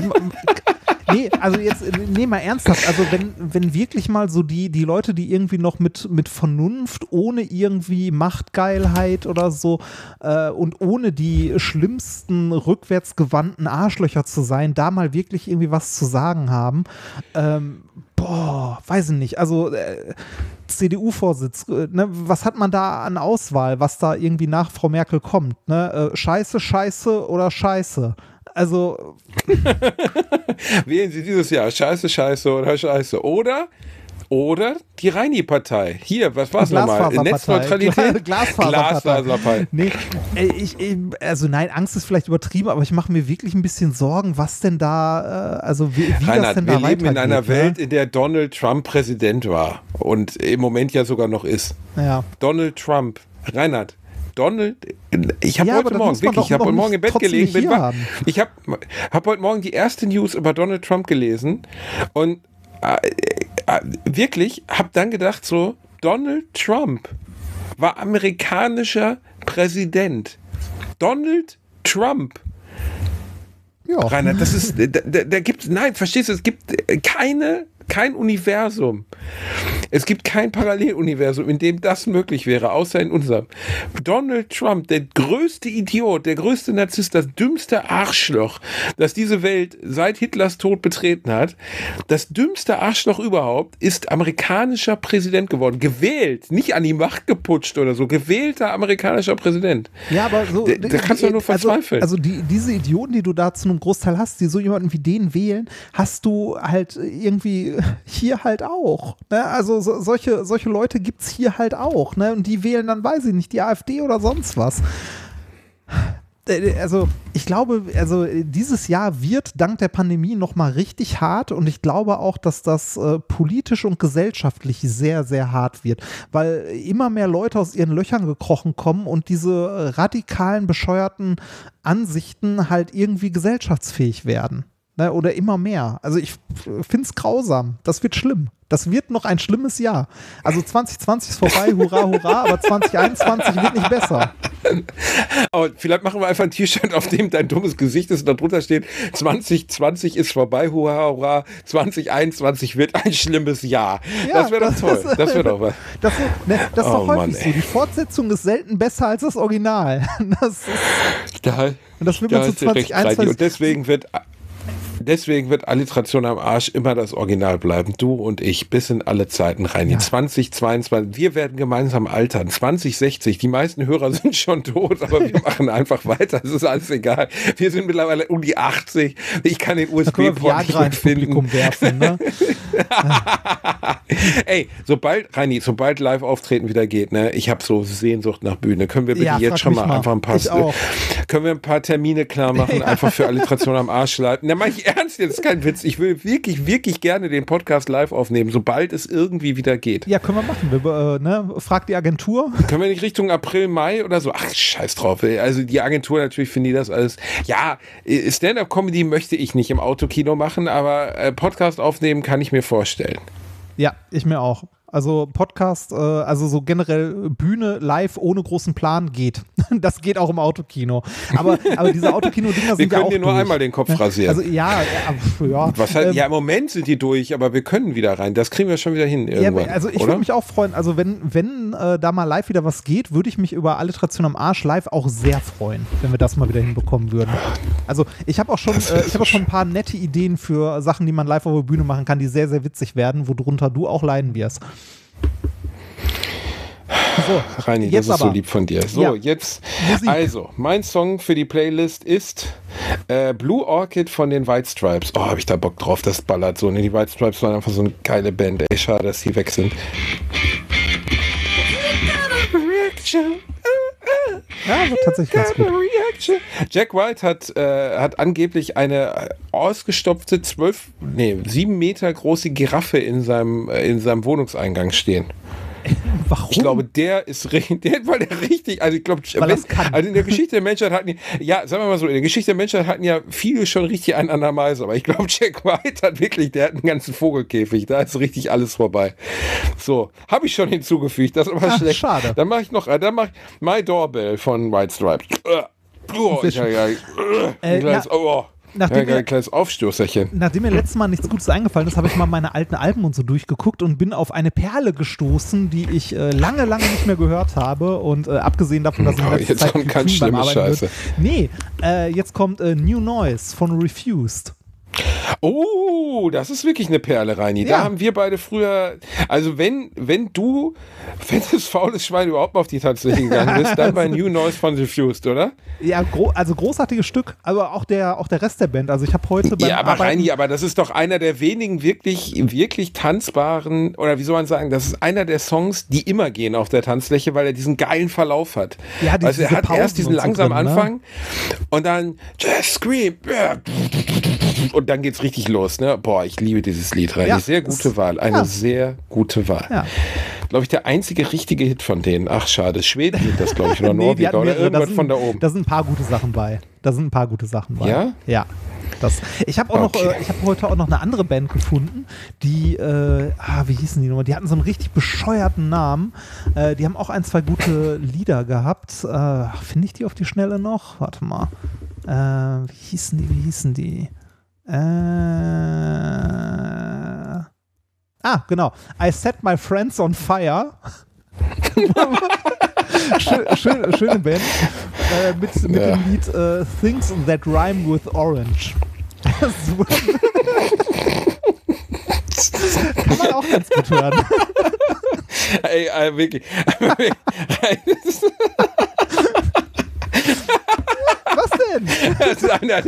nee, mal ernsthaft, also wenn wirklich mal so die Leute, die irgendwie noch mit Vernunft, ohne irgendwie Machtgeilheit oder so und ohne die schlimmsten rückwärtsgewandten Arschlöcher zu sein, da mal wirklich irgendwie was zu sagen haben, weiß ich nicht, also CDU-Vorsitz, ne, was hat man da an Auswahl, was da irgendwie nach Frau Merkel kommt, ne? Scheiße oder Scheiße? Also wählen Sie dieses Jahr Scheiße oder Scheiße. Oder die Reini-Partei. Hier, was war es nochmal? Netzneutralität? Glasfaserpartei. Nee, nein, Angst ist vielleicht übertrieben, aber ich mache mir wirklich ein bisschen Sorgen, was denn da, wie Reinhard, das denn da weitergeht. Wir leben in einer Welt, in der Donald Trump Präsident war und im Moment ja sogar noch ist. Ja. Donald Trump. Reinhard, ich habe heute Morgen im Bett gelegen, ich habe heute Morgen die erste News über Donald Trump gelesen und wirklich habe dann gedacht so, Donald Trump war amerikanischer Präsident. Donald Trump. Ja. Rainer, das ist, verstehst du, es gibt kein Universum. Es gibt kein Paralleluniversum, in dem das möglich wäre, außer in unserem. Donald Trump, der größte Idiot, der größte Narzisst, das dümmste Arschloch, das diese Welt seit Hitlers Tod betreten hat, das dümmste Arschloch überhaupt, ist amerikanischer Präsident geworden. Gewählt, nicht an die Macht geputscht oder so, gewählter amerikanischer Präsident. Ja, aber so. Da kannst du nur verzweifeln. Also diese Idioten, die du da zu einem Großteil hast, die so jemanden wie den wählen, hast du halt irgendwie hier halt auch. Ne? Also solche Leute gibt es hier halt auch. Ne? Und die wählen dann, weiß ich nicht, die AfD oder sonst was. Also ich glaube, dieses Jahr wird dank der Pandemie nochmal richtig hart und ich glaube auch, dass das politisch und gesellschaftlich sehr, sehr hart wird, weil immer mehr Leute aus ihren Löchern gekrochen kommen und diese radikalen, bescheuerten Ansichten halt irgendwie gesellschaftsfähig werden. Ne, oder immer mehr. Also ich finde es grausam. Das wird schlimm. Das wird noch ein schlimmes Jahr. Also 2020 ist vorbei, hurra, hurra, aber 2021 wird nicht besser. Aber vielleicht machen wir einfach ein T-Shirt, auf dem dein dummes Gesicht ist und da drunter steht, 2020 ist vorbei, hurra, hurra, 2021 wird ein schlimmes Jahr. Ja, das wäre doch toll. Das wäre doch was. Das ist doch häufig so. Die Fortsetzung ist selten besser als das Original. Das will man zu 2021. Und deswegen wird Alliteration am Arsch immer das Original bleiben. Du und ich, bis in alle Zeiten rein. Ja. 2022, wir werden gemeinsam altern. 2060, die meisten Hörer sind schon tot, aber wir machen einfach weiter. Es ist alles egal. Wir sind mittlerweile um die 80. Ich kann den USB-Port nicht finden. Werfen, ne? Ey, sobald Live-Auftreten wieder geht, ne, ich habe so Sehnsucht nach Bühne. Können wir bitte jetzt schon mal einfach ein paar Termine klar machen, einfach für Alliteration am Arsch leiten. Da mache ich ernst, jetzt ist kein Witz. Ich will wirklich, wirklich gerne den Podcast live aufnehmen, sobald es irgendwie wieder geht. Ja, können wir machen. Frag die Agentur. Können wir nicht Richtung April, Mai oder so? Ach, scheiß drauf. Ey. Also die Agentur natürlich finden die das alles. Ja, Stand-up-Comedy möchte ich nicht im Autokino machen, aber Podcast aufnehmen kann ich mir vorstellen. Ja, ich mir auch. Also Podcast, also so generell Bühne live ohne großen Plan geht. Das geht auch im Autokino. Aber diese Autokino-Dinger sind ja auch Wir können dir nur einmal den Kopf rasieren. Also ja. Was halt, im Moment sind die durch, aber wir können wieder rein. Das kriegen wir schon wieder hin irgendwann. Ja, also ich würde mich auch freuen. Also wenn da mal live wieder was geht, würde ich mich über Alliteration am Arsch live auch sehr freuen, wenn wir das mal wieder hinbekommen würden. Also ich habe auch schon ein paar nette Ideen für Sachen, die man live auf der Bühne machen kann, die sehr, sehr witzig werden, worunter du auch leiden wirst. So, Reini, das ist so lieb von dir. So, ja. Jetzt, Musik. Also, mein Song für die Playlist ist Blue Orchid von den White Stripes. Oh, hab ich da Bock drauf, das ballert so. Die White Stripes waren einfach so eine geile Band. Ey, schade, dass die weg sind. Ja, wird tatsächlich ganz gut. Jack White hat angeblich eine ausgestopfte 7 Meter große Giraffe in seinem Wohnungseingang stehen. Warum? Ich glaube, weil der richtig, also ich glaube, also in der Geschichte der Menschheit hatten sagen wir mal so, in der Geschichte der Menschheit hatten ja viele schon richtig einen an der Meise, aber ich glaube, Jack White der hat einen ganzen Vogelkäfig, da ist richtig alles vorbei. So, habe ich schon hinzugefügt, das ist aber schlecht. Schade. Dann mache ich My Doorbell von White Stripes. Ein kleines Aufstoßerchen. Nachdem mir letztes Mal nichts Gutes eingefallen ist, habe ich mal meine alten Alben und so durchgeguckt und bin auf eine Perle gestoßen, die ich lange, lange nicht mehr gehört habe. Und abgesehen davon, dass ich in letzter Zeit kommt ganz schlimme Scheiße. Jetzt kommt New Noise von Refused. Oh, das ist wirklich eine Perle, Reini. Da haben wir beide früher, also wenn das faules Schwein überhaupt mal auf die Tanzfläche gegangen bist, dann bei New Noise von Refused, oder? Ja, also großartiges Stück, aber auch der Rest der Band. Also ich habe heute beim aber Reini, aber das ist doch einer der wenigen wirklich, wirklich tanzbaren, oder wie soll man sagen, das ist einer der Songs, die immer gehen auf der Tanzfläche, weil er diesen geilen Verlauf hat. Ja, also er hat erst diesen langsamen Anfang und dann Just Scream und dann geht's richtig los, ne? Boah, ich liebe dieses Lied, Reini. Sehr gute Wahl. Sehr gute Wahl. Ja. Glaube ich, der einzige richtige Hit von denen. Ach, schade. Schweden sind das, glaube ich, oder Norweger oder irgendwas von da oben. Da sind ein paar gute Sachen bei. Ja? Ja. Ich habe heute auch noch eine andere Band gefunden, die, wie hießen die nochmal? Die hatten so einen richtig bescheuerten Namen. Die haben auch 1, 2 gute Lieder gehabt. Finde ich die auf die Schnelle noch? Warte mal. Wie hießen die? Genau. I Set My Friends on Fire. Schöne Band. Mit dem Lied Things That Rhyme with Orange. Kann man auch ganz gut hören. Ey, wirklich. Was denn? Das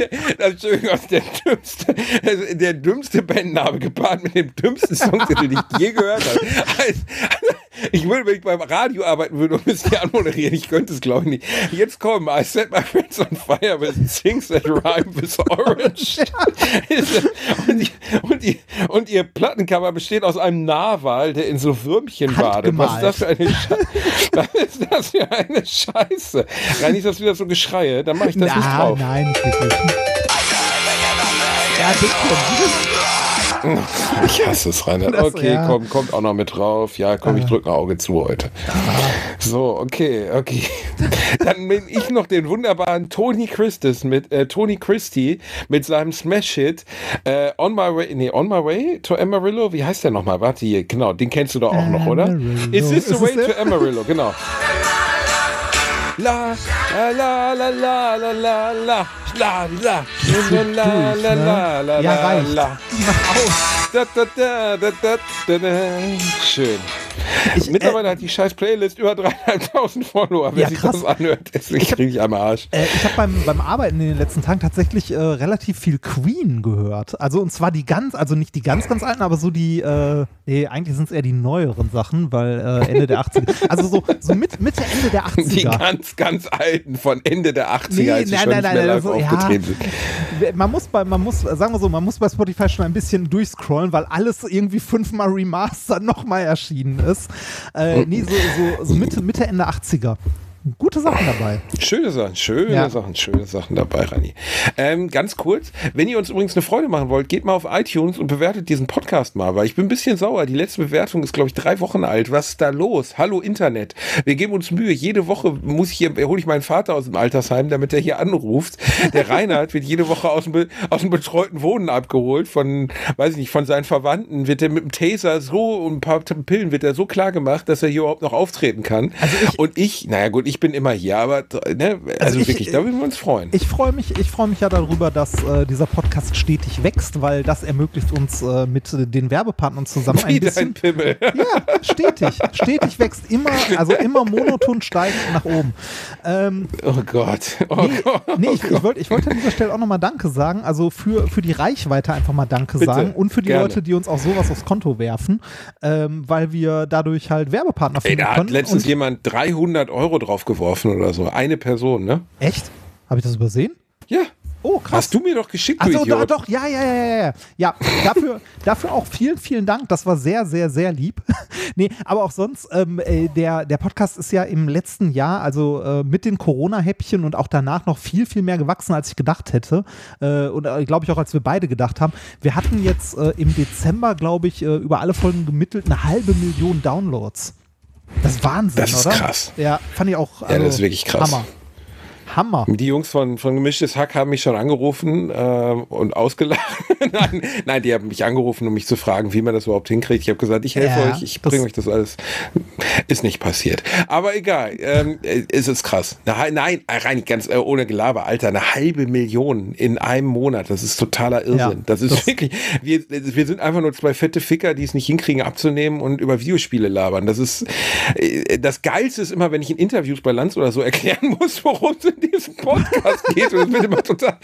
ist der dümmste Bandname gepaart mit dem dümmsten Songtitel, den ich je gehört habe. Ich würde, wenn ich beim Radio arbeiten würde und müsste anmoderieren, ich könnte es glaube ich nicht. Jetzt kommen I Set My Friends on Fire with Things That Rhyme with Orange. Und ihr Plattencover besteht aus einem Narwal, der in so Würmchen badet. Was ist das für eine Scheiße? Rein ist das wieder so Geschreie, dann mache ich das nicht drauf. Nein, nicht wirklich. Ja, Ich hasse es, Reinhard. Okay, komm, kommt auch noch mit drauf. Ja, komm, ich drücke ein Auge zu heute. So, okay. Dann bin ich noch den wunderbaren Tony Christie mit seinem Smash-Hit On My Way to Amarillo. Wie heißt der nochmal? Warte hier, genau, den kennst du doch auch noch, oder? Is this the way to Amarillo? Genau. La la la la la la la la la la la la la. Mach aus. Schön. Mittlerweile hat die scheiß Playlist über 3.500 Follower. Wer sich das anhört, ist richtig am Arsch. Ich habe beim Arbeiten in den letzten Tagen tatsächlich relativ viel Queen gehört. Also und zwar also nicht die ganz alten, aber so die, eigentlich sind es eher die neueren Sachen, weil Ende der 80er, also so Mitte, Ende der 80er. Die ganz alten von Ende der 80er, als sie schon nicht mehr live aufgetreten sind. Man muss, sagen wir so, man muss bei Spotify schon ein bisschen durchscrollen, weil alles irgendwie 5-mal remastered nochmal erschienen ist. So Mitte, Ende 80er. Gute Sachen dabei. Schöne Sachen dabei, Rani. Ganz kurz, wenn ihr uns übrigens eine Freude machen wollt, geht mal auf iTunes und bewertet diesen Podcast mal, weil ich bin ein bisschen sauer. Die letzte Bewertung ist, glaube ich, 3 Wochen alt. Was ist da los? Hallo Internet. Wir geben uns Mühe. Jede Woche hole ich meinen Vater aus dem Altersheim, damit er hier anruft. Der Reinhard wird jede Woche aus dem betreuten Wohnen abgeholt von seinen Verwandten. Wird er mit dem Taser und ein paar Pillen wird er so klar gemacht, dass er hier überhaupt noch auftreten kann. Also ich bin immer hier, aber wirklich, da würden wir uns freuen. Ich freue mich ja darüber, dass dieser Podcast stetig wächst, weil das ermöglicht uns mit den Werbepartnern zusammen ein bisschen. Ein Pimmel. Ja, stetig wächst immer monoton steigend nach oben. Oh Gott. Ich wollte an dieser Stelle auch nochmal Danke sagen, also für die Reichweite einfach mal Danke sagen und für die Leute, die uns auch sowas aufs Konto werfen, weil wir dadurch halt Werbepartner finden können. Da hat letztens jemand 300 Euro drauf geworfen oder so. Eine Person, ne? Echt? Habe ich das übersehen? Ja. Oh, krass. Hast du mir doch geschickt, du Idiot. Doch, ja. Ja, dafür auch vielen Dank. Das war sehr, sehr, sehr lieb. Nee, aber auch sonst, der Podcast ist ja im letzten Jahr, also mit den Corona-Häppchen und auch danach noch viel, viel mehr gewachsen, als ich gedacht hätte. Und glaube ich auch, als wir beide gedacht haben. Wir hatten jetzt im Dezember, glaube ich, über alle Folgen gemittelt 500.000 Downloads. Das ist Wahnsinn, oder? Das ist krass. Ja, fand ich auch. Ja, das ist wirklich krass. Hammer. Die Jungs von Gemischtes Hack haben mich schon angerufen und ausgelacht. Nein, die haben mich angerufen, um mich zu fragen, wie man das überhaupt hinkriegt. Ich habe gesagt, ich helfe euch, ich bringe euch das alles. Ist nicht passiert. Aber egal, es ist krass. Nein, rein ganz ohne Gelaber, Alter, 500.000 in einem Monat. Das ist totaler Irrsinn. Ja, das ist wirklich, wir sind einfach nur 2 fette Ficker, die es nicht hinkriegen abzunehmen und über Videospiele labern. Das Geilste ist immer, wenn ich in Interviews bei Lanz oder so erklären muss, worum es in diesem Podcast geht. Und das wird immer total,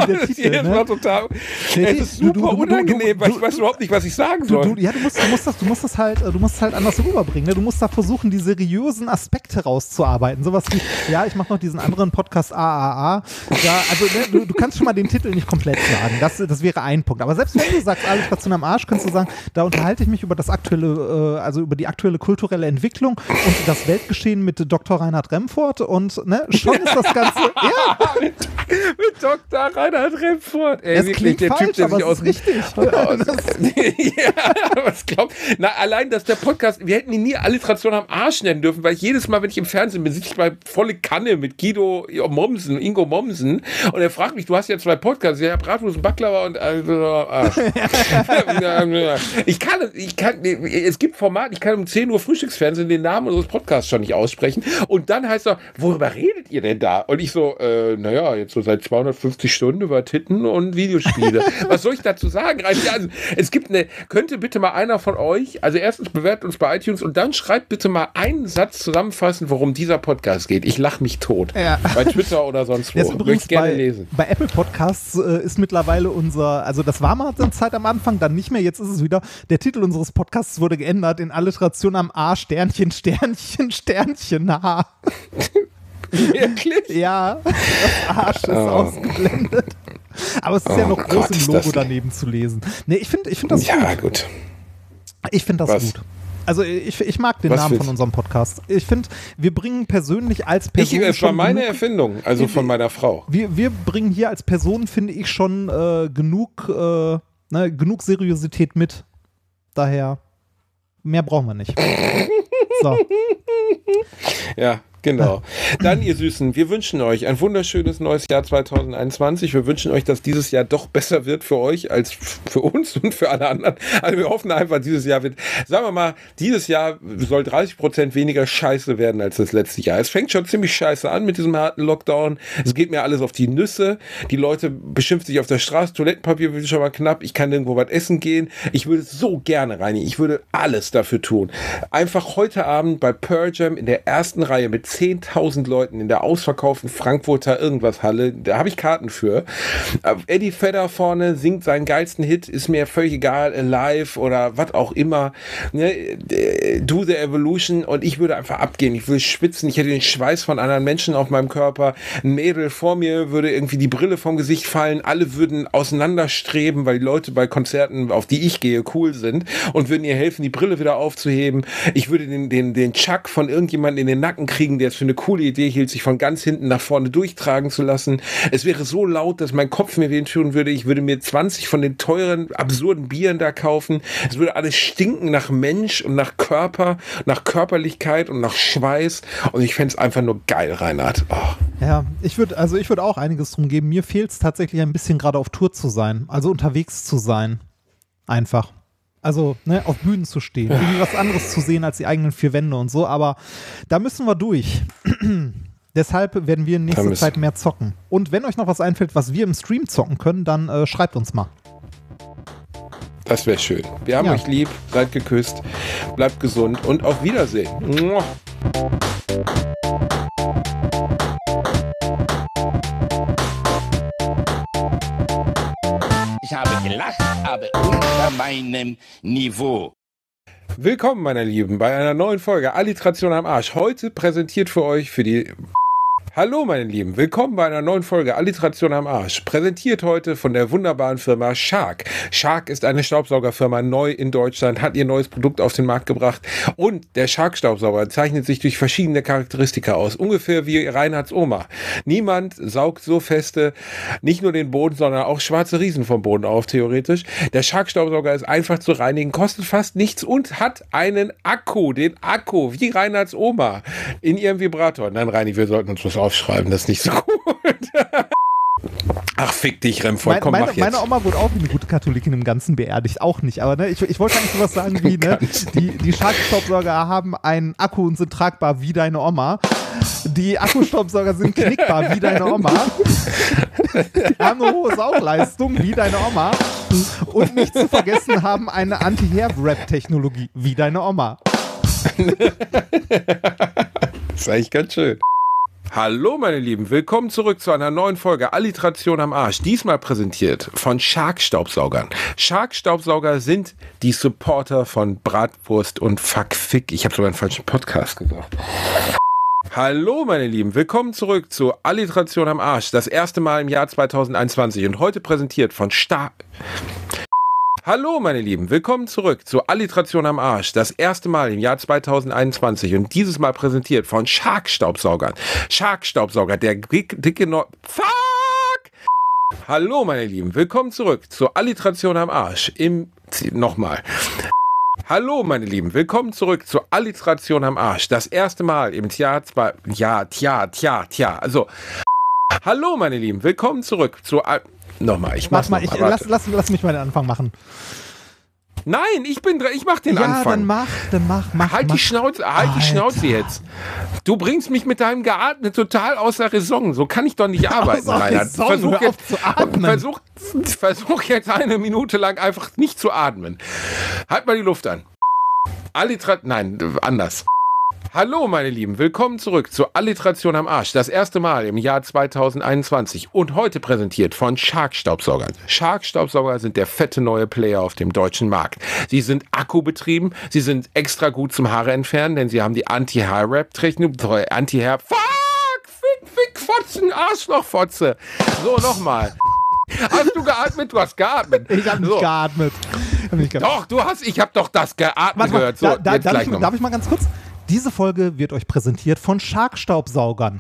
es ist super unangenehm, weil ich weiß überhaupt nicht, was ich sagen soll. Du musst das halt anders rüberbringen. Ne? Du musst da versuchen, die seriösen Aspekte rauszuarbeiten. Sowas wie, ja, ich mache noch diesen anderen Podcast AAA. Ja, also du kannst schon mal den Titel nicht komplett sagen. Das wäre ein Punkt. Aber selbst wenn du sagst, alles was zu einem Arsch, kannst du sagen, da unterhalte ich mich über das aktuelle, über die aktuelle kulturelle Entwicklung und das Weltgeschehen mit Dr. Reinhard Remford und schon ist das Ganze, ja. mit Dr. Reinhard Remford. Ey, es klingt der falsch, Typ, der aber es ist richtig. Ja, was glaubt? Allein, dass der Podcast, wir hätten ihn nie Alliteration am Arsch nennen dürfen, weil jedes Mal, wenn ich im Fernsehen bin, sitze ich bei volle Kanne mit Ingo Mommsen und er fragt mich, du hast ja 2 Podcasts, ja, Bratwurst und Baklava und Arsch. Es gibt Formate, ich kann um 10 Uhr Frühstücksfernsehen den Namen unseres Podcasts schon nicht aussprechen und dann heißt er, worüber redet ihr denn da? Und ich so, jetzt so seit 250 Stunden über Titten und Videospiele. Was soll ich dazu sagen? Also, es gibt könnte bitte mal einer von euch, also erstens bewertet uns bei iTunes und dann schreibt bitte mal einen Satz zusammenfassen, worum dieser Podcast geht. Ich lache mich tot. Ja. Bei Twitter oder sonst wo. Möchte ich gerne lesen. Bei Apple Podcasts ist mittlerweile also das war mal eine Zeit am Anfang, dann nicht mehr, jetzt ist es wieder, der Titel unseres Podcasts wurde geändert in Alliteration am A, Sternchen, Sternchen, Sternchen, H. Wirklich? Ja, das Arsch ist ausgeblendet. Aber es ist ja noch groß im Logo daneben zu lesen. Nee, ich finde das gut. Ja, gut. Ich finde das gut. Also ich mag den Namen von unserem Podcast. Ich finde, wir bringen persönlich als Person es war meine Erfindung, also von meiner Frau. Wir bringen hier als Person, finde ich, schon genug ne, genug Seriosität mit. Daher, mehr brauchen wir nicht. So. Ja, genau. Dann, ihr Süßen, wir wünschen euch ein wunderschönes neues Jahr 2021. Wir wünschen euch, dass dieses Jahr doch besser wird für euch als für uns und für alle anderen. Also wir hoffen einfach, dieses Jahr wird, sagen wir mal, dieses Jahr soll 30% weniger scheiße werden als das letzte Jahr. Es fängt schon ziemlich scheiße an mit diesem harten Lockdown. Es geht mir alles auf die Nüsse. Die Leute beschimpfen sich auf der Straße. Toilettenpapier wird schon mal knapp. Ich kann nirgendwo was essen gehen. Ich würde so gerne, Reini, ich würde alles dafür tun. Einfach heute Abend bei Pearl Jam in der ersten Reihe mit 10.000 Leuten in der ausverkauften Frankfurter irgendwas Halle, da habe ich Karten für. Eddie Vedder vorne singt seinen geilsten Hit, ist mir völlig egal, Alive oder was auch immer, ne? Do the Evolution, und ich würde einfach abgehen, ich würde schwitzen, ich hätte den Schweiß von anderen Menschen auf meinem Körper, ein Mädel vor mir würde irgendwie die Brille vom Gesicht fallen, alle würden auseinanderstreben, weil die Leute bei Konzerten, auf die ich gehe, cool sind und würden ihr helfen, die Brille wieder aufzuheben. Ich würde den Chuck von irgendjemandem in den Nacken kriegen, der es für eine coole Idee hielt, sich von ganz hinten nach vorne durchtragen zu lassen. Es wäre so laut, dass mein Kopf mir wehtun würde. Ich würde mir 20 von den teuren, absurden Bieren da kaufen. Es würde alles stinken nach Mensch und nach Körper, nach Körperlichkeit und nach Schweiß. Und ich fände es einfach nur geil, Reinhard. Oh. Ja, ich würde auch einiges drum geben. Mir fehlt es tatsächlich ein bisschen gerade auf Tour zu sein, also unterwegs zu sein. Einfach. Also, ne, auf Bühnen zu stehen, irgendwie was anderes zu sehen als die eigenen vier Wände und so, aber da müssen wir durch. Deshalb werden wir in nächster Zeit mehr zocken. Und wenn euch noch was einfällt, was wir im Stream zocken können, dann schreibt uns mal. Das wäre schön. Wir haben euch lieb, seid geküsst, bleibt gesund und auf Wiedersehen. Mua. Ich habe gelacht, aber unter meinem Niveau. Willkommen, meine Lieben, bei einer neuen Folge Alliteration am Arsch. Heute präsentiert für euch für die... Hallo, meine Lieben, willkommen bei einer neuen Folge Alliteration am Arsch. Präsentiert heute von der wunderbaren Firma Shark. Shark ist eine Staubsaugerfirma, neu in Deutschland, hat ihr neues Produkt auf den Markt gebracht. Und der Shark-Staubsauger zeichnet sich durch verschiedene Charakteristika aus. Ungefähr wie Reinhards Oma. Niemand saugt so feste, nicht nur den Boden, sondern auch schwarze Riesen vom Boden auf, theoretisch. Der Shark-Staubsauger ist einfach zu reinigen, kostet fast nichts und hat einen Akku, den Akku, wie Reinhards Oma, in ihrem Vibrator. Nein, Reini, wir sollten uns was aufschreiben, das ist nicht so gut. Ach, fick dich, Remford, komm, mach jetzt. Meine Oma wurde auch wie eine gute Katholikin im Ganzen beerdigt, auch nicht. Aber ne, ich wollte eigentlich sowas sagen wie, ne, die Shark-Staubsauger haben einen Akku und sind tragbar wie deine Oma. Die Akkustaubsauger sind knickbar wie deine Oma. Haben eine hohe Saugleistung wie deine Oma. Und nicht zu vergessen haben eine Anti-Hair-Wrap-Technologie wie deine Oma. Das ist eigentlich ganz schön. Hallo meine Lieben, willkommen zurück zu einer neuen Folge Alliteration am Arsch. Diesmal präsentiert von Shark-Staubsaugern. Shark-Staubsauger sind die Supporter von Bratwurst und Fuck Fick. Ich habe sogar einen falschen Podcast gesagt. Hallo meine Lieben, willkommen zurück zu Alliteration am Arsch. Das erste Mal im Jahr 2021 und heute präsentiert von Hallo meine Lieben, willkommen zurück zu Alliteration am Arsch, das erste Mal im Jahr 2021 und dieses Mal präsentiert von Shark-Staubsaugern. Shark-Staubsauger, der dicke Fuck! Hallo meine Lieben, willkommen zurück zu Alliteration am Arsch Nochmal. Hallo meine Lieben, willkommen zurück zu Alliteration am Arsch, das erste Mal im Jahr Also, hallo meine Lieben, willkommen zurück zu Nochmal, lass mich mal den Anfang machen. Nein, ich mach den Anfang. Dann mach. Halt die Schnauze jetzt. Du bringst mich mit deinem Geatmen total außer Raison. So kann ich doch nicht arbeiten, Reinhard. Versuch jetzt eine Minute lang einfach nicht zu atmen. Halt mal die Luft an. Anders. Hallo meine Lieben, willkommen zurück zu Alliteration am Arsch, das erste Mal im Jahr 2021 und heute präsentiert von Shark-Staubsaugern. Shark-Staubsauger sind der fette neue Player auf dem deutschen Markt. Sie sind akkubetrieben, sie sind extra gut zum Haare entfernen, denn sie haben die Anti-Hair-Wrap-Technik, Fick, Fotzen, Arschloch-Fotze. So, nochmal. Hast du geatmet? Du hast geatmet. Ich habe nicht geatmet. Doch, ich habe doch das geatmet gehört. So, darf ich mal ganz kurz? Diese Folge wird euch präsentiert von Shark-Staubsaugern.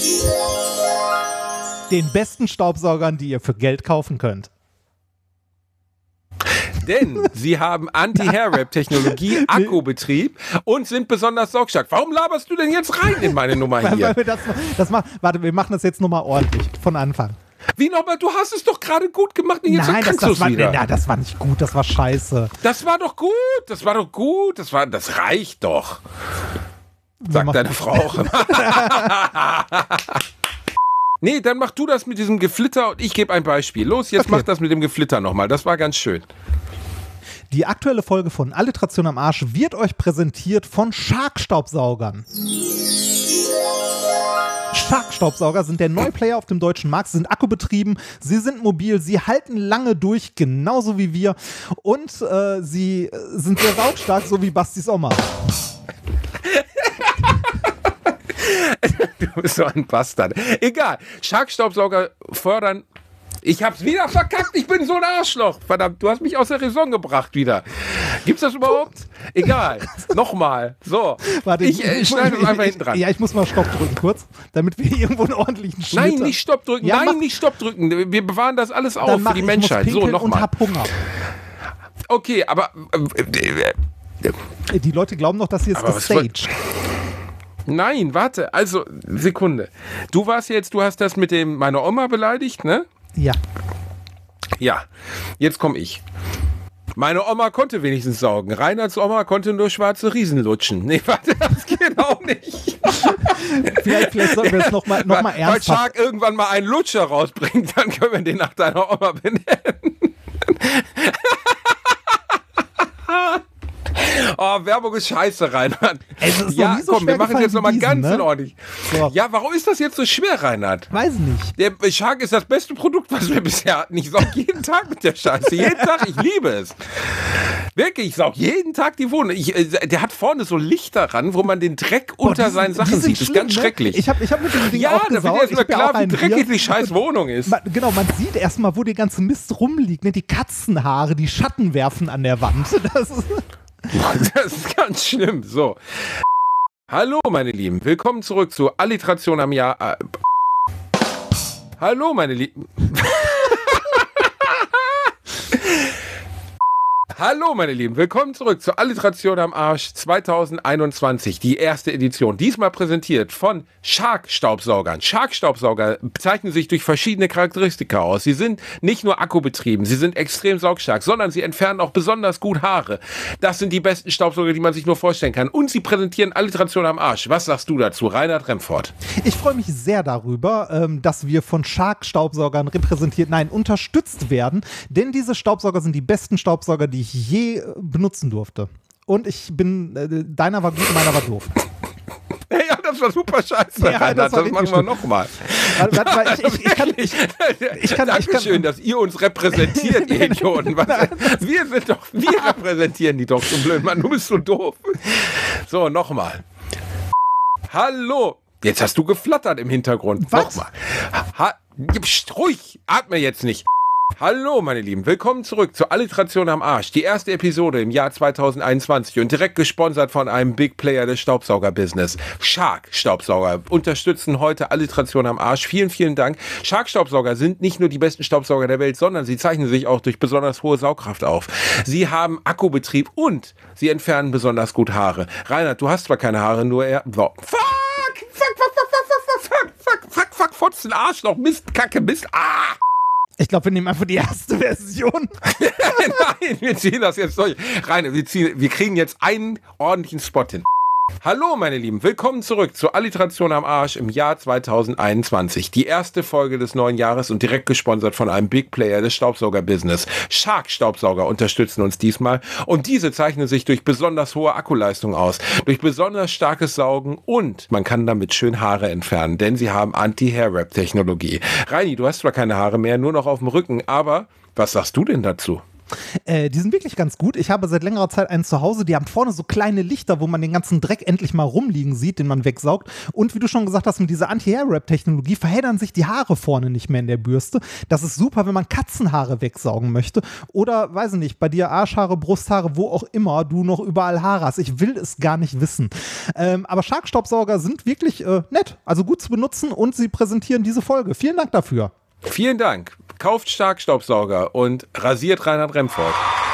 Den besten Staubsaugern, die ihr für Geld kaufen könnt. Denn sie haben Anti-Hair-Wrap-Technologie, Akkubetrieb und sind besonders saugstark. Warum laberst du denn jetzt rein in meine Nummer hier? Warte, wir machen das jetzt nochmal ordentlich, von Anfang. Wie nochmal? Du hast es doch gerade gut gemacht und jetzt kannst du es wieder. Nein, das war nicht gut, das war scheiße. Das war doch gut, das reicht doch. Sagt deine Frau auch immer. Nee, dann mach du das mit diesem Geflitter und ich gebe ein Beispiel. Los, jetzt mach das mit dem Geflitter nochmal. Das war ganz schön. Die aktuelle Folge von Alliteration am Arsch wird euch präsentiert von Shark-Staubsaugern. Shark-Staubsauger sind der neue Player auf dem deutschen Markt, sind akkubetrieben, sie sind mobil, sie halten lange durch, genauso wie wir und sie sind sehr saugstark, so wie Bastis Oma. Du bist so ein Bastard. Egal, Shark-Staubsauger fördern. Ich hab's wieder verkackt, ich bin so ein Arschloch. Verdammt, du hast mich aus der Raison gebracht wieder. Gibt's das überhaupt? Egal, nochmal. So, warte, ich schneide uns einfach hinten dran. Ja, ich muss mal Stopp drücken kurz, damit wir irgendwo einen ordentlichen Schnitt haben. Nein, nicht Stopp drücken, nicht Stopp drücken. Wir bewahren das alles auf für die Menschheit. So, nochmal. Und hab Hunger. Okay, aber... Die Leute glauben noch, dass sie jetzt gestaged. Nein, warte, also, Sekunde. Du hast das mit dem meiner Oma beleidigt, ne? Ja. Ja, jetzt komme ich. Meine Oma konnte wenigstens saugen. Reinhards Oma konnte nur schwarze Riesen lutschen. Nee, warte, das geht auch nicht. Vielleicht sollten wir es nochmal ernsthaft. Weil Shark irgendwann mal einen Lutscher rausbringt, dann können wir den nach deiner Oma benennen. Oh, Werbung ist scheiße, Reinhard. Ja, so komm, wir machen es jetzt nochmal ganz in Ordnung. So. Ja, warum ist das jetzt so schwer, Reinhard? Weiß nicht. Der Shark ist das beste Produkt, was wir bisher hatten. Ich saug jeden Tag mit der Scheiße. Jeden Tag, ich liebe es. Wirklich, ich saug jeden Tag die Wohnung. Der hat vorne so Lichter ran, wo man den Dreck unter seinen Sachen sieht. Das ist ganz schrecklich. Ich hab mit dem Ding auch gesaugt. Ja, da wird erstmal klar, wie dreckig die scheiß Wohnung ist. Genau, man sieht erstmal, wo der ganze Mist rumliegt. Ne? Die Katzenhaare, die Schatten werfen an der Wand. Das ist ganz schlimm. So. Hallo, meine Lieben. Willkommen zurück zu Alliteration am Jahr. Hallo, meine Lieben. Hallo, meine Lieben. Willkommen zurück zu Alliteration am Arsch 2021. Die erste Edition. Diesmal präsentiert von Shark-Staubsaugern. Shark-Staubsauger zeichnen sich durch verschiedene Charakteristika aus. Sie sind nicht nur akkubetrieben, sie sind extrem saugstark, sondern sie entfernen auch besonders gut Haare. Das sind die besten Staubsauger, die man sich nur vorstellen kann. Und sie präsentieren Alliteration am Arsch. Was sagst du dazu, Reinhard Remford? Ich freue mich sehr darüber, dass wir von Shark-Staubsaugern unterstützt werden. Denn diese Staubsauger sind die besten Staubsauger, die ich je benutzen durfte. Und ich bin, deiner war gut, meiner war doof. Ja, das war super scheiße. Ja, das machen wir nochmal. Dankeschön, dass ihr uns repräsentiert, ihr Idioten. Wir repräsentieren die doch so blöd. Mann, du bist so doof. So, nochmal. Hallo. Jetzt hast du geflattert im Hintergrund. Was? Nochmal. Ruhig, atme jetzt nicht. Hallo, meine Lieben, willkommen zurück zu Alliteration am Arsch, die erste Episode im Jahr 2021 und direkt gesponsert von einem Big Player des Staubsauger-Business. Shark-Staubsauger unterstützen heute Alliteration am Arsch. Vielen, vielen Dank. Shark-Staubsauger sind nicht nur die besten Staubsauger der Welt, sondern sie zeichnen sich auch durch besonders hohe Saugkraft auf. Sie haben Akkubetrieb und sie entfernen besonders gut Haare. Reinhard, du hast zwar keine Haare, nur er... Fuck, Fotzen, Arschloch, Mist, Kacke, Mist, Ich glaube, wir nehmen einfach die erste Version. Nein, wir ziehen das jetzt durch. Wir kriegen jetzt einen ordentlichen Spot hin. Hallo, meine Lieben, willkommen zurück zu Alliteration am Arsch im Jahr 2021. Die erste Folge des neuen Jahres und direkt gesponsert von einem Big Player des Staubsauger-Business. Shark-Staubsauger unterstützen uns diesmal und diese zeichnen sich durch besonders hohe Akkuleistung aus, durch besonders starkes Saugen und man kann damit schön Haare entfernen, denn sie haben Anti-Hair-Wrap-Technologie. Reini, du hast zwar keine Haare mehr, nur noch auf dem Rücken, aber was sagst du denn dazu? Die sind wirklich ganz gut. Ich habe seit längerer Zeit einen zu Hause, die haben vorne so kleine Lichter, wo man den ganzen Dreck endlich mal rumliegen sieht, den man wegsaugt. Und wie du schon gesagt hast, mit dieser Anti-Hair-Wrap-Technologie verheddern sich die Haare vorne nicht mehr in der Bürste. Das ist super, wenn man Katzenhaare wegsaugen möchte. Oder, weiß ich nicht, bei dir Arschhaare, Brusthaare, wo auch immer du noch überall Haare hast. Ich will es gar nicht wissen. Aber Shark-Staubsauger sind wirklich nett, also gut zu benutzen und sie präsentieren diese Folge. Vielen Dank dafür. Vielen Dank. Kauft Shark-Staubsauger und rasiert Reinhard Remford.